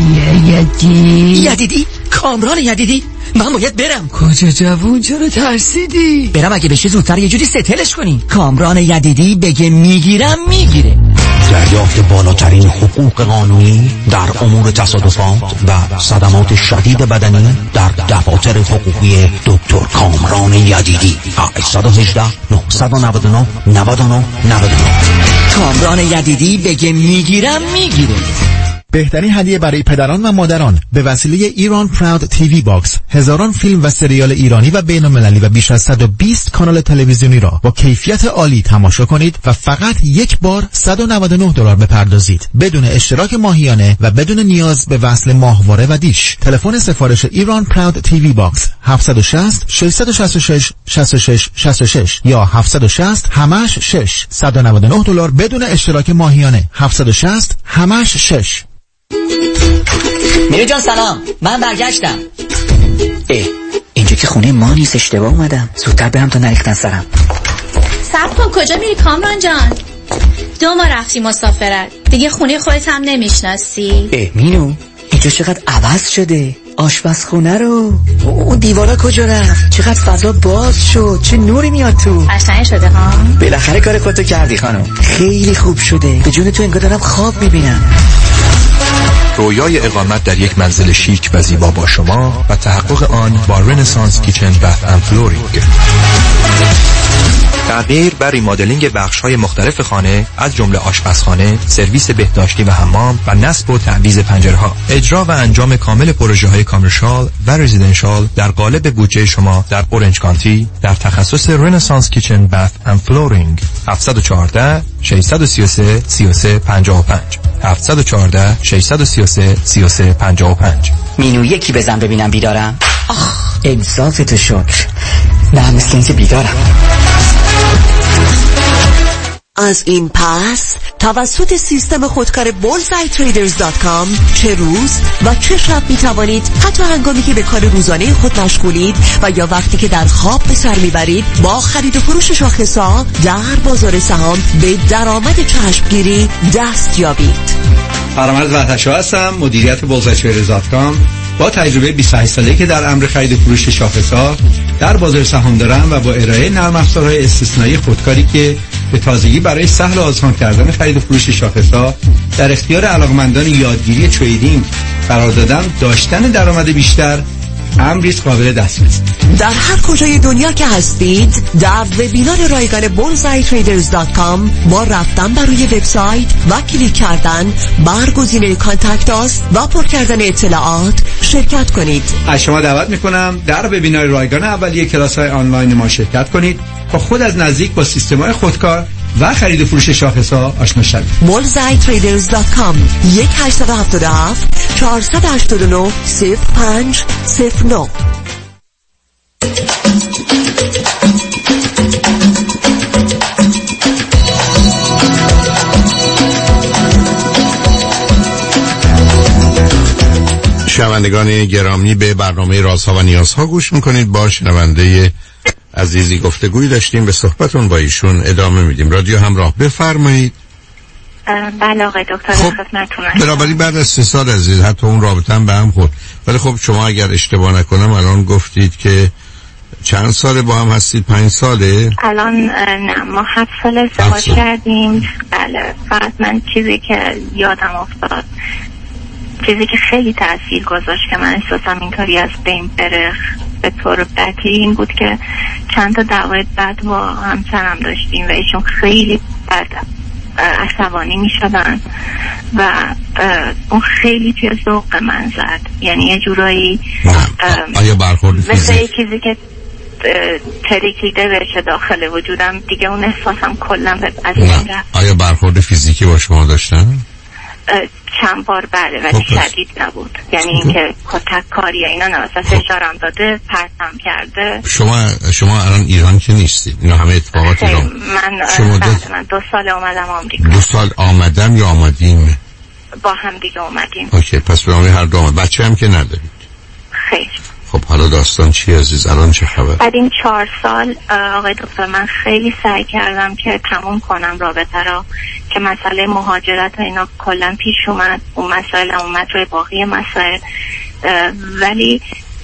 یدیدی؟ کامران یدیدی؟ من باید برم. کجا جوون، چرا ترسیدی؟ برم اگه بشه زودتر یه جوری ستلش کنی. کامران یدیدی بگه میگیرم میگیره. دریافت بالاترین حقوق قانونی در امور تصادفات و صدمات شدید بدنی در دفاتر حقوقی دکتر کامران یدیدی. 818 999 99 99. کامران یدیدی بگه میگیرم میگیره. بهترین هدیه برای پدران و مادران به وسیله ایران پراود تیوی باکس، هزاران فیلم و سریال ایرانی و بین‌المللی و بیش از 120 کانال تلویزیونی را با کیفیت عالی تماشا کنید و فقط یک بار $199 بپردازید بدون اشتراک ماهیانه و بدون نیاز به وصل ماهواره و دیش. تلفن سفارش ایران پراود تیوی باکس 760 666 66 66 یا 760 همش 6 $199 بدون اشتراک ماهیانه. 760 همش 6. میره جان سلام، من برگشتم. اینجا که خونه ما نیست، اشتباه اومدم. زودتر برم تا نریختن سرم. صبر کن، کجا میری کامران جان؟ 2 ماه رفتی مسافرت، دیگه خونه خودت هم نمیشناسی. مینو اینجا چقدر عوض شده. آشپزخونه رو، اون دیوارا کجا رفت؟ چقدر فضا باز شد، چه نوری میاد تو. قشنگ شده ها. بالاخره کار خودتو کردی خانم، خیلی خوب شده. به جون تو انگار دارم خواب میبینم. رویای اقامت در یک منزل شیک و زیبا با شما و تحقق آن با رنسانس کیچن بث اند فلورینگ. تغییر و ریمادلینگ بخش‌های مختلف خانه از جمله آشپزخانه، سرویس بهداشتی و حمام و نصب و تعویض پنجره‌ها. اجرا و انجام کامل پروژه‌های کامرشال و رزیدنشال در قالب بودجه شما در اورنج کانتی در تخصص رنسانس کیچن بث اند فلورینگ. 714 633 3355 714 633 3355. مینو یکی بزن ببینم بیدارم. انصاف تو شکر. نه مثل اینکه بیدارم. از این پس توسط سیستم خودکار bullseyetraders.com چه روز و چه شب می توانید حتی هنگامی که به کار روزانه خود مشغولید و یا وقتی که در خواب به سر میبرید با خرید و فروش شاخص‌ها در بازار سهام به درآمد چشمگیری دست یابید. فرامرز وحدت‌شاه هستم، مدیریت bullseyetraders.com. با تجربه 28 ساله‌ای که در امر خرید و فروش شاخص‌ها در بازار سهام دارم و با ارائه نرم افزارهای استثنایی خودکاری که به تازگی برای سهل آسان کردن خرید و فروش شاخص‌ها در اختیار علاقمندان یادگیری تریدینگ قرار دادم، داشتن درآمد بیشتر امری قابل دسترسی. در هر کجای دنیا که هستید در وبینار رایگان bullseyetraders.com با رفتن بر روی وبسایت و کلیک کردن بر گزینه کانتکت آس و پر کردن اطلاعات شرکت کنید. از شما دعوت میکنم در وبینار رایگان اولیه کلاس‌های آنلاین ما شرکت کنید تا خود از نزدیک با سیستم‌های خودکار و خرید و فروش شاخص‌ها آشنا شوید. bullseyetraders.com 1877 489 0509. شنوندگان گرامی، به برنامه رازها و نیازها گوش میکنید. با شنونده عزیزی گفتگوی داشتیم، به صحبتون با ایشون ادامه میدیم. رادیو همراه، بفرمایید. بله آقای دکتر، خدمتتونم. بنابراین بعد از 3 سال عزیز، حتی اون رابطه هم به هم خورد. ولی خب شما اگر اشتباه نکنم الان گفتید که چند ساله با هم هستید؟ 5 ساله؟ الان نه، ما 7 سال ازدواج کردیم. بله، فقط من چیزی که یادم افتاد، چیزی که خیلی تأثیر گذاشت که من احساسم اینطوری از بین بره به طور بدی این بود که چند تا دعوای بد با همسرم داشتیم و ایشون خیلی بد عصبانی می شدن و اون خیلی توی ذوق من زد. یعنی یه جورایی آیا برخورد فیزیکی؟ مثل یه چیزی که ترکیده بشه داخل وجودم دیگه، اون احساسم کلا از این رفت. آیا برخورد فیزیکی با شما داشتن؟ چند بار بله، ولی شدید نبود. یعنی اینکه کتک کاری اینا نه، مثلا فشارم داده، پرتم کرده. شما الان ایران که نیستید، اینا همه اتفاقات ایران. من 2 سال اومدم آمریکا. 2 سال آمدم یا آمدیم؟ با هم دیگه اومدیم. اوکی، پس به هر دو آمد. بچه هم که ندارید؟ خیر. خب حالا داستان چی عزیز؟ الان چه خبر؟ بعد این 4 سال آقای دکتر من خیلی سعی کردم که تموم کنم رابطه را، که مسئله مهاجرت و اینا کلا پیش اومد، اون مسائل اومد روی باقی مسائل، ولی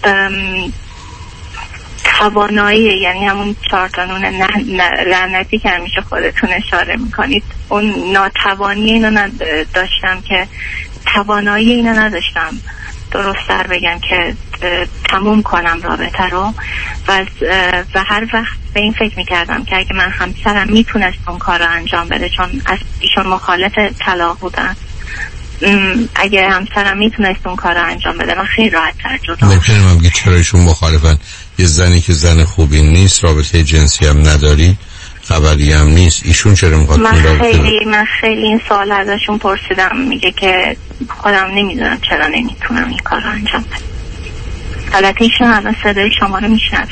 توانایی، یعنی همون 4 قانون لعنتی که همیشه خودتون اشاره میکنید، اون ناتوانی اینو داشتم که توانایی اینو نداشتم درست‌تر بگم که تموم کنم رابطه رو و هر وقت به این فکر میکردم که اگه من همسرم میتونست اون کار رو انجام بده، چون ایشون مخالف طلاق بودن، اگه همسرم میتونست اون کار رو انجام بده من خیلی راحت تر جدا. ممکنه من بگید چرا ایشون مخالفن؟ یه زنی که زن خوبی نیست، رابطه جنسی هم نداری، خبری هم نیست، ایشون چرا میخواد من خیلی این سوال ازشون پرسیدم، میگه که خودم نمیدونم چرا نمیتونم این کار رو انجام بدم. البته ایشون الان صدای شما رو میشنوه.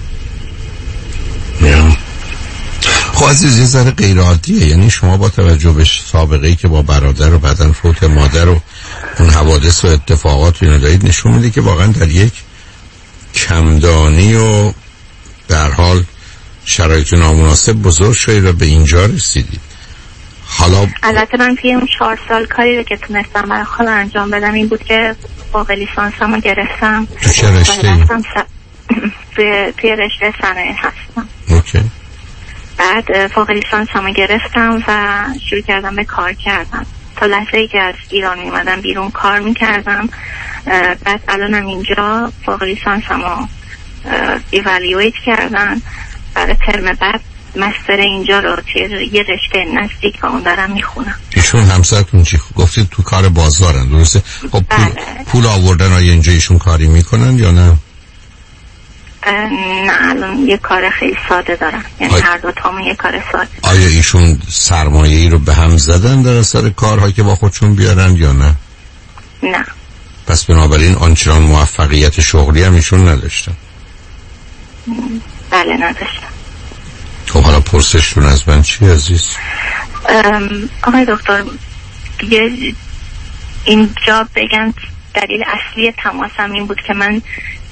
خب عزیز یه ذره غیر عادیه، یعنی شما با توجه به سابقه‌ای که با برادر و بعدن فوت مادر و اون حوادث و اتفاقات اینو دارید، نشون میده که واقعا در یک کمدانی و در حال شرایط نامناسب بزرگ شدید و به اینجا رسیدید. حالا البته من توی اون 4 سال کاری رو که تونستم برای خودم انجام بدم این بود که فوق لیسانسمو گرفتم. تو چه رشته‌ای؟ توی رشته صنایع هستم. اوکی. بعد فوق لیسانسمو گرفتم و شروع کردم به کار کردم. تا لحظه‌ای که از ایران میمدم بیرون کار میکردم. بعد الانم اینجا فوق لیسانسمو ایوالویت کردن، برای ترم بعد مستر اینجا رو یه رشته نزدیک به اون دارم میخونم. ایشون همسرتون چی گفتید تو کار بازارن درسته؟ خب پول آوردن آیا اینجا ایشون کاری میکنن یا نه؟ نه الان یه کار خیلی ساده دارن، یعنی هر دو تامون یه کار ساده. آیا ایشون سرمایه‌ای رو به هم زدن در اثر کارهایی که با خودشون بیارن یا نه؟ نه. پس بنابراین آنچنان موفقیت شغلی هم ایشون نداشتن؟ بله نداشتم. خب حالا پرسشتون از من چی عزیز؟ آقای دکتر دیگه اینجا بگم دلیل اصلی تماسم این بود که من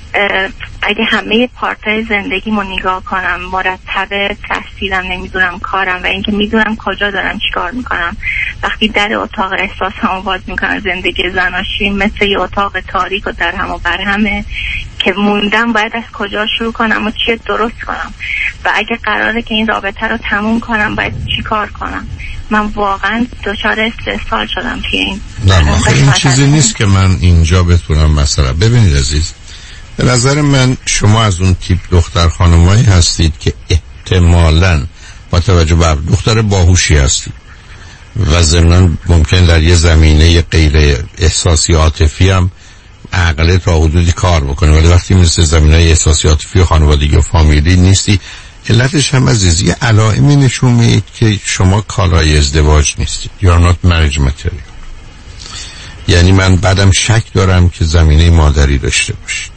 اگه همه پارتای زندگیمو نگاه کنم، مرتب تحصیلم، نمیدونم کارم و اینکه میدونم کجا دارم چیکار میکنم، وقتی در اتاق احساسمو باز میکنم، زندگی زناشویی مثل یه اتاق تاریک و در هم و بر همه که موندم باید از کجا شروع کنم و چی درست کنم و اگه قراره که این رابطه رو تموم کنم باید چیکار کنم. من واقعا دچار استرس شدم توی این. نه این چیزی نیست که من اینجا بتونم مثلا. ببینید عزیز، به نظر من شما از اون تیپ دختر خانمایی هستید که احتمالاً با توجه به دختر باهوشی هستید و ضمناً ممکن در یه زمینه غیر احساسی عاطفی هم عقل تا حدودی کار بکنه، ولی وقتی مثل زمینه احساسی عاطفی و خانوادگی و فامیلی نیستی، علتش هم عزیز یه علائمی نشون میدید که شما کالای ازدواج نیستید. You're not marriage material. یعنی من بعدم شک دارم که زمینه مادری داشته باشید.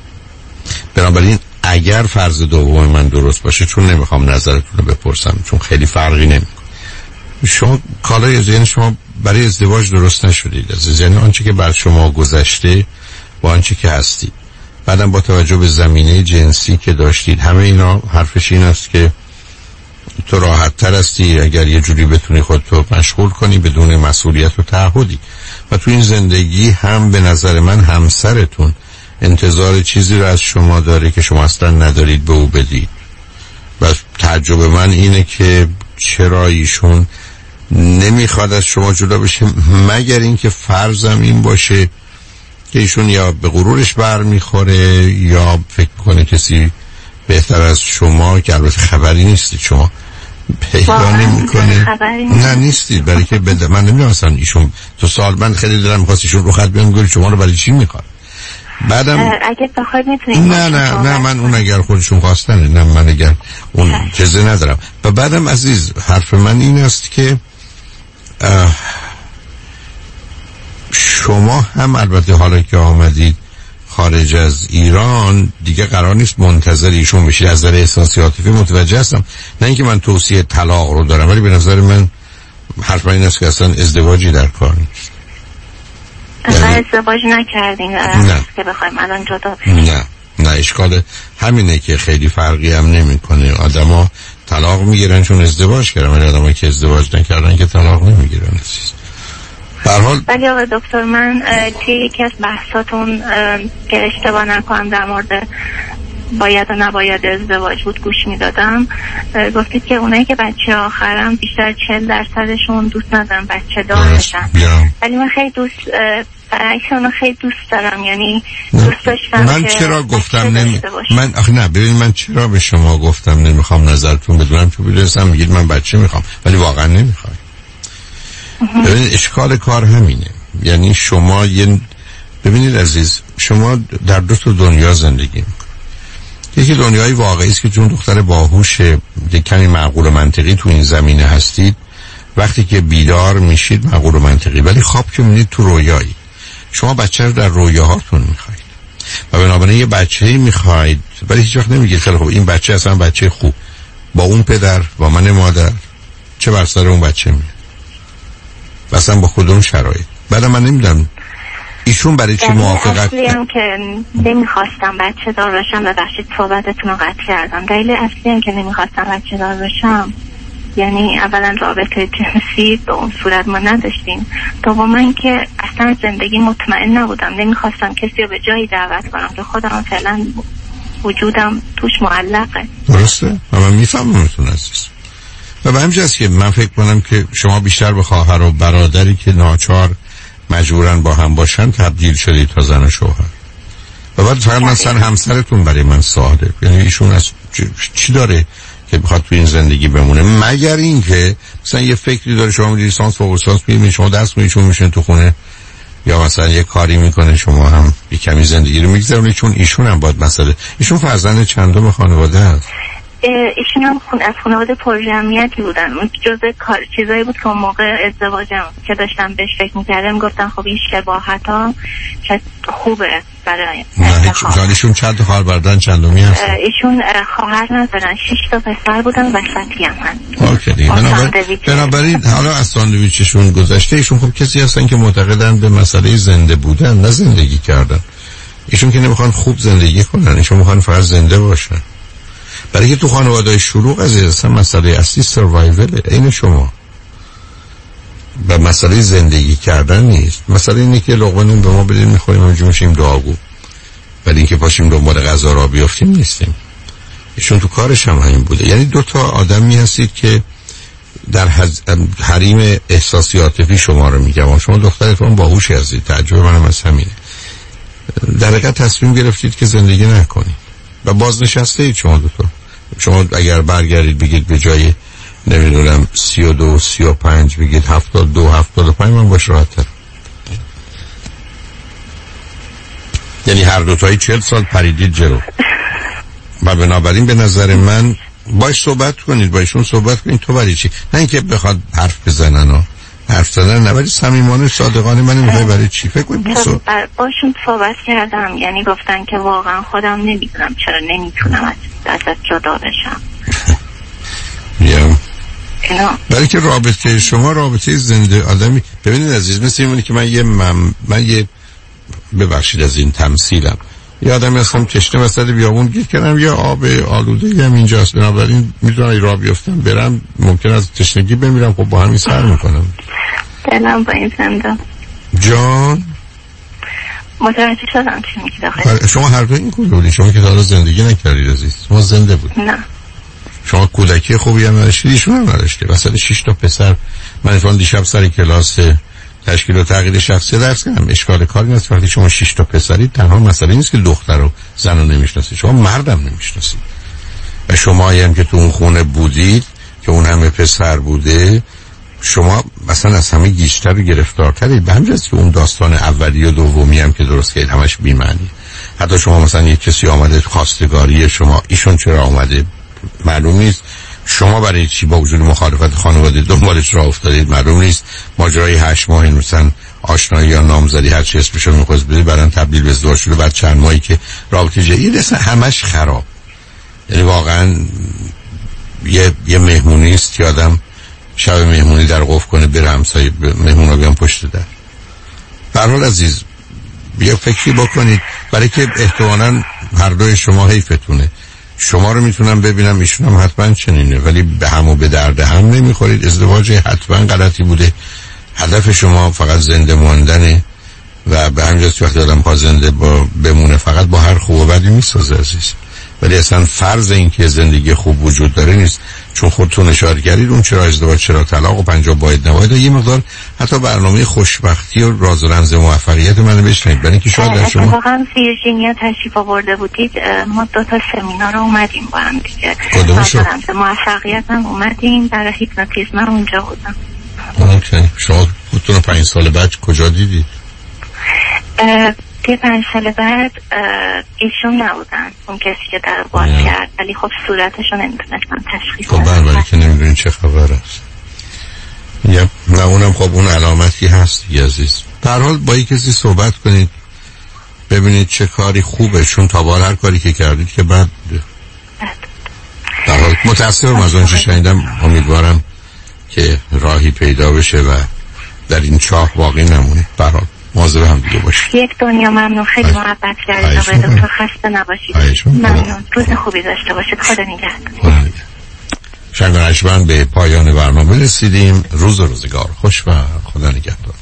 بنابراین اگر فرض دوم من درست باشه، چون نمیخوام نظرتون رو بپرسم چون خیلی فرقی نمیکنه، شما کالای ذهن شما برای ازدواج درست نشدید عزیز. یعنی آنچه که بر شما گذشته با آنچه که هستید، بعدم با توجه به زمینه جنسی که داشتید، همه اینا حرفش این است که تو راحت تر هستی اگر یه جوری بتونی خودتو مشغول کنی بدون مسئولیت و تعهدی. و تو این زندگی هم به نظر من همسرتون انتظار چیزی رو از شما داره که شما اصلا ندارید به او بدید. و تعجب من اینه که چرا ایشون نمیخواد از شما جدا بشه، مگر اینکه فرضم این باشه که ایشون یا به غرورش برمیخوره یا فکر میکنه کسی بهتر از شما، که البته خبری نیستید شما پیدا نمیکنه. نه نیستید، برای که من نمیدونم اصلا ایشون تو سال من خیلی دلم میخواست ایشون رو خط بیان گوری شما رو برای چی میخواد. بعدم اگه بخواید میتونید. نه من اون اگر خودشون خواستنه، نه من اگر اون چیزی ندارم. و بعدم عزیز حرف من این است که شما هم البته حالا که آمدید خارج از ایران دیگه قرار نیست منتظر ایشون بشید. از نظر احساسی عاطفی متوجه هستم، نه اینکه من توصیه طلاق رو دارم، ولی به نظر من حرف من این است که اصلا ازدواجی در کار نیست. ازدواج نکردین؟ نه که بخوایم الان جدا نه اشکال همینه که خیلی فرقی هم نمیکنه. آدما طلاق میگیرن چون ازدواج کردن، ولی آدمایی که ازدواج نکردن که طلاق نمیگیرن. به هر حال ولی آقای دکتر من توی یکی از بحثاتون که اشتباه نکنم در مورد باید و نباید ازدواج بود گوش میدادم، گفتید که اونایی که بچه آخرم بیشتر 40%شون دوست ندارن بچه دار بشن، ولی من خیلی خیلی دوست دارم. یعنی دوست داشتم. من چرا گفتم من آخه نه ببین، من چرا به شما گفتم نمیخوام نظرتون بدونم، تو میدونستم میگید من بچه میخوام ولی واقعا نمیخوام. ببین اشکال کار همینه. یعنی شما ببینید عزیز، شما در دو تا دنیا زندگی میکنید. یکی دنیای واقعی است که چون دختر باهوش کمی معقول و منطقی تو این زمینه هستید، وقتی که بیدار میشید معقول و منطقی، ولی خواب که میبینید تو رویایی. شما بچه رو در رویاهاتون میخواید و بنابراین یه بچه‌ای میخواید، ولی هیچ وقت نمیگید خیلی خوب این بچه اصلا بچه خوب با اون پدر با من مادر چه بر سر اون بچه میاد و اصلا با کدوم شرایط. بعد من نمیدونم ایشون برای چی موافقت. اصلی هم که نمیخواستم بچه دار بشم، ببخشید صحبتتون رو قطع کردم. دلیل اصلی هم که نمیخواستم بچه دار بشم، یعنی اولا رابطه جنسی به اون صورت ما نداشتیم، دوما اینکه اصلا زندگی مطمئن نبودم، نمیخواستم کسی رو به جایی دعوت کنم که خودم فعلا وجودم توش معلقه. درسته؟ و من میفهممتون عزیز. و به همین که من فکر کنم که شما بیشتر به خواهر و برادری که ناچار مجبورن با هم باشن تبدیل شدید تا زن و شوهر. و بعد فقط مثلا همسرتون برای من ساده، یعنی ایشون از چی داره که بخواد تو این زندگی بمونه، مگر این که مثلا یه فکری داره شما لیسانس فوق لیسانس می‌گیرید، شما درس می‌خونید، میشین تو خونه، یا مثلا یه کاری میکنه شما هم یه کمی زندگی رو میگذرونید. چون ایشون هم باید مسئله، ایشون فرزند چندم خانواده هست؟ ایشون هم از خانواده پرجمعیتی بودن. اون جزء چیزایی بود که اون موقع ازدواجم که داشتم بهش فکر میکردم گفتن خب این شباهت ها چه خوبه برای انتخاب. ایشون چند خواهر برادر چندمی هست؟ ایشون خواهر ندارن، 6 تا پسر بودن و وسطی هم هست. اوکی دیگه. بنابراین حالا از ساندویچشون گذشته، ایشون خب کسی هستن که معتقدن به مسئله زنده بودن نه زندگی کردن. ایشون که نمیخوان خوب زندگی کنن، ایشون میخوان فقط زنده باشن. برای که تو خانواده‌های شلوغ از مسئله اصلی سروایول این شما و مسئله زندگی کردن نیست. مسئله اینه که لقمه نون به ما بدین میخوریم همینجور میشیم دعاگو، ولی اینکه پاشیم دنبال غذا را بیافتیم نیستیم. ایشون تو کارش هم همین بوده. یعنی دو تا آدمی هستید که در حریم احساسی عاطفی شما رو میگم. شما دخترتون باهوشی هستید، تعجب منم از همینه. در حقیقت تصمیم گرفتید که زندگی نکنید و بازنشسته اید شما دوتا. شما اگر برگردید بگید به جای نمیدونم 32 35 بگید 72 75 من باش راحت تر. یعنی هر دوتایی 40 سال پریدید جلو و بنابراین به نظر من باش صحبت کنید، باشون صحبت کنید. تو برای چی؟ نه اینکه بخواد حرف بزنن و حرف زدن، نه، ولی صمیمانه صادقانه من نمیخوای برای چی فکر کنید. باشون صحبت کردم، یعنی گفتن که واقعا خودم نمیدونم چرا نمیتونم ازت جدا بشم. برای که رابطه شما رابطه زنده آدمی. ببینید عزیز، مثل اینه که من یه ببخشید از این تمثیلم، یه آدمی هستم تشنه وسط بیابون گیر کردم، یه آب آلوده هم اینجاست، بنابراین میدونم راه بیفتم برم ممکن از تشنگی بمیرم. خب با همین سر میکنم. دلم با این زنده جان متوجه شدم چی میگی داخل. شما هر دو این کلولی، شما که دارو زندگی نکردید عزیز، شما زنده بود. نه شما کودکی خوبی هم نداشتید، ایشون هم نداشته. وسط 6 تا پسر. من اتفاقا دیشب سر کلاس تشکیل و تغییر شخصی درس کردم. اشکال کاری نیست وقتی شما 6 تا پسرید. تنها مسئله نیست که دختر و زن رو نمیشناسید، شما مردم نمیشناسید. و شما هم که تو اون خونه بودید که اون همه پسر بوده، شما مثلا از همه گیج‌تر و گرفتارترید. به همین جهت که اون داستان اولی و دومی هم که درست کردید همش بی‌معنی. حتی شما مثلا یک کسی آمده خواستگاری شما، ایشون چرا آمده معلوم نیست. شما برای چی با وجود مخالفت خانواده دنبالش راه افتادید معلوم نیست. ماجرای 8 ماه مثلا آشنایی یا نامزدی هر چی اسمش رو می‌خواست بده بعدن تبدیل به ازدواج شده، بعد چند ماهی که رابطه جدید اصلا همش خراب. یعنی واقعا یه مهمونی است که آدم شب مهمونی در قفل کنه بره همسایه مهمونا بیان پشت در. به هر حال عزیز یه فکری بکنید، برای که احتمالاً هر دوی شما حیفتونه. شما رو میتونم ببینم، ایشون هم حتما چنینه، ولی به هم و به درد هم نمیخورید. ازدواج حتما غلطی بوده. هدف شما فقط زنده ماندنه و به همین جاست وقتی آدم پا زنده بمونه فقط با هر خوب و بدی میسازه عزیز. ولی اصلا فرض این که زندگی خوب وجود داره نیست. چون خودتون اشاره کردید اون چرا ازدواج، چرا طلاق و 50 باید نباید، یه مقدار حتی برنامه خوشبختی و راز و رمز موفقیت منو بشنید. برای اینکه شاید در شما واقعا ویرجینیا تشریف آورده بودید، ما 2 تا سمینار اومدیم با هم دیگه. کدومشو؟ موفقیت هم اومدیم، برای هیپنوتیزم هم اونجا بودم. اوکی. شما خودتون 5 سال بعد کجا دیدید؟ که 5 سال بعد ایشون نبودن اون کسی که در باز کرد، ولی خب صورتشون نمیتونستم تشخیص بدم. خب برای که نمیدونین چه خبر است. نه اونم خب اون علامتی هست دیگه عزیز. در حال با یک کسی صحبت کنید ببینید چه کاری خوبه، چون تا بار هر کاری که کردید که بد بوده. در حال متاسفم از اون چه شنیدم. امیدوارم که راهی پیدا بشه و در این چاه باقی نمونه. در حال مواظب هم دیگه باشید. یک دنیا ممنون، خیلی محبت کردید آقای دکتر، خسته نباشید. ممنون، روز خوبی داشته باشید. خدا نگهدار. شنگانشمند به پایان برنامه رسیدیم. روز و روزگار خوش و خدا نگهدار.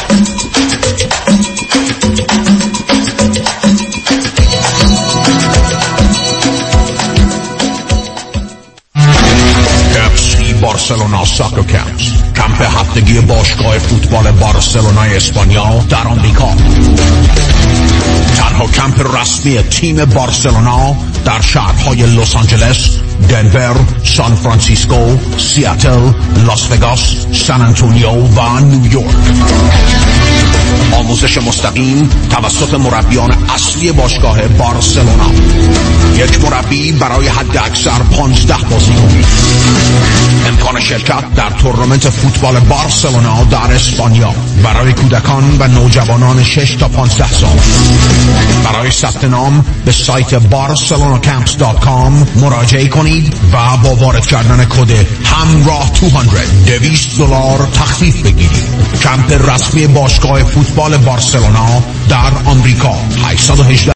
بارسلونا ساکر کمپس، کمپ هفتگی باشگاه فوتبال بارسلونا اسپانیا در آمریکا. تنها کمپ رسمی تیم بارسلونا در شهرهای لس آنجلس، دنور، سان فرانسیسکو، سیاتل، لاس وگاس، سان آنتونیو و نیویورک. آموزش مستقیم توسط مربیان اصلی باشگاه بارسلونا. یک مربی برای حد اکثر 15 بازیکن. امکان شرکت در تورنمنت فوتبال بارسلونا در اسپانیا برای کودکان و نوجوانان 6 تا 15 سال. برای ثبت نام به سایت barcelonacamps.com مراجعه کنید و با وارد کردن کد همراه 200 $200 تخفیف بگیرید. کمپ رسمی باشگاه فوتبال بارسلونا در آمریکا. 818